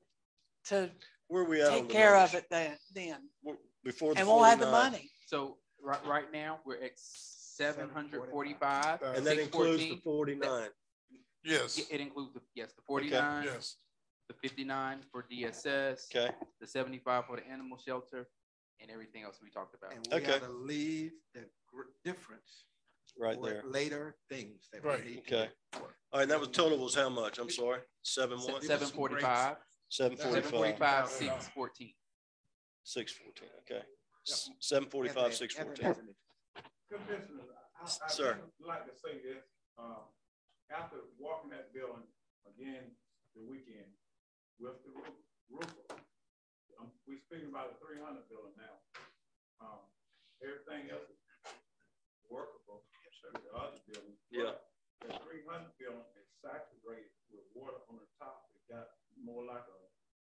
to Where are we at on take the care of numbers? it then, then. Before the And won't have the forty-nine. money. So right, right now, we're at seven hundred forty-five. And that includes the forty-nine. Yes. It includes the, yes, the forty-nine. Yes. The fifty-nine for D S S. Okay. The seventy-five for the animal shelter and everything else we talked about. And we Okay. ought to leave the gr- difference Right for there. later things that we Right. need. Okay. to do. All right, that was total was how much? I'm sorry. Seven what? Seven forty-five. Seven Seven forty-five. forty-five, six fourteen. Six fourteen, okay. S- Seven forty-five, six fourteen. Anthony, Commissioner, I, I Sir. would like to say this, um, after walking that building again the weekend with the roof, roofer, um, we speaking about a three hundred building now. Um, everything else is workable, with the other building. Yeah. The three hundred building is saturated with water on the top. It got more like a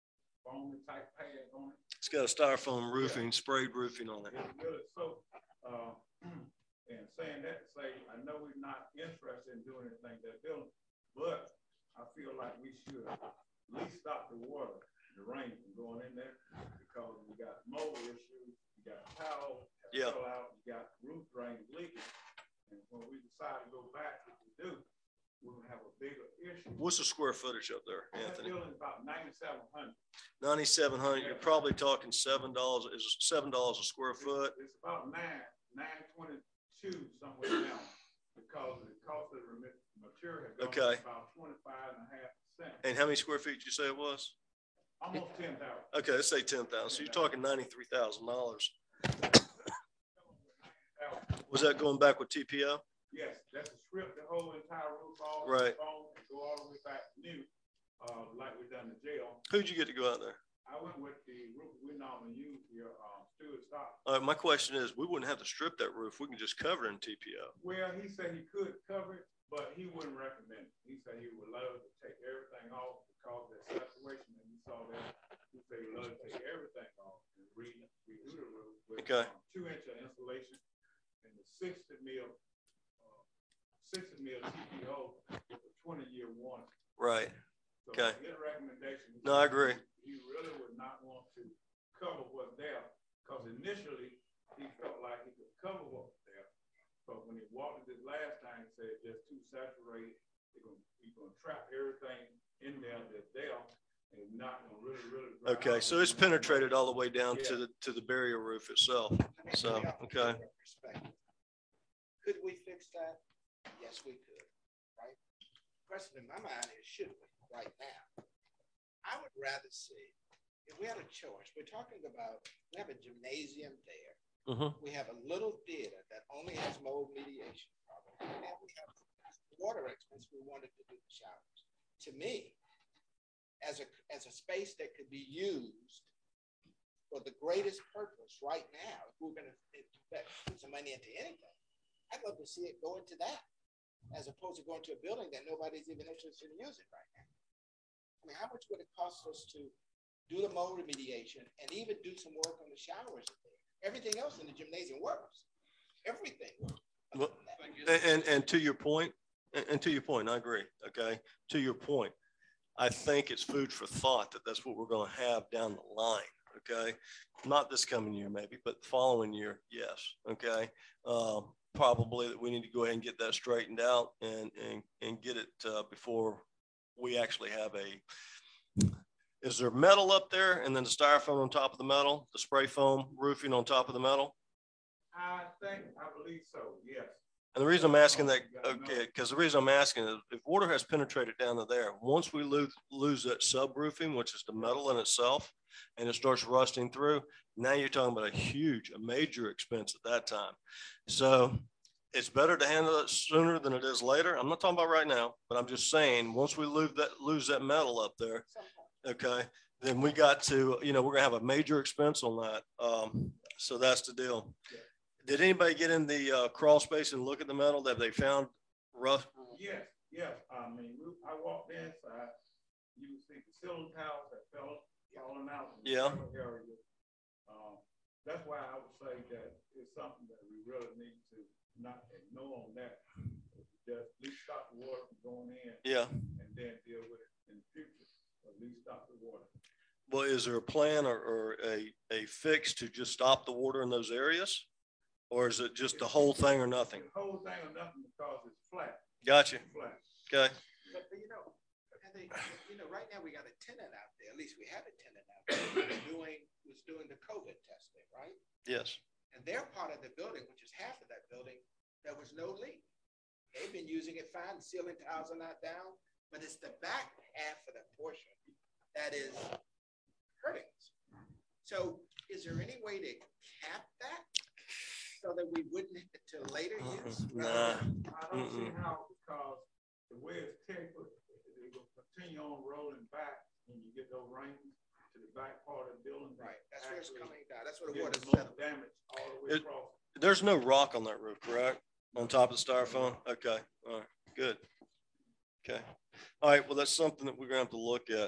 foamy type pad on it. It's got a styrofoam roofing, sprayed roofing on it. It's really so, uh, and saying that to say, I know we're not interested in doing anything to that building, but I feel like we should at least stop the water, the rain from going in there, because we got mold issues, we got tile, Yeah. fell out, we got roof drains leaking. And when we decide to go back, if we do, we're gonna have a bigger issue. What's the square footage up there, That Anthony? building's about ninety-seven hundred. Ninety-seven hundred, you're probably talking seven dollars, is it seven dollars a square foot? It's about nine, nine twenty-two somewhere now, because the cost of the remi- material has gone Okay. up about twenty-five and a half percent. And how many square feet did you say it was? Almost ten thousand. Okay, let's say ten thousand. So you're talking ninety-three thousand dollars. Was that going back with T P O? Yes, that's to strip the whole entire roof off. Right. And go all the way back new, uh, like we done the jail. Who'd you get to go out there? I went with the roof we normally use here, um, Stuart Stock. All right, my question is, we wouldn't have to strip that roof. We can just cover it in T P O. Well, he said he could cover it, but he wouldn't recommend it. He said he would love to take everything off because of that situation, and you saw that. He said he would love to take everything off and re redo the roof with okay. um, two inch of insulation and the sixty mil, uh, sixty mil T P O with a twenty year warranty. Right. So okay. His recommendation. No, I agree. He really would not want to cover what's there because initially he felt like he could cover what was there. But when he walked it this last time, he said it's just too saturated. He's going to trap everything in there that's there. And it's not going to really, really dry Okay, out. so it's penetrated all the way down yeah. to the to the barrier roof itself. So, okay. Could we fix that? Yes, we could, right? The question in my mind is, should we right now? I would rather see, if we had a choice, we're talking about, we have a gymnasium there. Mm-hmm. We have a little theater that only has mold mediation problem. And we have water experts who wanted to do the showers. To me, as a, as a space that could be used for the greatest purpose right now, if we're going to put some money into anything, I'd love to see it go into that, as opposed to going to a building that nobody's even interested in using right now. I mean, how much would it cost us to do the mold remediation and even do some work on the showers in there? Everything else in the gymnasium works. Everything works. Well, and, and and to your point, and, and to your point, I agree. Okay, to your point, I think it's food for thought that that's what we're going to have down the line. Okay, not this coming year maybe, but the following year, yes. Okay, um, probably that we need to go ahead and get that straightened out and and and get it uh, before we actually have a. Is there metal up there and then the styrofoam on top of the metal, the spray foam roofing on top of the metal? I think, I believe so, yes. And the reason I'm asking that, okay, because the reason I'm asking is if water has penetrated down to there, once we lose, lose that subroofing, which is the metal in itself, and it starts rusting through, now you're talking about a huge, a major expense at that time. So it's better to handle it sooner than it is later. I'm not talking about right now, but I'm just saying, once we lose that, lose that metal up there, okay, then we got to, you know, we're gonna have a major expense on that. Um, so that's the deal. Did anybody get in the uh, crawl space and look at the metal that they found rough? Yes, yes. I mean, we, I walked inside, you can see the ceiling tiles that fell, falling out in the yeah. area. Um, that's why I would say that it's something that we really need to not ignore on that. Just at least stop the water from going in. Yeah. And then deal with it in the future. At least stop the water. Well, is there a plan or, or a, a fix to just stop the water in those areas? Or is it just the whole thing or nothing? The whole thing or nothing because it's flat. Gotcha. It's flat. Okay. But, but you know, and they, you know, right now we got a tenant out there. At least we had a tenant out there who was doing, was doing the COVID testing, right? Yes. And their part of the building, which is half of that building, there was no leak. They've been using it fine. The ceiling tiles are not down, but it's the back half of that portion that is hurting us. So is there any way to cap that so that we wouldn't hit it to later use? Nah. I don't see how, because the way it's tapered, it will continue on rolling back when you get those rains to the back part of the building. Right, that's where it's coming down. That's where the water's damage all the way it, across. There's no rock on that roof, correct? On top of the styrofoam? Okay, all right, good. Okay, all right, well, that's something that we're gonna have to look at.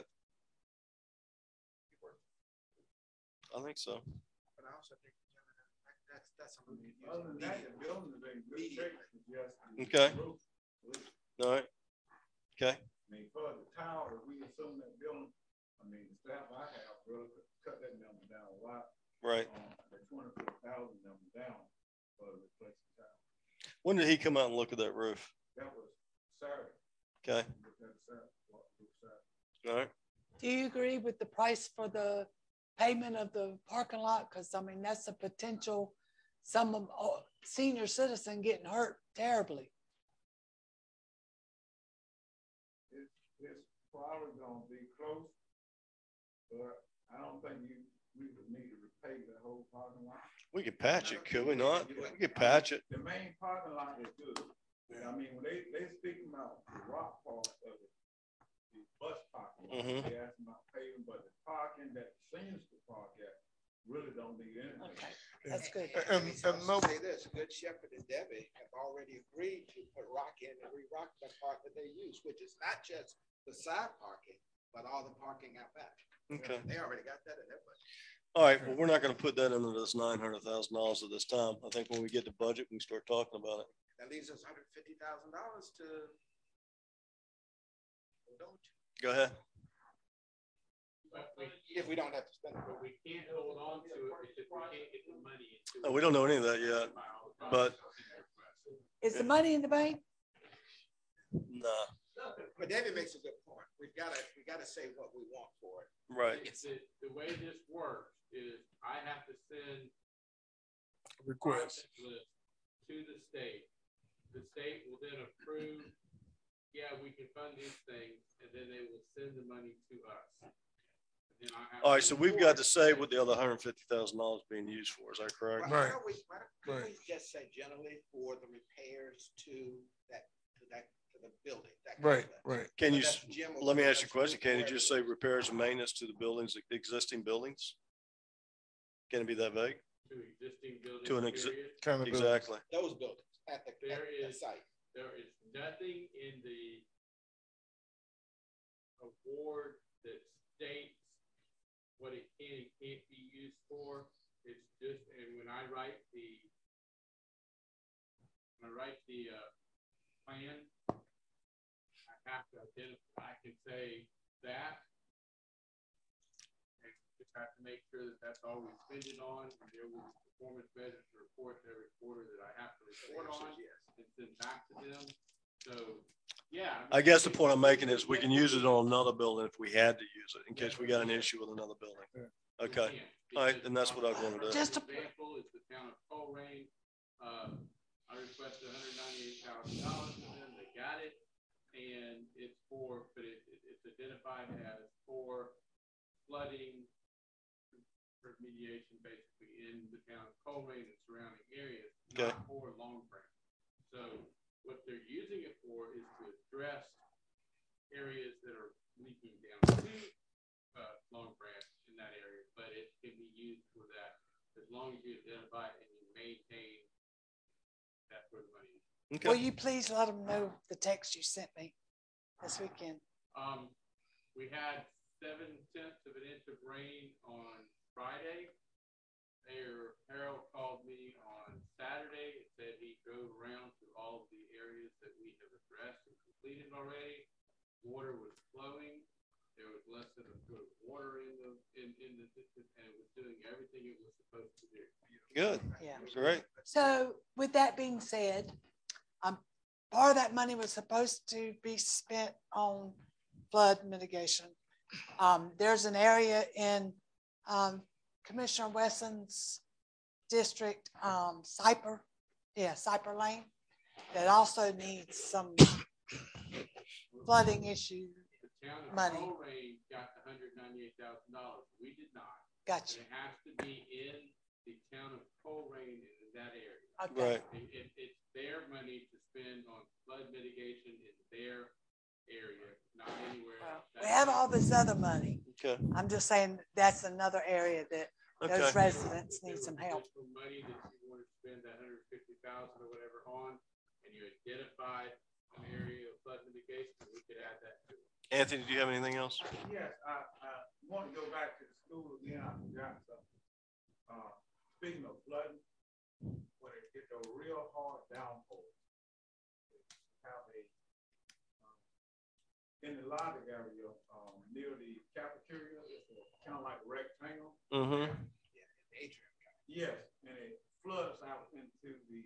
I think so. But I also think that's that's something we can use. Other than that, the building is in good shape. Okay. All right. Okay. I mean, for the tower, if we assume that building, I mean, the staff I have really cut that number down a lot. Right. Um, the twenty-four thousand number down for the replacement tower. When did he come out and look at that roof? That was Saturday. Okay. All right. Do you agree with the price for the payment of the parking lot? Because I mean, that's a potential, some of uh, senior citizen getting hurt terribly. It's, it's probably going to be close, but I don't think you we would need to repay the whole parking lot. We could patch it, could we not? We could patch it. The main parking lot is good. I mean, when they, they speaking about the rock part of it, the bus parking, Mhm. they asking about paving, but the parking that the seniors could park at really don't need anything. Okay, that's good. And, and, and no, say this, Good Shepherd and Debbie have already agreed to put rock in and re-rock the part that they use, which is not just the side parking, but all the parking out back. Okay. They already got that in their budget. All right, well, we're not gonna put that into this nine hundred thousand dollars at this time. I think when we get the budget, we can start talking about it. That leaves us hundred fifty thousand dollars to. Don't Go ahead. But we, if we don't have to spend it. but we can't hold on to it because we can't get the money into Oh, it. we don't know any of that yet, but Is the money in the bank? nah, But David makes a good point. We've got to, we got to say what we want for it. right. The, the way this works is I have to send Request. project list to the state. The state will then approve, yeah, we can fund these things, and then they will send the money to us. And then I have All right, to so we've got report- to say what the other hundred fifty thousand dollars being used for. Is that correct? Why Right. don't we, why don't Right. we just say generally for the repairs to that, to that, to the building? that kind of Right, thing? right. Can you, That's Jim will let me put ask you a us question. Can you wherever just it say is. repairs and maintenance to the buildings, existing buildings? Can it be that vague? To existing buildings. To an exi- period. Kind of. Exactly. Those buildings at the, There at the is- site. There is nothing in the award that states what it can and can't be used for. It's just, and when I write the, when I write the, uh, plan, I have to identify, I can say that. And just have to make sure that that's all we spend it on, and there will be performance measures to report every quarter that I have to report on and send back to them. So, yeah. I guess the point I'm making is we can use it on another building if we had to use it in case we got an issue with another building. Okay. All right, then that's what I want to do. Just a- example is the town of Colerain. Uh, I requested one hundred ninety-eight thousand dollars from them. They got it. And it's for, but it, it- it's identified as for flooding remediation basically in the town of Colerain and surrounding areas, Okay. not for Long Branch. So what they're using it for is to address areas that are leaking down to uh, Long Branch in that area, but it can be used for that as long as you identify and you maintain. That's where the money is. Okay. Will you please let them know the text you sent me this weekend? Um, we had seven tenths of an inch of rain on Friday. Mayor Harold called me on Saturday and said he drove around to all of the areas that we have addressed and completed already. Water was flowing. There was less than a foot of water in the in, in the system, and it was doing everything it was supposed to do. Good. Yeah. Great. So with that being said, um, part of that money was supposed to be spent on flood mitigation. Um, there's an area in um, Commissioner Wesson's district, um, Cyper, yeah, Cyper Lane, that also needs some flooding issue The town of money. Colerain got the hundred ninety-eight thousand dollars. We did not. Gotcha. It has to be in the town of Colerain in that area. Okay. Right. It, it, it's their money to spend on flood mitigation in their area, not anywhere else. We have all this other money. Okay. I'm just saying that's another area that Okay. those residents need If some there help. was additional money that you want to spend that hundred fifty thousand or whatever on, and you identified an area of flood mitigation, we could add that to it. Anthony, do you have anything else? Yes, I, I want to go back to the school again. I forgot something. Uh, speaking of flooding, when it gets a real hard downpour, have a, um, in the lobby area, um, near the cafeteria, it's a kind of like rectangle. Mm-hmm. Yes, and it floods out into the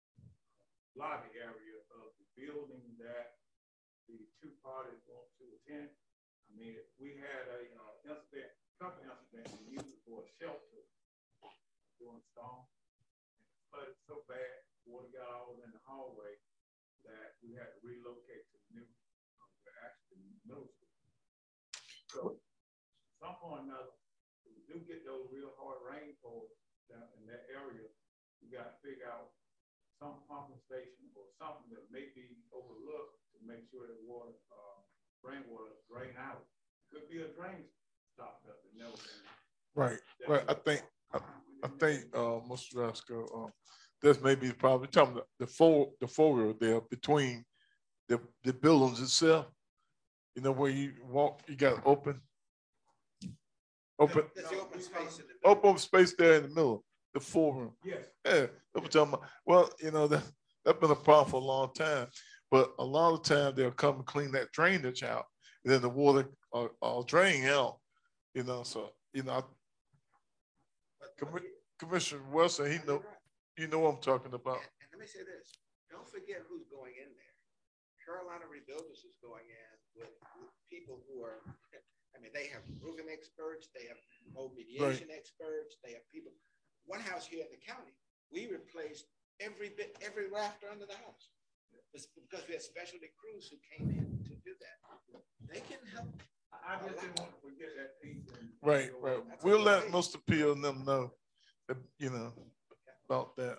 lobby area of the building that the two parties want to attend. I mean, we had a uh, incident, couple incidents, we used it for a shelter during storm. And it flooded so bad, water got all in the hallway that we had to relocate to new, uh, we're actually middle school. So, some point or another, we do get those real hard rainfalls. down in that area, you got to figure out some pumping station or something that may be overlooked to make sure that water, uh, rainwater drain out. Could be a drain stopped up and never been. Right, right. I think, I, I think, uh, Mister Roscoe, uh, this may be probably talking about the four, the four there between the, the buildings itself. You know, where you walk, you got open, open, There's the open space in the open space there in the middle, the foreroom. Yes. Yeah, that's what I'm talking about. Well, you know, that, that's been a problem for a long time, but a lot of time they'll come and clean that drainage out, and then the water will, will drain out, you know, so, you know, Commi- Commissioner Wilson, he know, you know what I'm talking about. And, and let me say this, don't forget who's going in there. Carolina Rebuilders is going in with, with people who are, I mean, they have roofing experts, they have home mediation right. experts, they have people. One house here in the county, we replaced every bit, every rafter under the house. It's because we had specialty crews who came in to do that. They can help. I just didn't want to forget that piece. Right, right. We'll let Mister Peel and them know, that, you know, about that.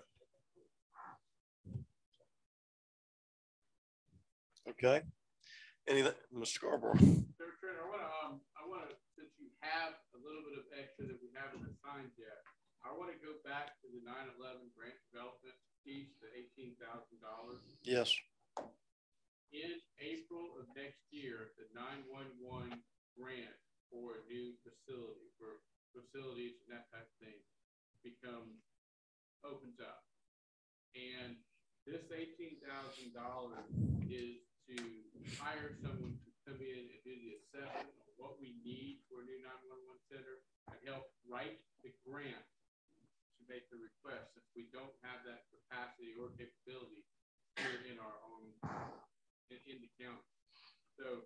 Okay. Anything, Mister Scarborough? Mister Trainer, I want to, um, I want to, since you have a little bit of extra that we haven't assigned yet, I want to go back to the nine eleven grant development piece, the eighteen thousand dollars. Yes. In April of next year, the nine one one grant for a new facility, for facilities and that type of thing, becomes, opens up. And this eighteen thousand dollars is to hire someone to come in and do the assessment of what we need for a new nine one one center and help write the grant to make the request, since we don't have that capacity or capability here in our own, in, in the county. So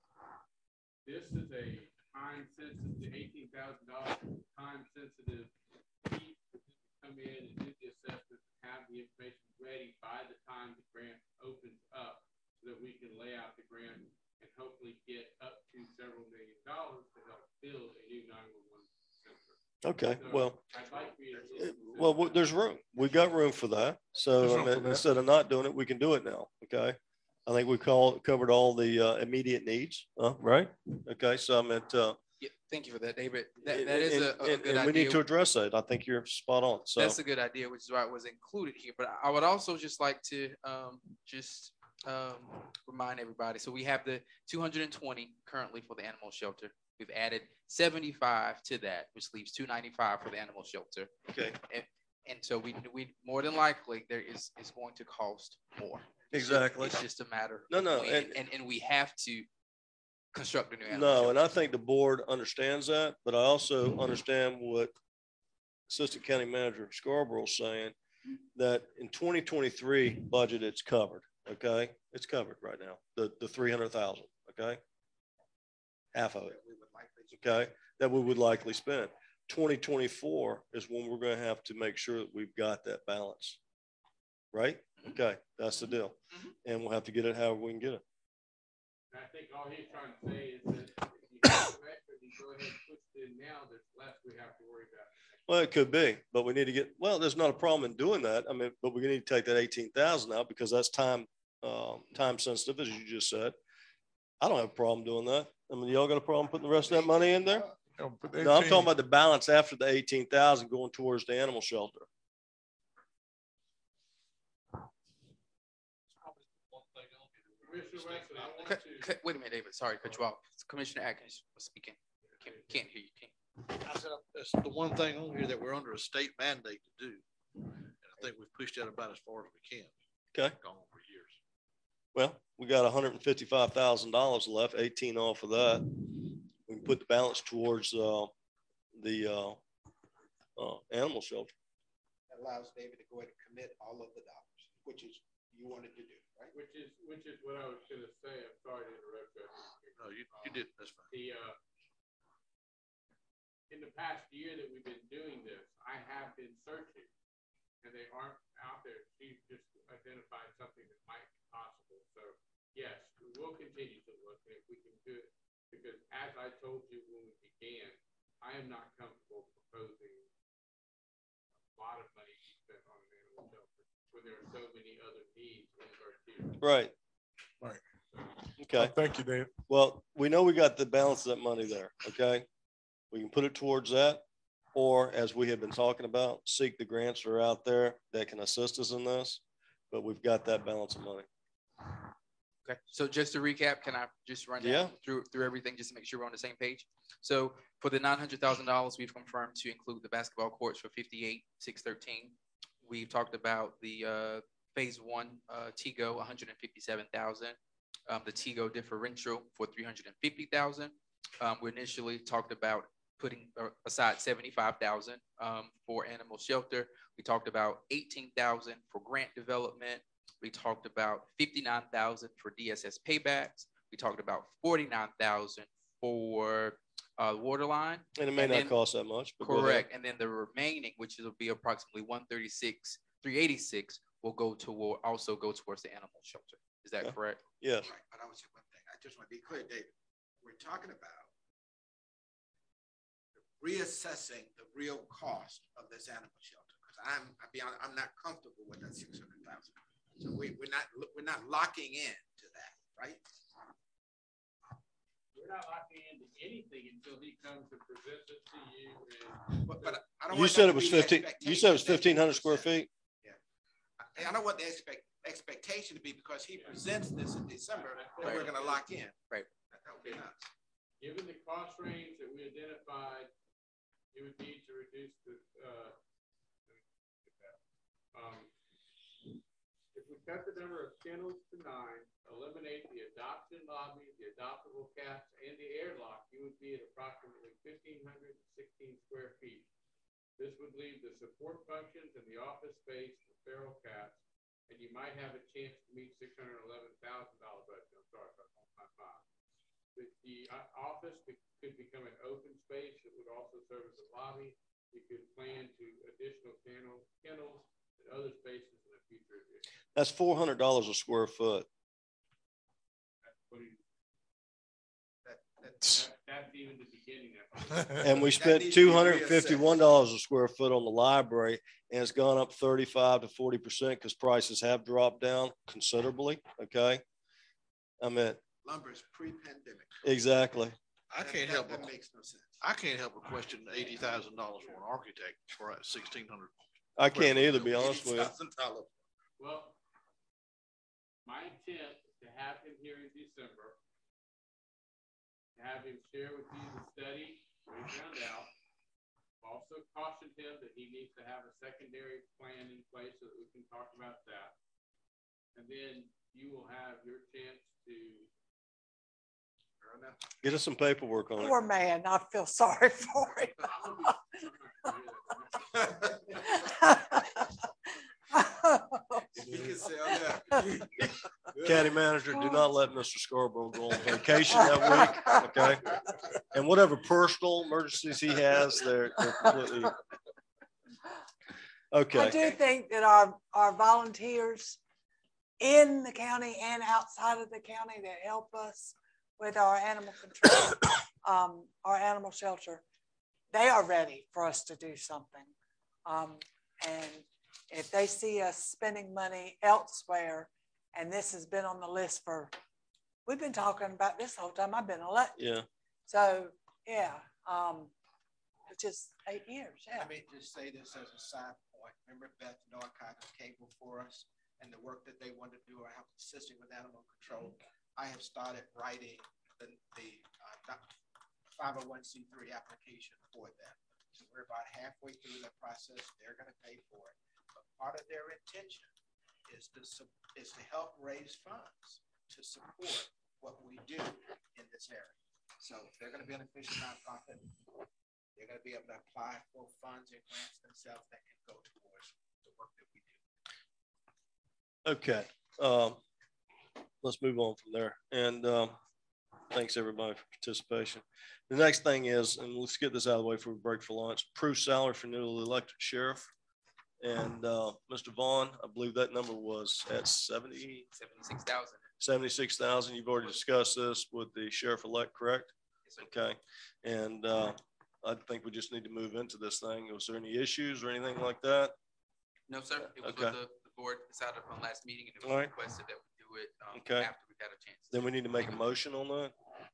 this is a time sensitive, the eighteen thousand dollars time sensitive piece to come in and do the assessment, have the information ready by the time the grant opens up, so that we can lay out the grant and hopefully get up to several million dollars to help build a new nine one one center. Okay, so well, I'd like for you to well, w- there's room. We've got room for that. So I mean, instead of not doing it, we can do it now. Okay. I think we call covered all the uh, immediate needs, uh, right? Okay, so I'm at. Uh, yeah, thank you for that, David. That, that is and, a, a and, good and we idea. need to address that. I think you're spot on. So that's a good idea, which is why it was included here. But I would also just like to um, just um, remind everybody. So we have the two hundred twenty currently for the animal shelter. We've added seventy-five to that, which leaves two ninety-five for the animal shelter. Okay. And, and so we we more than likely there is is going to cost more. It's exactly. Just, it's just a matter. No, no, when, and, and and we have to construct a new animal no, shelter. and I think the board understands that, but I also understand what Assistant County Manager Scarborough is saying, that in twenty twenty-three budget it's covered. Okay, it's covered right now. The the three hundred thousand. Okay, half of it. Okay, that we would likely spend. twenty twenty-four is when we're going to have to make sure that we've got that balance. Right? Okay, that's the deal. And we'll have to get it however we can get it. I think all he's trying to say is that if you have extra, you go ahead and push it in now, there's less we have to worry about. Well, it could be, but we need to get, well, there's not a problem in doing that. I mean, but we need to take that eighteen thousand out because that's time, um, time sensitive, as you just said. I don't have a problem doing that. I mean, y'all got a problem putting the rest of that money in there? No, I'm talking about the balance after the eighteen thousand going towards the animal shelter. Okay, wait a minute, David. Sorry, cut you off. Commissioner Atkins was speaking. Can't, can't hear you. Can't. I said that's the one thing on here that we're under a state mandate to do, and I think we've pushed that about as far as we can. Okay. Gone on for years. Well, we got one hundred fifty-five thousand dollars left, eighteen off of that. We can put the balance towards uh, the uh, uh, animal shelter. That allows David to go ahead and commit all of the dollars, which is you wanted to do, right? Which is which is what I was going to say. I'm sorry to interrupt you. No, you, you did. That's fine. The uh, in the past year that we've been doing this, I have been searching, and they aren't out there. She just identified something that might be possible. So yes, we will continue to look if we can do it. Because as I told you when we began, I am not comfortable proposing when there are so many other needs in Bertie. Right. Right. Okay. Oh, thank you, Dave. Well, we know we got the balance of that money there. Okay. We can put it towards that, or as we have been talking about, seek the grants that are out there that can assist us in this, but we've got that balance of money. Okay, so just to recap, can I just run down Yeah. through through everything just to make sure we're on the same page? So for the nine hundred thousand dollars, we've confirmed to include the basketball courts for fifty-eight six thirteen. We've talked about the uh, phase one uh, T G O one hundred fifty-seven thousand, um, the T G O differential for three hundred fifty thousand. Um, we initially talked about putting aside seventy-five thousand um, for animal shelter. We talked about eighteen thousand for grant development. We talked about fifty-nine thousand for D S S paybacks. We talked about forty-nine thousand for uh, water line. And it may and not then, cost that much. But correct. And then the remaining, which will be approximately one thirty-six, three eighty-six, will go toward also go towards the animal shelter. Is that yeah. correct? Yes. Right, but I would say one thing. I just want to be clear, David. We're talking about reassessing the real cost of this animal shelter, because I'm, I'll be honest, I'm not comfortable with that six hundred thousand. So we, we're not, we're not locking in to that, right? We're not locking into anything until he comes and presents it to you. And but, but I don't. You want said that it to was be the fifteen. You said it was fifteen hundred square feet. Yeah, I, I don't want the expect expectation to be because he presents this in December that Right. we're going to lock in. Right. That, that would be nuts. given the cost range that we identified, you would need to reduce the, uh, um, if we cut the number of kennels to nine, eliminate the adoption lobby, the adoptable cats, and the airlock, you would be at approximately fifteen hundred sixteen square feet. This would leave the support functions and the office space for feral cats, and you might have a chance to meet six hundred eleven thousand dollars budget. I'm sorry if I don't my five. The, the uh, office could, could become an open space that would also serve as a lobby. You could plan to additional kennels, kennels and other spaces in the future. That's four hundred dollars a square foot. What do you, that, that, that, that's even the beginning of it. And we spent two hundred fifty-one dollars a square foot on the library, and it's gone up thirty-five to forty percent because prices have dropped down considerably. Okay. I mean, lumber is pre-pandemic. Exactly. I can't that, help that but, makes no sense. I can't help but question eighty thousand dollars for an architect for sixteen hundred. I can't either, be honest with you. Well, my intent is to have him here in December, to have him share with you the study we found out. Also cautioned him that he needs to have a secondary plan in place so that we can talk about that. And then you will have your chance to Get us some paperwork on it. Poor man, I feel sorry for him. You can sell that. County manager, do not let Mister Scarborough go on vacation that week, okay? And whatever personal emergencies he has, they're, they're completely. Okay. I do think that our, our volunteers in the county and outside of the county that help us with our animal control, um, our animal shelter, they are ready for us to do something. Um, and if they see us spending money elsewhere, and this has been on the list for, we've been talking about this the whole time I've been elected. Yeah. So, yeah, um, which is eight years, yeah. Let me just say this as a side point. Remember Beth Norcott came before us and the work that they wanted to do or help assisting with animal control. I have started writing the, the uh, five oh one c three application for them. So we're about halfway through the process. They're going to pay for it. But part of their intention is to, is to help raise funds to support what we do in this area. So they're going to be an official nonprofit. They're going to be able to apply for funds and grants themselves that can go towards the work that we do. Okay. Um, let's move on from there. And um, thanks everybody for participation. The next thing is, and let's get this out of the way before we break for lunch, approved salary for newly elected sheriff. And uh, Mister Vaughn, I believe that number was at seventy, seventy-six thousand. seventy-six thousand. You've already discussed this with the sheriff-elect, correct? Yes, sir. Okay. And uh, I think we just need to move into this thing. Was there any issues or anything like that? No, sir. It was Okay. with the, the board decided on last meeting, and it was All right. requested that we do it um, Okay. after we've had a chance. Then we need to make a motion on that.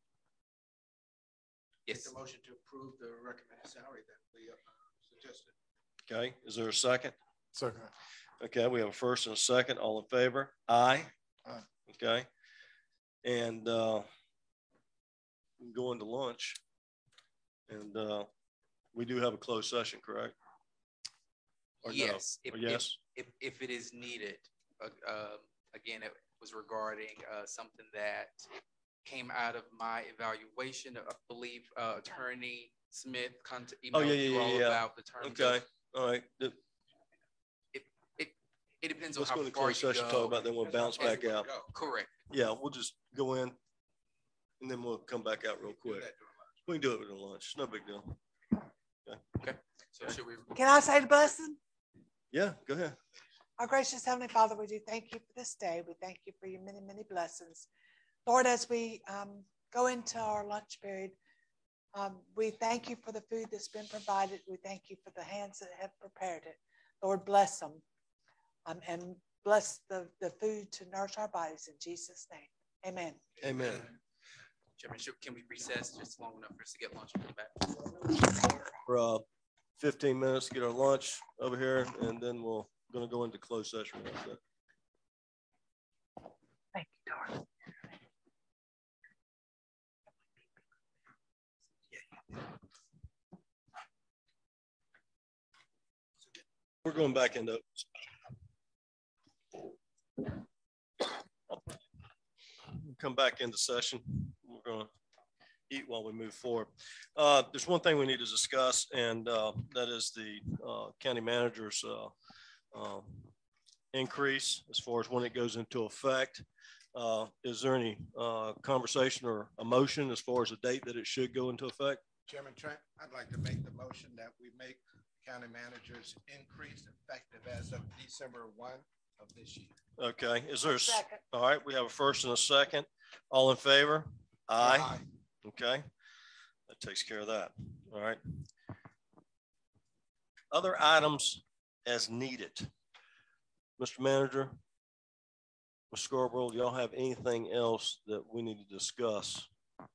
Yes. The motion to approve the recommended salary that we uh, suggested. Okay, is there a second? Second. Okay, we have a first and a second. All in favor? Aye. Aye. Okay. And uh, we can go into lunch. And uh, we do have a closed session, correct? Or no? Yes, if, Or yes? if, if, if it is needed. Uh, um, again, it was regarding uh, something that came out of my evaluation. I believe uh, Attorney Smith contact, emailed Oh, yeah, you yeah, all yeah, yeah. about the terms. Okay, Of, all right. The- it, it, it depends Let's on go how into far closed you session, go. talk about, then we'll bounce As- back out. Correct. Yeah, we'll just go in and then we'll come back out real quick. We can do it during lunch. No big deal. Okay. Okay. So should we? Can I say the blessing? Yeah, go ahead. Our gracious Heavenly Father, we do thank you for this day. We thank you for your many, many blessings. Lord, as we um, go into our lunch period, um, we thank you for the food that's been provided. We thank you for the hands that have prepared it. Lord, bless them um, and bless the, the food to nourish our bodies in Jesus' name. Amen. Amen. Chairman, should, can we recess just long enough for us to get lunch and come back? For uh, fifteen minutes to get our lunch over here, and then we'll gonna go into closed session. Right. Thank you, darling. We're going back into come back into session. We're going to eat while we move forward. Uh, there's one thing we need to discuss, and uh, that is the uh, county manager's uh, uh, increase as far as when it goes into effect. Uh, is there any uh, conversation or a motion as far as the date that it should go into effect? Chairman Trent, I'd like to make the motion that we make county managers increase effective as of December first of this year. Okay, is there, a s- Second. all right, we have a first and a second. All in favor? Aye. Aye. Okay, that takes care of that. All right. Other items as needed. Mister Manager, Miz Scarborough, do y'all have anything else that we need to discuss?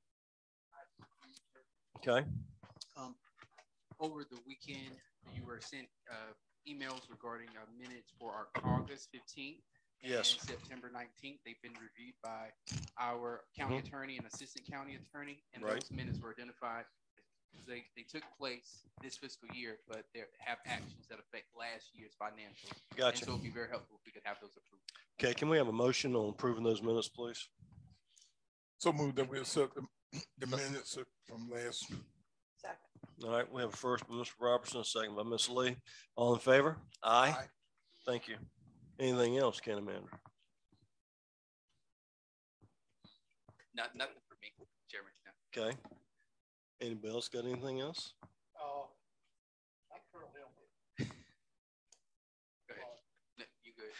Okay. Um, over the weekend, you were sent uh, emails regarding uh, minutes for our August fifteenth Yes. and September nineteenth. They've been reviewed by our county Mhm. attorney and assistant county attorney, and Right. those minutes were identified. They, they took place this fiscal year, but they have actions that affect last year's financials. Gotcha. And so it would be very helpful if we could have those approved. Okay, can we have a motion on approving those minutes, please? So move that we accept the, the minutes from last. Second. All right, we have a first by Mister Robertson, a second by Miz Lee. All in favor? Aye. Aye. Thank you. Anything else, County Manager? Not, nothing for me, Chairman. No. Okay. Anybody else got anything else? Uh, I'm currently on. Go ahead. No, you good.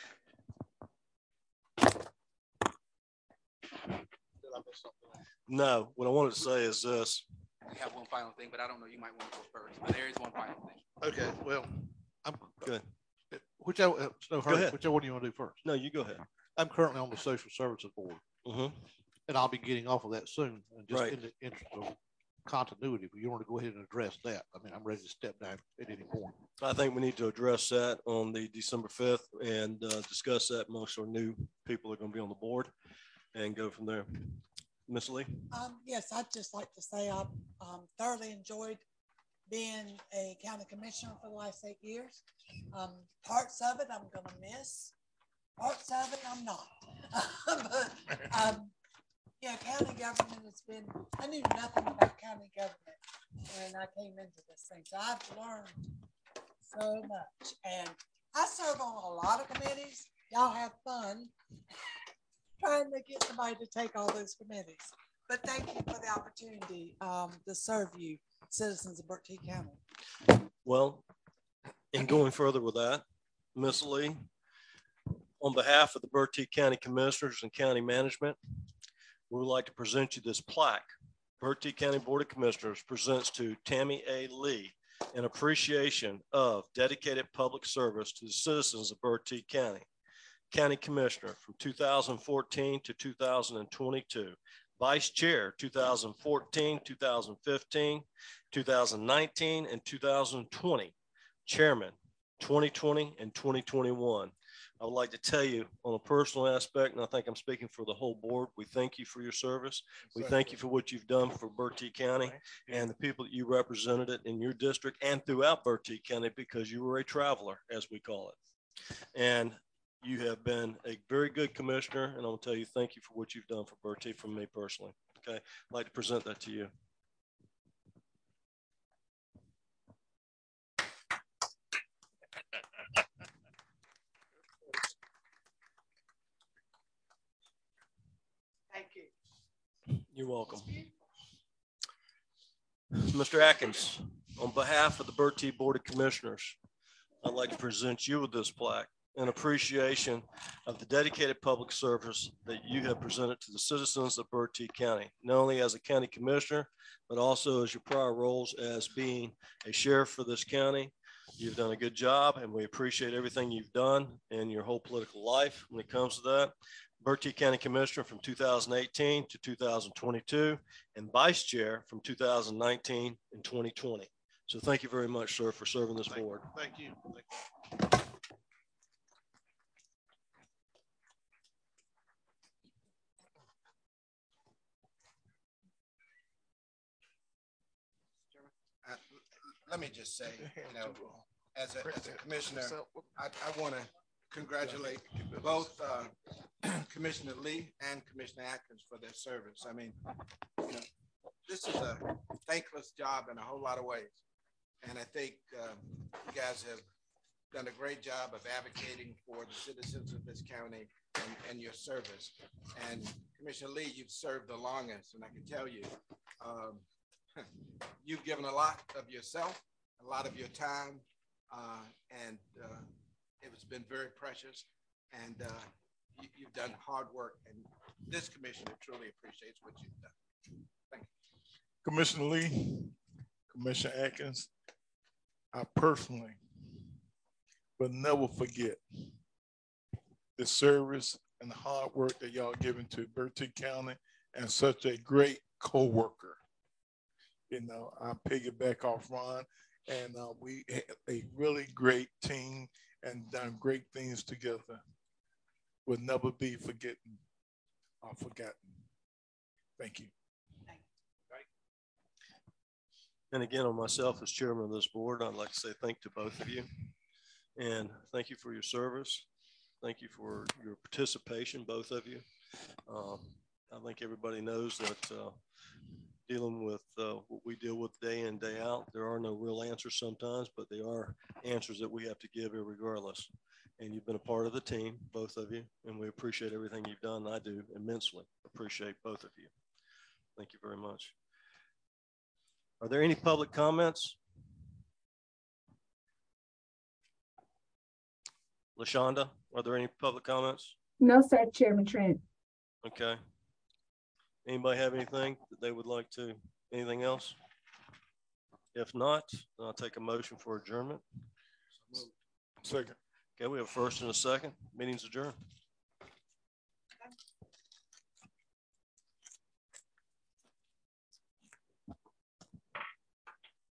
Did I miss something? No, what I wanted to say is this. We have one final thing, but I don't know, you might want to go first, but there is one final thing. Okay, well, I'm Good. whichever, uh, no Go hurry, ahead. whichever one you want to do first. No, you go ahead. I'm currently on the Social Services Board, Mm-hmm. and I'll be getting off of that soon. And just Right. in the interest of continuity, if you want to go ahead and address that, I mean, I'm ready to step down at any point. I think we need to address that on the December fifth and uh, discuss that amongst our new people that are going to be on the board and go from there. Miz Lee? Um, yes, I'd just like to say I've um, thoroughly enjoyed being a county commissioner for the last eight years. Um, parts of it I'm going to miss. Parts of it I'm not. but um, yeah, county government has been, I knew nothing about county government when I came into this thing. So I've learned so much. And I serve on a lot of committees. Y'all have fun trying to get somebody to take all those committees. But thank you for the opportunity um, to serve you, citizens of Berkeley County. Well, in going further with that, Miz Lee, on behalf of the Bertie County Commissioners and County Management, we would like to present you this plaque. Bertie County Board of Commissioners presents to Tammy A. Lee an appreciation of dedicated public service to the citizens of Bertie County. County Commissioner from two thousand fourteen to two thousand twenty-two. Vice Chair, two thousand fourteen, two thousand fifteen, two thousand nineteen, and two thousand twenty. Chairman, twenty twenty and twenty twenty-one. I would like to tell you on a personal aspect, and I think I'm speaking for the whole board, we thank you for your service. We thank you for what you've done for Bertie County and the people that you represented it in your district and throughout Bertie County, because you were a traveler, as we call it. And you have been a very good commissioner, and I'll tell you thank you for what you've done for Bertie from me personally. Okay, I'd like to present that to you. Thank you. You're welcome. Mister Atkins, on behalf of the Bertie Board of Commissioners, I'd like to present you with this plaque in appreciation of the dedicated public service that you have presented to the citizens of Bertie County, not only as a county commissioner, but also as your prior roles as being a sheriff for this county. You've done a good job, and we appreciate everything you've done in your whole political life when it comes to that. Bertie County Commissioner from two thousand eighteen to two thousand twenty-two, and Vice Chair from two thousand nineteen and twenty twenty. So thank you very much, sir, for serving this Thank, board. Thank you. Thank you. Uh, let me just say, you know, as a, as a commissioner, I, I want to congratulate both uh, Commissioner Lee and Commissioner Atkins for their service. I mean, you know, this is a thankless job in a whole lot of ways. And I think um, you guys have done a great job of advocating for the citizens of this county and, and your service. And Commissioner Lee, you've served the longest, and I can tell you, um, you've given a lot of yourself, a lot of your time, uh, and uh, it's been very precious. And uh, you, you've done hard work, and this commissioner truly appreciates what you've done. Thank you. Commissioner Lee, Commissioner Atkins, I personally will never forget the service and the hard work that y'all given to Bertie County and such a great co-worker. You know, I piggyback off Ron, and uh, we had a really great team and done great things together. Will never be forgetting or forgotten. Thank you. And again, on myself as chairman of this board, I'd like to say thank you to both of you. And thank you for your service. Thank you for your participation, both of you. Um, I think everybody knows that uh, dealing with uh, what we deal with day in, day out, there are no real answers sometimes, but they are answers that we have to give regardless. And you've been a part of the team, both of you, and we appreciate everything you've done. I do immensely appreciate both of you. Thank you very much. Are there any public comments? LaShonda, are there any public comments? No, sir, Chairman Trent. Okay. Anybody have anything that they would like to, anything else? If not, then I'll take a motion for adjournment. Second. Okay, we have a first and a second. Meeting's adjourned.